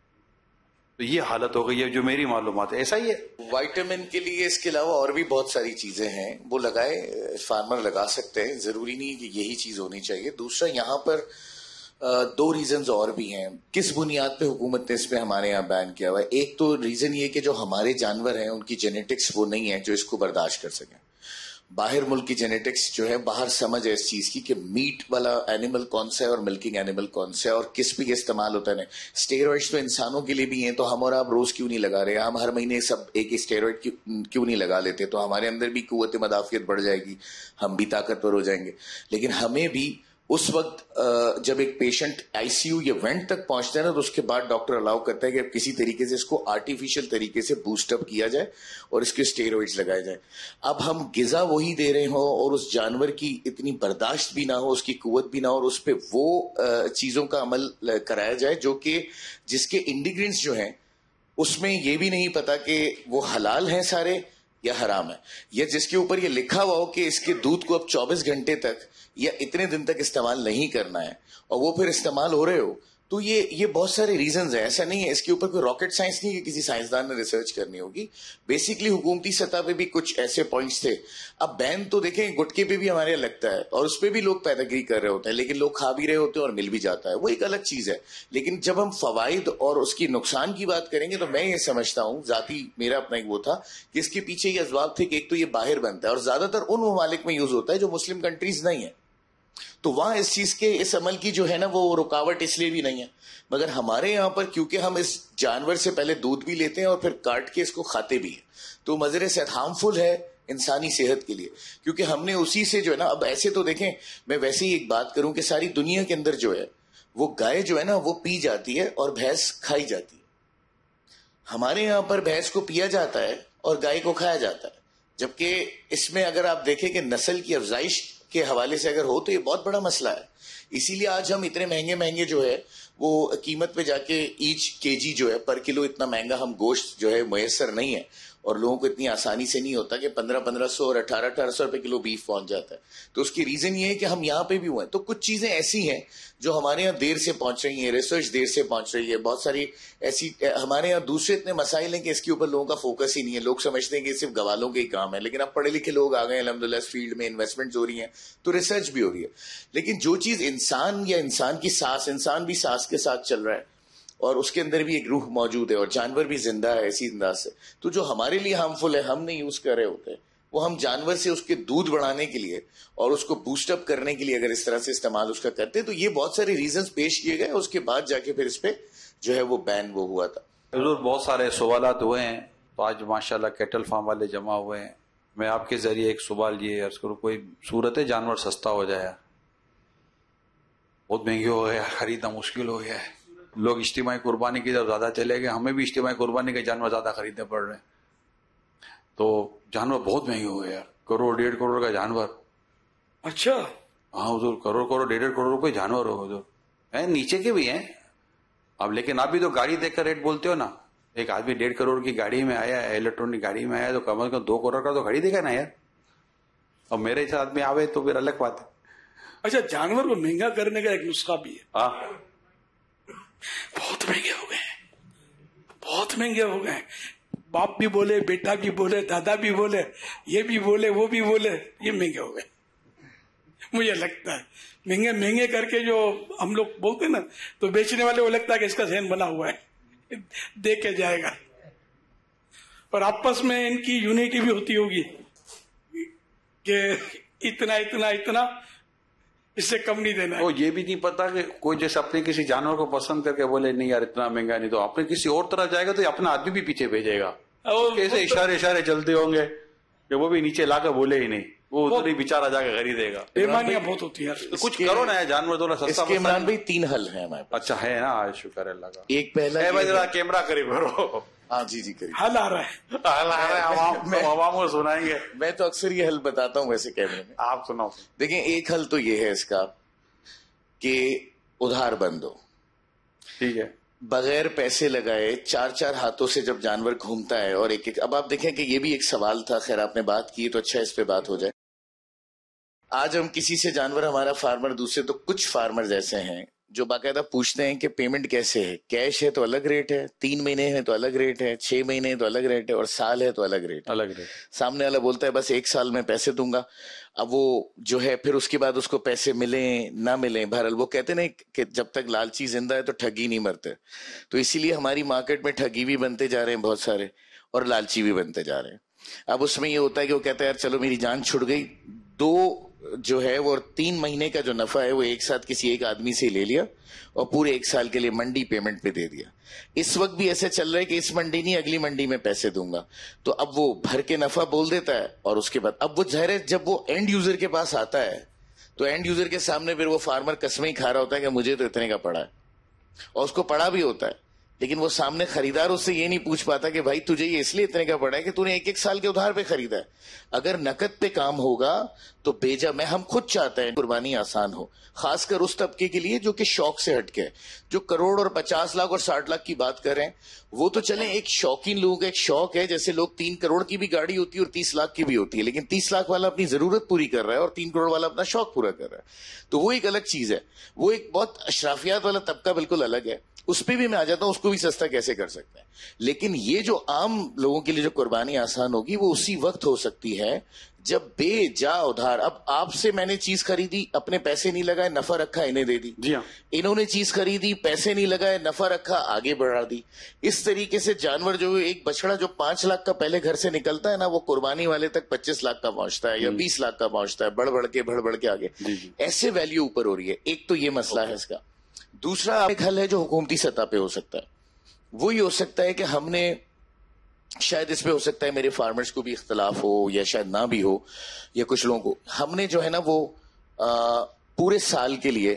تو یہ حالت ہو گئی ہے جو میری معلومات ہے. ایسا ہی ہے. وائٹامن کے لیے اس کے علاوہ اور بھی بہت ساری چیزیں ہیں، وہ لگائے، فارمر لگا سکتے ہیں، ضروری نہیں کہ یہی چیز ہونی چاہیے. دوسرا یہاں پر 2 ریزنز اور بھی ہیں کس بنیاد پہ حکومت نے اس پہ ہمارے یہاں بین کیا ہوا ہے. ایک تو ریزن یہ کہ جو ہمارے جانور ہیں ان کی جینیٹکس وہ نہیں ہے جو اس کو برداشت کر سکیں. باہر ملک کی جینیٹکس جو ہے، باہر سمجھ ہے اس چیز کی کہ میٹ والا اینیمل کون سا ہے اور ملکنگ اینیمل کون سا ہے اور کس پہ استعمال ہوتا ہے. اسٹیرائڈز تو انسانوں کے لیے بھی ہیں، تو ہم اور آپ روز کیوں نہیں لگا رہے؟ ہم ہر مہینے سب ایک اسٹیرائڈ کیوں نہیں لگا لیتے؟ تو ہمارے اندر بھی قوت مدافعت بڑھ جائے گی، ہم بھی طاقتور ہو جائیں گے. لیکن ہمیں بھی اس وقت جب ایک پیشنٹ آئی سی یو یا وینٹ تک پہنچتا ہے نا، تو اس کے بعد ڈاکٹر الاؤ کرتا ہے کہ کسی طریقے سے اس کو آرٹیفیشل طریقے سے بوسٹ اپ کیا جائے اور اس کے اسٹیرائڈز لگائے جائیں. اب ہم غذا وہی دے رہے ہوں اور اس جانور کی اتنی برداشت بھی نہ ہو، اس کی قوت بھی نہ ہو، اور اس پہ وہ چیزوں کا عمل کرایا جائے جو کہ جس کے انڈیگرینٹس جو ہیں اس میں یہ بھی نہیں پتا کہ وہ حلال ہیں سارے یا حرام ہے، یا جس کے اوپر یہ لکھا ہوا ہو کہ اس کے دودھ کو اب 24 گھنٹے تک یا اتنے دن تک استعمال نہیں کرنا ہے، اور وہ پھر استعمال ہو رہے ہو. تو یہ بہت سارے ریزنز ہیں. ایسا نہیں ہے، اس کے اوپر کوئی راکٹ سائنس نہیں کہ کسی سائنسدان نے ریسرچ کرنی ہوگی. بیسکلی حکومتی سطح پہ بھی کچھ ایسے پوائنٹس تھے. اب بین تو دیکھیں گٹکے پہ بھی ہمارے لگتا ہے اور اس پہ بھی لوگ پیداگیری کر رہے ہوتے ہیں، لیکن لوگ کھا بھی رہے ہوتے ہیں اور مل بھی جاتا ہے، وہ ایک الگ چیز ہے. لیکن جب ہم فوائد اور اس کی نقصان کی بات کریں گے تو میں یہ سمجھتا ہوں، ذاتی میرا اپنا ایک وہ تھا کہ اس کے پیچھے یہ اسباب تھے کہ ایک تو یہ باہر بنتا ہے اور زیادہ تر ان ممالک میں یوز ہوتا ہے جو مسلم کنٹریز نہیں ہیں، تو وہاں اس چیز کے اس عمل کی جو ہے نا وہ رکاوٹ اس لیے بھی نہیں ہے. مگر ہمارے یہاں پر کیونکہ ہم اس جانور سے پہلے دودھ بھی لیتے ہیں اور پھر کاٹ کے اس کو کھاتے بھی ہیں، تو مضر صحت ہارمفل ہے انسانی صحت کے لیے، کیونکہ ہم نے اسی سے جو ہے نا، اب ایسے تو دیکھیں میں ویسے ہی ایک بات کروں کہ ساری دنیا کے اندر جو ہے وہ گائے جو ہے نا وہ پی جاتی ہے اور بھینس کھائی جاتی ہے. ہمارے یہاں پر بھینس کو پیا جاتا ہے اور گائے کو کھایا جاتا ہے، جبکہ اس میں اگر آپ دیکھیں کہ نسل کی افزائش کے حوالے سے اگر ہو تو یہ بہت بڑا مسئلہ ہے. اسی لیے آج ہم اتنے مہنگے جو ہے وہ قیمت پہ جا کے ایچ کے جی جو ہے پر کلو اتنا مہنگا ہم گوشت جو ہے میسر نہیں ہے، اور لوگوں کو اتنی آسانی سے نہیں ہوتا کہ 1500 اور 1800 روپے کلو بیف پہنچ جاتا ہے. تو اس کی ریزن یہ ہے کہ ہم یہاں پہ بھی ہوئے ہیں. تو کچھ چیزیں ایسی ہیں جو ہمارے یہاں دیر سے پہنچ رہی ہیں، ریسرچ دیر سے پہنچ رہی ہے. بہت ساری ایسی ہمارے یہاں دوسرے اتنے مسائل ہیں کہ اس کے اوپر لوگوں کا فوکس ہی نہیں ہے. لوگ سمجھتے ہیں کہ صرف گوالوں کے ہی کام ہے، لیکن اب پڑھے لکھے لوگ آ گئے الحمدللہ، اس فیلڈ میں انویسٹمنٹ ہو رہی ہیں تو ریسرچ بھی ہو رہی ہے. لیکن جو چیز انسان یا انسان کی سانس، انسان بھی سانس کے ساتھ چل رہا ہے اور اس کے اندر بھی ایک روح موجود ہے اور جانور بھی زندہ ہے اسی انداز سے، تو جو ہمارے لیے ہارمفل ہے ہم نہیں یوز کر رہے ہوتے ہیں، وہ ہم جانور سے اس کے دودھ بڑھانے کے لیے اور اس کو بوسٹ اپ کرنے کے لیے اگر اس طرح سے استعمال اس کا کرتے ہیں تو یہ بہت سارے ریزنز پیش کیے گئے. اس کے بعد جا کے پھر اس پہ جو ہے وہ بین وہ ہوا تھا. حضور بہت سارے سوالات ہوئے ہیں، تو آج ماشاءاللہ کیٹل فارم والے جمع ہوئے ہیں. میں آپ کے ذریعے ایک سوال یہ عرض کروں، کوئی صورت ہے جانور سستا ہو جائے؟ بہت مہنگے ہو گئے، خریدنا مشکل ہو گیا ہے. لوگ اجتماعی قربانی کی طرف زیادہ چلے گئے، ہمیں بھی اجتماعی قربانی کے جانور زیادہ خریدنے پڑ رہے ہیں. تو جانور بہت مہنگے ہو گئے، 1 1.5 کروڑ کا جانور. اچھا ہاں حضور، 1 1.5 کروڑ روپے جانور ہو حضور. نیچے کے بھی ہیں اب، لیکن آپ بھی تو گاڑی دیکھ کر ریٹ بولتے ہو نا. ایک آدمی 1.5 کروڑ کی گاڑی میں آیا ہے، الیکٹرانک گاڑی میں آیا، تو کم از کم 2 کروڑ کا تو خریدے گا نا یار. اور میرے ساتھ میں آوے تو پھر الگ بات ہے. اچھا، جانور کو مہنگا کرنے کا ایک نسخہ بھی ہے. ہاں بہت مہنگے ہو گئے ہیں، بہت مہنگے ہو گئے ہیں. باپ بھی بولے، بیٹا بھی بولے، دادا بھی بولے، یہ بھی بولے، وہ بھی بولے، یہ مہنگے ہو گئے. مجھے لگتا ہے مہنگے کر کے جو ہم لوگ بولتے نا، تو بیچنے والے کو لگتا ہے کہ اس کا ذہن بنا ہوا ہے، دے کے جائے گا. اور آپس میں ان کی یونیٹی بھی ہوتی ہوگی کہ اتنا اتنا اتنا، اس سے کم نہیں دینا ہے. وہ یہ بھی نہیں پتا کہ کوئی جیسے اپنے کسی جانور کو پسند کر کے بولے نہیں یار اتنا مہنگا نہیں، تو اپنے کسی اور طرح جائے گا تو اپنا آدمی بھی پیچھے بھیجے گا. کیسے اشارے چلتے ہوں گے کہ وہ بھی نیچے لا کر بولے ہی نہیں. وہ ادھر ہی بیچارہ جا کے خریدے گا. بیماریاں بہت ہوتی ہیں. تو کچھ کرو نا جانور تھوڑا اس سستا. کے عمران بھائی 3 حل ہیں ہمارے پاس. اچھا ہے نا, شکر ہے اللہ کا. ایک پہلا کیمرہ قریب کرو. ہاں جی کریے. حل آ رہا ہے, عوام کو سنائیں گے. میں تو اکثر یہ حل بتاتا ہوں ویسے کیمرے میں. آپ سناؤ. دیکھیں ایک حل تو یہ ہے اس کا کہ ادھار بند ہو. ٹھیک ہے. بغیر پیسے لگائے 4 ہاتھوں سے جب جانور گھومتا ہے اور ایک اب آپ دیکھیں کہ یہ بھی ایک سوال تھا, خیر آپ نے بات کی تو اچھا اس پہ بات ہو جائے. آج ہم کسی سے جانور ہمارا فارمر دوسرے, تو کچھ فارمرز ایسے ہیں جو باقاعدہ پوچھتے ہیں کہ پیمنٹ کیسے ہے, کیش ہے تو الگ ریٹ ہے, 3 مہینے ہے تو الگ ریٹ ہے, 6 مہینے ہے تو الگ ریٹ ہے, اور سال ہے تو الگ ریٹ. سامنے والا بولتا ہے بس 1 سال میں پیسے دوں گا. اب وہ جو ہے پھر اس کے بعد اس کو پیسے ملیں نہ ملیں, بہرحال وہ کہتے نا کہ جب تک لالچی زندہ ہے تو ٹھگی نہیں مرتے. تو اسی لیے ہماری مارکیٹ میں ٹھگی بھی بنتے جا رہے ہیں بہت سارے, اور لالچی بھی بنتے جا رہے ہیں. اب اس میں یہ ہوتا ہے کہ وہ کہتا ہے یار چلو میری جان چھڑ گئی, 2 جو ہے وہ 3 مہینے کا جو نفع ہے وہ ایک ساتھ کسی ایک آدمی سے لے لیا اور پورے 1 سال کے لیے منڈی پیمنٹ پہ دے دیا. اس وقت بھی ایسے چل رہا ہے کہ اس منڈی نہیں اگلی منڈی میں پیسے دوں گا. تو اب وہ بھر کے نفع بول دیتا ہے, اور اس کے بعد اب وہ ظاہر ہے جب وہ اینڈ یوزر کے پاس آتا ہے تو اینڈ یوزر کے سامنے پھر وہ فارمر قسمیں ہی کھا رہا ہوتا ہے کہ مجھے تو اتنے کا پڑا ہے, اور اس کو پڑا بھی ہوتا ہے. لیکن وہ سامنے خریدار اس سے یہ نہیں پوچھ پاتا کہ بھائی تجھے یہ اس لیے اتنے کا پڑا ہے کہ تو نے 1 سال کے ادھار پہ خریدا ہے. اگر نقد پہ کام ہوگا تو بیجا میں ہم خود چاہتے ہیں قربانی آسان ہو, خاص کر اس طبقے کے لیے جو کہ شوق سے ہٹ کے, جو کروڑ اور 50 لاکھ اور 60 لاکھ کی بات کر رہے ہیں. وہ تو چلیں ایک شوقین لوگوں کا ایک شوق ہے, جیسے لوگ 3 کروڑ کی بھی گاڑی ہوتی ہے اور 30 لاکھ کی بھی ہوتی ہے, لیکن 30 لاکھ والا اپنی ضرورت پوری کر رہا ہے اور 3 کروڑ والا اپنا شوق پورا کر رہا ہے. تو وہ ایک الگ چیز ہے, وہ ایک بہت اشرافیات والا طبقہ بالکل الگ ہے. اس پہ بھی میں آ جاتا ہوں, اس کو بھی سستا کیسے کر سکتے ہیں. لیکن یہ جو عام لوگوں کے لیے جو قربانی آسان ہوگی وہ اسی وقت ہو سکتی ہے جب بے جا ادھار. اب آپ سے میں نے چیز خریدی, اپنے پیسے نہیں لگائے, نفع رکھا, انہیں دے دی. جی ہاں. انہوں نے چیز خریدی, پیسے نہیں لگائے, نفع رکھا, آگے بڑھا دی. اس طریقے سے جانور جو ایک بچڑا جو 5 لاکھ کا پہلے گھر سے نکلتا ہے نا, وہ قربانی والے تک 25 لاکھ کا پہنچتا ہے یا 20 لاکھ کا پہنچتا ہے, بڑھ بڑھ کے آگے. ایسے ویلیو اوپر ہو رہی ہے. ایک تو یہ مسئلہ ہے اس کا. دوسرا ایک حل ہے جو حکومتی سطح پہ ہو سکتا ہے, وہ یہ ہو سکتا ہے کہ ہم نے, شاید اس پہ ہو سکتا ہے میرے فارمرز کو بھی اختلاف ہو یا شاید نہ بھی ہو, یا کچھ لوگوں کو, ہم نے جو ہے نا وہ پورے سال کے لیے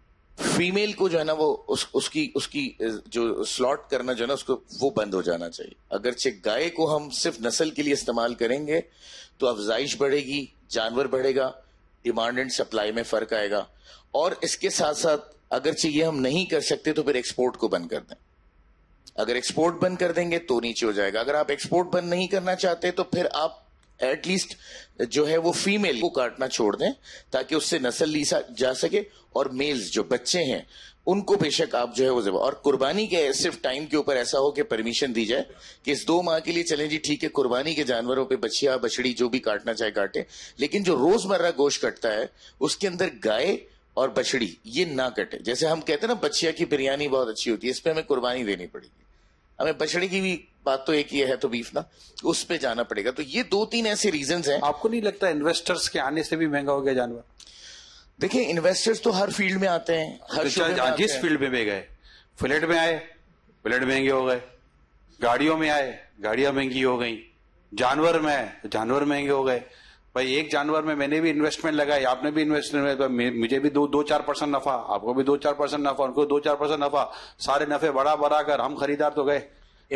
فیمیل کو جو ہے نا وہ اس کی جو سلاٹ کرنا جو ہے نا اس کو وہ بند ہو جانا چاہیے. اگرچہ گائے کو ہم صرف نسل کے لیے استعمال کریں گے تو افزائش بڑھے گی, جانور بڑھے گا, ڈیمانڈ اینڈ سپلائی میں فرق آئے گا. اور اس کے ساتھ ساتھ اگرچہ یہ ہم نہیں کر سکتے تو پھر ایکسپورٹ کو بند کر دیں. اگر ایکسپورٹ بند کر دیں گے تو نیچے ہو جائے گا. اگر آپ ایکسپورٹ بند نہیں کرنا چاہتے تو پھر آپ ایٹ لیسٹ جو ہے وہ فیمیل کو کاٹنا چھوڑ دیں تاکہ اس سے نسل لی جا سکے, اور میلز جو بچے ہیں ان کو بے شک آپ جو ہے وہ اور قربانی کے صرف ٹائم کے اوپر ایسا ہو کہ پرمیشن دی جائے کہ اس 2 ماہ کے لیے چلیں جی ٹھیک ہے, قربانی کے جانوروں پہ بچیا بچڑی جو بھی کاٹنا چاہے کاٹے, لیکن جو روزمرہ گوشت کٹتا ہے اس کے اندر گائے اور بچڑی یہ نہ کٹے. جیسے ہم کہتے ہیں نا بچیا کی بریانی بہت اچھی ہوتی ہے, اس پہ ہمیں قربانی دینی پڑے گی, ہمیں بچڑی کی بھی بات تو ایک یہ ہے تو بیف نا اس پہ جانا پڑے گا. تو یہ 2-3 ایسے ریزنز ہیں. آپ کو نہیں لگتا انویسٹرز کے آنے سے بھی مہنگا ہو گیا جانور؟ دیکھیں انویسٹرز تو ہر فیلڈ میں آتے ہیں, ہر جس فیلڈ میں بھی گئے, فلیٹ میں آئے, فلیٹ مہنگے ہو گئے, گاڑیوں میں آئے, گاڑیاں مہنگی ہو گئی, جانور میں آئے, جانور مہنگے ہو گئے. بھائی ایک جانور میں نے بھی انویسٹمنٹ لگائی, آپ نے بھی انویسٹمنٹ, مجھے بھی 2-4% نفع, آپ کو بھی 2-4% نفع, ان کو 2-4% نفع, سارے نفع بڑا کر ہم خریدار تو گئے.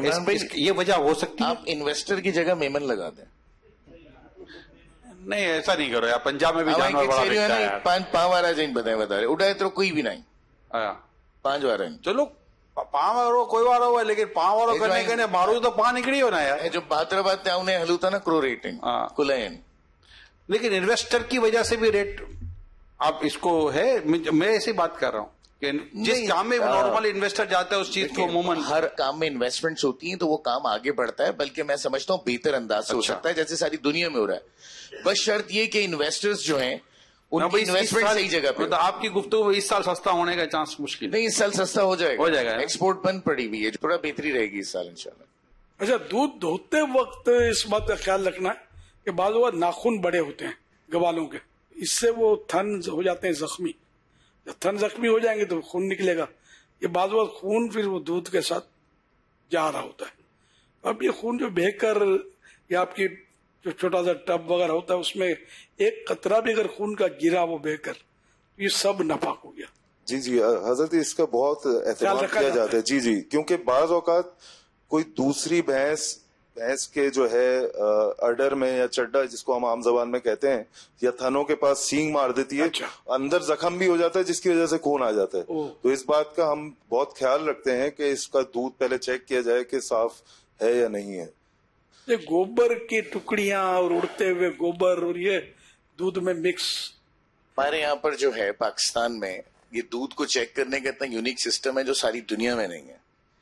یہ وجہ ہو سکتی ہے. آپ انویسٹر کی جگہ میمن لگا دیں. نہیں ایسا نہیں کرو یار, پنجاب میں بھی جانور بڑا بکتا ہے. 5 بار جائیں بتا رہے اڑائے تو کوئی بھی نہیں, 5 بار چلو 5 وارو کوئی وارو ہوا, لیکن 5 وارو کرنے مارو تو 5 نکڑی ہونا یار. جو حیدرآباد میں انہیں ہلو تھا نا کرو ریٹنگ کلین, لیکن انویسٹر کی وجہ سے بھی ریٹ آپ اس کو ہے. میں ایسی بات کر رہا ہوں کہ جس کام میں نارمل انویسٹر جاتا ہے اس چیز کو عموماً ہر کام میں انویسٹمنٹس ہوتی ہیں تو وہ کام آگے بڑھتا ہے, بلکہ میں سمجھتا ہوں بہتر انداز سے ہو سکتا ہے جیسے ساری دنیا میں ہو رہا ہے. بس شرط یہ کہ انویسٹرز جو ہیں ان کی انویسٹمنٹ صحیح جگہ پہ. آپ کی گفتگو اس سال سستا ہونے کا چانس مشکل نہیں, اس سال سستا ہو جائے گا. ایکسپورٹ بند پڑی ہوئی ہے, تھوڑا بہتری رہے گی اس سال انشاءاللہ. اچھا, دودھ دھوتے وقت اس بات کا خیال رکھنا ہے کہ بعض اوقات ناخن بڑے ہوتے ہیں گوالوں کے, اس سے وہ تھن ہو جاتے ہیں زخمی. جب تھن زخمی ہو جائیں گے تو خون نکلے گا. یہ بعض اوقات خون پھر وہ دودھ کے ساتھ جا رہا ہوتا ہے. اب یہ خون جو بہہ کر یا آپ کی جو چھوٹا سا ٹب وغیرہ ہوتا ہے اس میں ایک قطرہ بھی اگر خون کا گرا وہ بہ کر یہ سب ناپاک ہو گیا. جی حضرت اس کا بہت اہتمام کیا جاتا ہے. جی کیونکہ بعض اوقات کوئی دوسری بھینس کے جو ہے اڈر میں یا چڈا جس کو ہم عام زبان میں کہتے ہیں یا تھنوں کے پاس سینگ مار دیتی ہے, اندر زخم بھی ہو جاتا ہے جس کی وجہ سے خون آ جاتا ہے. تو اس بات کا ہم بہت خیال رکھتے ہیں کہ اس کا دودھ پہلے چیک کیا جائے کہ صاف ہے یا نہیں ہے. یہ گوبر کی ٹکڑیاں اور اڑتے ہوئے گوبر اور یہ دودھ میں مکس. ہمارے یہاں پر جو ہے پاکستان میں یہ دودھ کو چیک کرنے کا اتنا یونیک سسٹم ہے جو ساری دنیا میں نہیں ہے.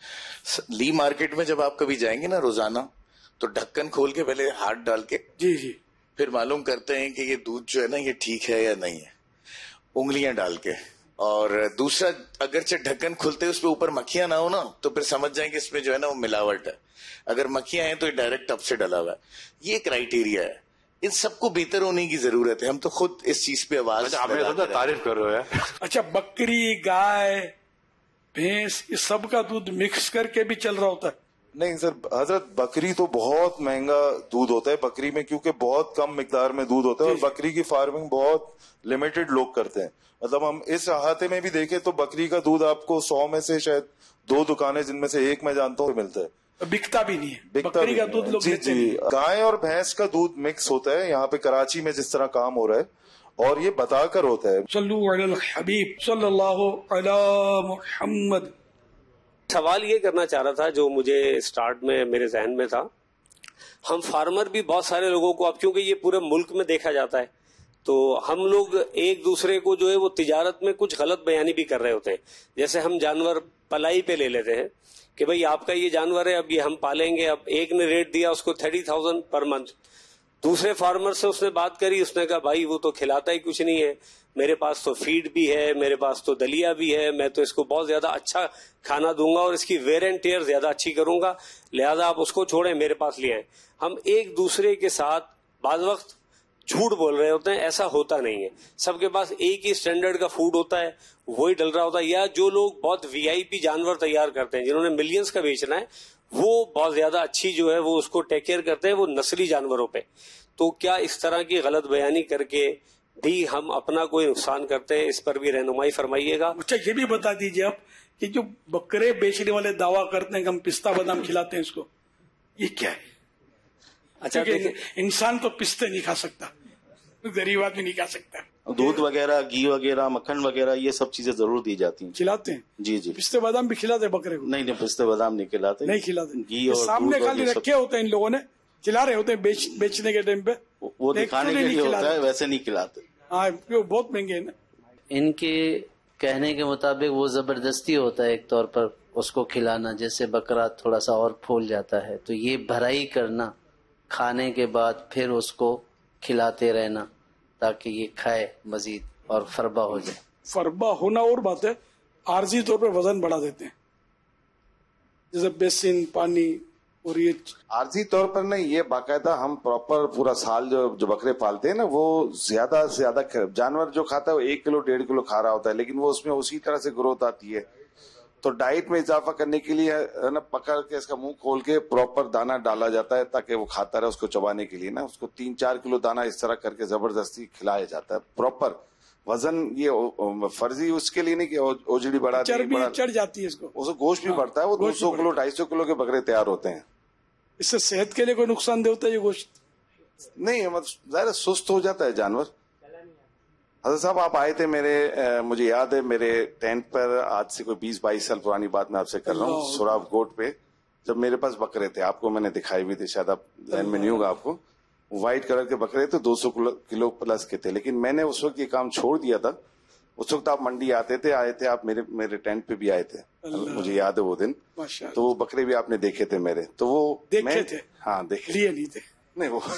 لی مارکیٹ میں جب آپ کبھی جائیں گے نا روزانہ تو ڈھکن کھول کے پہلے ہاتھ ڈال کے جی پھر معلوم کرتے ہیں کہ یہ دودھ جو ہے نا یہ ٹھیک ہے یا نہیں ہے, انگلیاں ڈال کے. اور دوسرا اگرچہ ڈھکن کھلتے اس پہ اوپر مکھیاں نہ ہو نا تو پھر سمجھ جائیں کہ اس میں جو ہے نا وہ ملاوٹ ہے. اگر مکھیاں ہیں تو یہ ڈائریکٹ ٹب سے ڈلا ہوا ہے. یہ کرائیٹیریا ہے. ان سب کو بہتر ہونے کی ضرورت ہے. ہم تو خود اس چیز پہ آواز تعریف کر رہے ہیں. اچھا بکری گائے بھینس یہ سب کا دودھ مکس کر کے بھی چل رہا ہوتا ہے؟ نہیں سر حضرت, بکری تو بہت مہنگا دودھ ہوتا ہے. بکری میں کیونکہ بہت کم مقدار میں دودھ ہوتا ہے اور بکری کی فارمنگ بہت لمیٹڈ لوگ کرتے ہیں. مطلب ہم اس احاطے میں بھی دیکھیں تو بکری کا دودھ آپ کو 100 میں سے شاید 2 دکانیں جن میں سے ایک میں جانتا ہوں ملتا ہے. بکتا بھی نہیں ہے بکری کا دودھ لوگ لیتے نہیں. گائے اور بھینس کا دودھ مکس ہوتا ہے یہاں پہ کراچی میں جس طرح کام ہو رہا ہے, اور یہ بتا کر ہوتا ہے. صلو علی الحبیب صلی اللہ علی محمد. سوال یہ کرنا چاہ رہا تھا جو مجھے سٹارٹ میں میرے ذہن میں تھا. ہم فارمر بھی بہت سارے لوگوں کو اب چونکہ یہ پورے ملک میں دیکھا جاتا ہے تو ہم لوگ ایک دوسرے کو جو ہے وہ تجارت میں کچھ غلط بیانی بھی کر رہے ہوتے ہیں. جیسے ہم جانور پلائی پہ لے لیتے ہیں کہ بھئی آپ کا یہ جانور ہے اب یہ ہم پالیں گے. اب ایک نے ریٹ دیا اس کو 30,000 پر منتھ. دوسرے فارمر سے اس نے بات کری, اس نے کہا بھائی وہ تو کھلاتا ہی کچھ نہیں ہے, میرے پاس تو فیڈ بھی ہے, میرے پاس تو دلیا بھی ہے, میں تو اس کو بہت زیادہ اچھا کھانا دوں گا اور اس کی ویئر اینڈ ٹیئر زیادہ اچھی کروں گا, لہذا آپ اس کو چھوڑیں میرے پاس لے آئیں. ہم ایک دوسرے کے ساتھ بعض وقت جھوٹ بول رہے ہوتے ہیں. ایسا ہوتا نہیں ہے. سب کے پاس ایک ہی اسٹینڈرڈ کا فوڈ ہوتا ہے, وہی ڈل رہا ہوتا ہے. یا جو لوگ بہت VIP جانور تیار کرتے ہیں جنہوں نے ملینز کا بیچنا ہے وہ بہت زیادہ اچھی جو ہے وہ اس کو ٹیک کیئر کرتے ہیں وہ نسلی جانوروں پہ. تو کیا اس طرح کی غلط بیانی کر کے بھی ہم اپنا کوئی نقصان کرتے ہیں؟ اس پر بھی رہنمائی فرمائیے گا. اچھا یہ بھی بتا دیجیے آپ کہ جو بکرے بیچنے والے دعویٰ کرتے ہیں کہ ہم پستہ بادام کھلاتے ہیں اس کو, یہ کیا ہے؟ اچھا انسان تو پستے نہیں کھا سکتا, غریب آدمی نہیں کھا سکتا. دودھ وغیرہ گھی وغیرہ مکھن وغیرہ یہ سب چیزیں ضرور دی جاتی ہیں. کھلاتے ہیں؟ جی پستے بادام بھی کھلاتے ہیں بکرے کو؟ نہیں پستے بادام نہیں کھلاتے. نہیں کھلاتے. گھی اور سامنے خالی رکھے ہوتے ہیں ان لوگوں نے, کھلا رہے ہوتے ہیں بیچنے کے ٹائم پہ, وہ دکھانے کے لیے ہوتا ہے, ویسے نہیں کھلاتے. ہاں بہت مہنگے ہیں نا. ان کے کہنے کے مطابق وہ زبردستی ہوتا ہے ایک طور پر اس کو کھلانا, جیسے بکرا تھوڑا سا اور پھول جاتا ہے تو یہ بھرائی کرنا کھانے کے بعد پھر اس کو کھلاتے رہنا تاکہ یہ کھائے مزید اور فربا ہو جائے. فربا ہونا اور بات ہے, عارضی طور پہ وزن بڑھا دیتے ہیں جیسے بیسن پانی. اور یہ عارضی طور پر نہیں, یہ باقاعدہ ہم پراپر پورا سال جو بکرے پالتے ہیں نا وہ زیادہ سے زیادہ جانور جو کھاتا ہے وہ 1 کلو 1.5 کلو کھا رہا ہوتا ہے, لیکن وہ اس میں اسی طرح سے گروتھ آتی ہے. تو ڈائٹ میں اضافہ کرنے کے لیے نا پکڑ کے اس کا منہ کھول کے پراپر دانا ڈالا جاتا ہے تاکہ وہ کھاتا رہے. اس کو چبانے کے لیے نا اس کو 3-4 کلو دانا اس طرح کر کے زبردستی کھلایا جاتا ہے پراپر. وزن یہ فرضی اس کے لیے نہیں کہ اوجڑی بڑھا چڑھ جاتی ہے, اس کو گوشت بھی بڑھتا ہے. وہ 200 کلو 250 کلو کے بکرے تیار ہوتے ہیں. اس سے صحت کے لیے کوئی نقصان دہ ہوتا ہے یہ گوشت؟ نہیں, مطلب ظاہر سست ہو جاتا ہے جانور. حضرت صاحب آپ آئے تھے مجھے یاد ہے میرے ٹینٹ پر, آج سے کوئی 20-22 سال پرانی بات میں آپ سے کر رہا ہوں, سوراب گوٹ پہ جب میرے پاس بکرے تھے, آپ کو میں نے دکھائی بھی تھی, شاید آپ ذہن میں نہیں ہوگا آپ کو. وائٹ کلر کے بکرے تھے 200 کلو پلس کے تھے, لیکن میں نے اس وقت یہ کام چھوڑ دیا تھا. اس وقت آپ منڈی آئے تھے آپ میرے ٹینٹ پہ بھی آئے تھے, مجھے یاد ہے وہ دن. تو وہ بکرے بھی آپ نے دیکھے تھے میرے, تو وہ دیکھے تھے؟ ہاں دیکھے. لیے نہیں تھے؟ نہیں وہ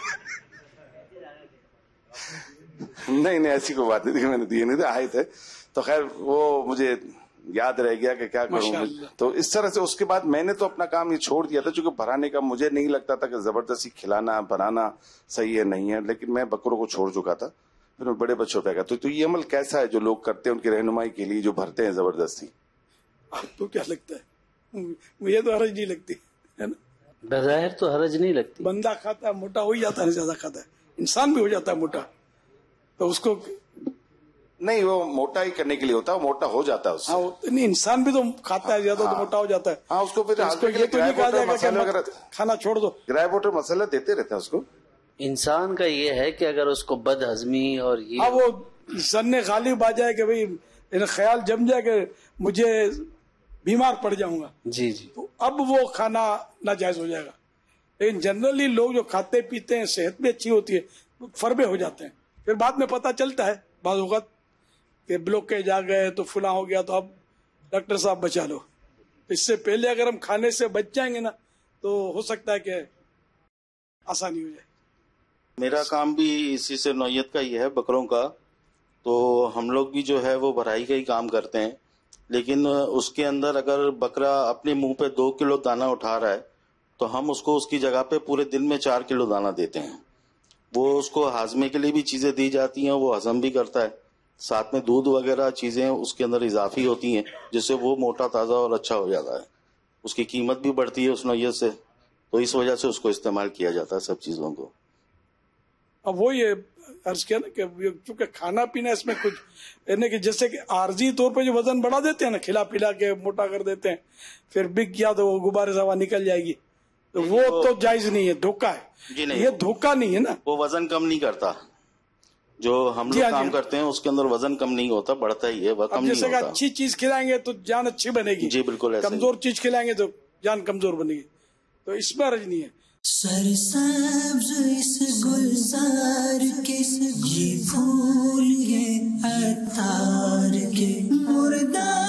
نہیں ایسی کوئی بات نہیں تھی کہ میں نے دیے نہیں تھے, آئے تھے. تو خیر وہ مجھے یاد رہ گیا کہ کیا کروں. تو اس طرح سے اس کے بعد میں نے تو اپنا کام یہ چھوڑ دیا تھا, چونکہ بھرانے کا مجھے نہیں لگتا تھا کہ زبردستی کھلانا بنانا صحیح ہے نہیں ہے, لیکن میں بکروں کو چھوڑ چکا تھا. پھر میں بڑے بچوں پہ گیا. تو یہ عمل کیسا ہے جو لوگ کرتے ہیں ان کی رہنمائی کے لیے جو بھرتے ہیں زبردستی؟ آپ کو کیا لگتا ہے؟ مجھے تو حرج نہیں لگتی ہے نا. بظاہر تو حرج نہیں لگتی. بندہ کھاتا ہے موٹا ہو ہی جاتا ہے, زیادہ کھاتا ہے انسان بھی ہو جاتا ہے موٹا, تو اس کو نہیں وہ موٹا ہی کرنے کے لیے ہوتا ہے, موٹا ہو جاتا ہے اس سے. ہاں نہیں انسان بھی تو کھاتا ہے زیادہ تو موٹا ہو جاتا ہے. ہاں اس کو پھر اس کو یہ تو نہیں کہا جائے گا کہ کھانا چھوڑ دو. گرائے واٹر مسئلہ دیتے رہتے ہیں اس کو. انسان کا یہ ہے کہ اگر اس کو بد ہضمی اور یہ ہاں وہ زن غالب آ جائے کہ بھئی خیال جم جائے کہ مجھے بیمار پڑ جاؤں گا, جی جی, تو اب وہ کھانا ناجائز ہو جائے گا. لیکن جنرلی لوگ جو کھاتے پیتے ہیں صحت بھی اچھی ہوتی ہے, فربے ہو جاتے ہیں, پھر بعد میں پتہ چلتا ہے بعض اوقات کہ بلوکیج آ گئے تو فلاں ہو گیا, تو اب ڈاکٹر صاحب بچا لو. اس سے پہلے اگر ہم کھانے سے بچ جائیں گے نا تو ہو سکتا ہے کہ آسانی ہو جائے. میرا کام بھی اسی سے نوعیت کا ہی ہے, بکروں کا. تو ہم لوگ بھی جو ہے وہ بھرائی کا ہی کام کرتے ہیں, لیکن اس کے اندر اگر بکرا اپنے منہ پہ 2 کلو دانہ اٹھا رہا ہے تو ہم اس کو اس کی جگہ پہ پورے دن میں 4 کلو دانہ دیتے ہیں. وہ اس کو ہاضمے کے لیے بھی چیزیں دی جاتی ہیں, وہ ہضم بھی کرتا ہے, ساتھ میں دودھ وغیرہ چیزیں اس کے اندر اضافی ہوتی ہیں جس سے وہ موٹا تازہ اور اچھا ہو جاتا ہے. اس کی قیمت بھی بڑھتی ہے اس نوعیت سے, تو اس وجہ سے اس کو استعمال کیا جاتا ہے سب چیزوں کو. اب وہ یہ عرض کیا نا کہ چونکہ کھانا پینا اس میں کچھ یعنی کہ جیسے کہ عارضی طور پہ جو وزن بڑھا دیتے ہیں نا, کھلا پلا کے موٹا کر دیتے ہیں, پھر بک گیا تو وہ غبارے سے ہوا نکل جائے گی, تو وہ تو جائز نہیں ہے, دھوکہ ہے. جی نہیں, یہ دھوکہ نہیں ہے نا, وہ وزن کم نہیں کرتا. جو ہم لوگ کام کرتے ہیں اس کے اندر وزن کم نہیں ہوتا, بڑھتا ہی ہے, وہ کم نہیں ہوتا. جیسے کہ اچھی چیز کھلائیں گے تو جان اچھی بنے گی, جی بالکل, کمزور چیز کھلائیں گے تو جان کمزور بنے گی, تو اس میں حرج نہیں ہے. سرسبز اس گلزار کے یہ پھول یہ عطار کے مردار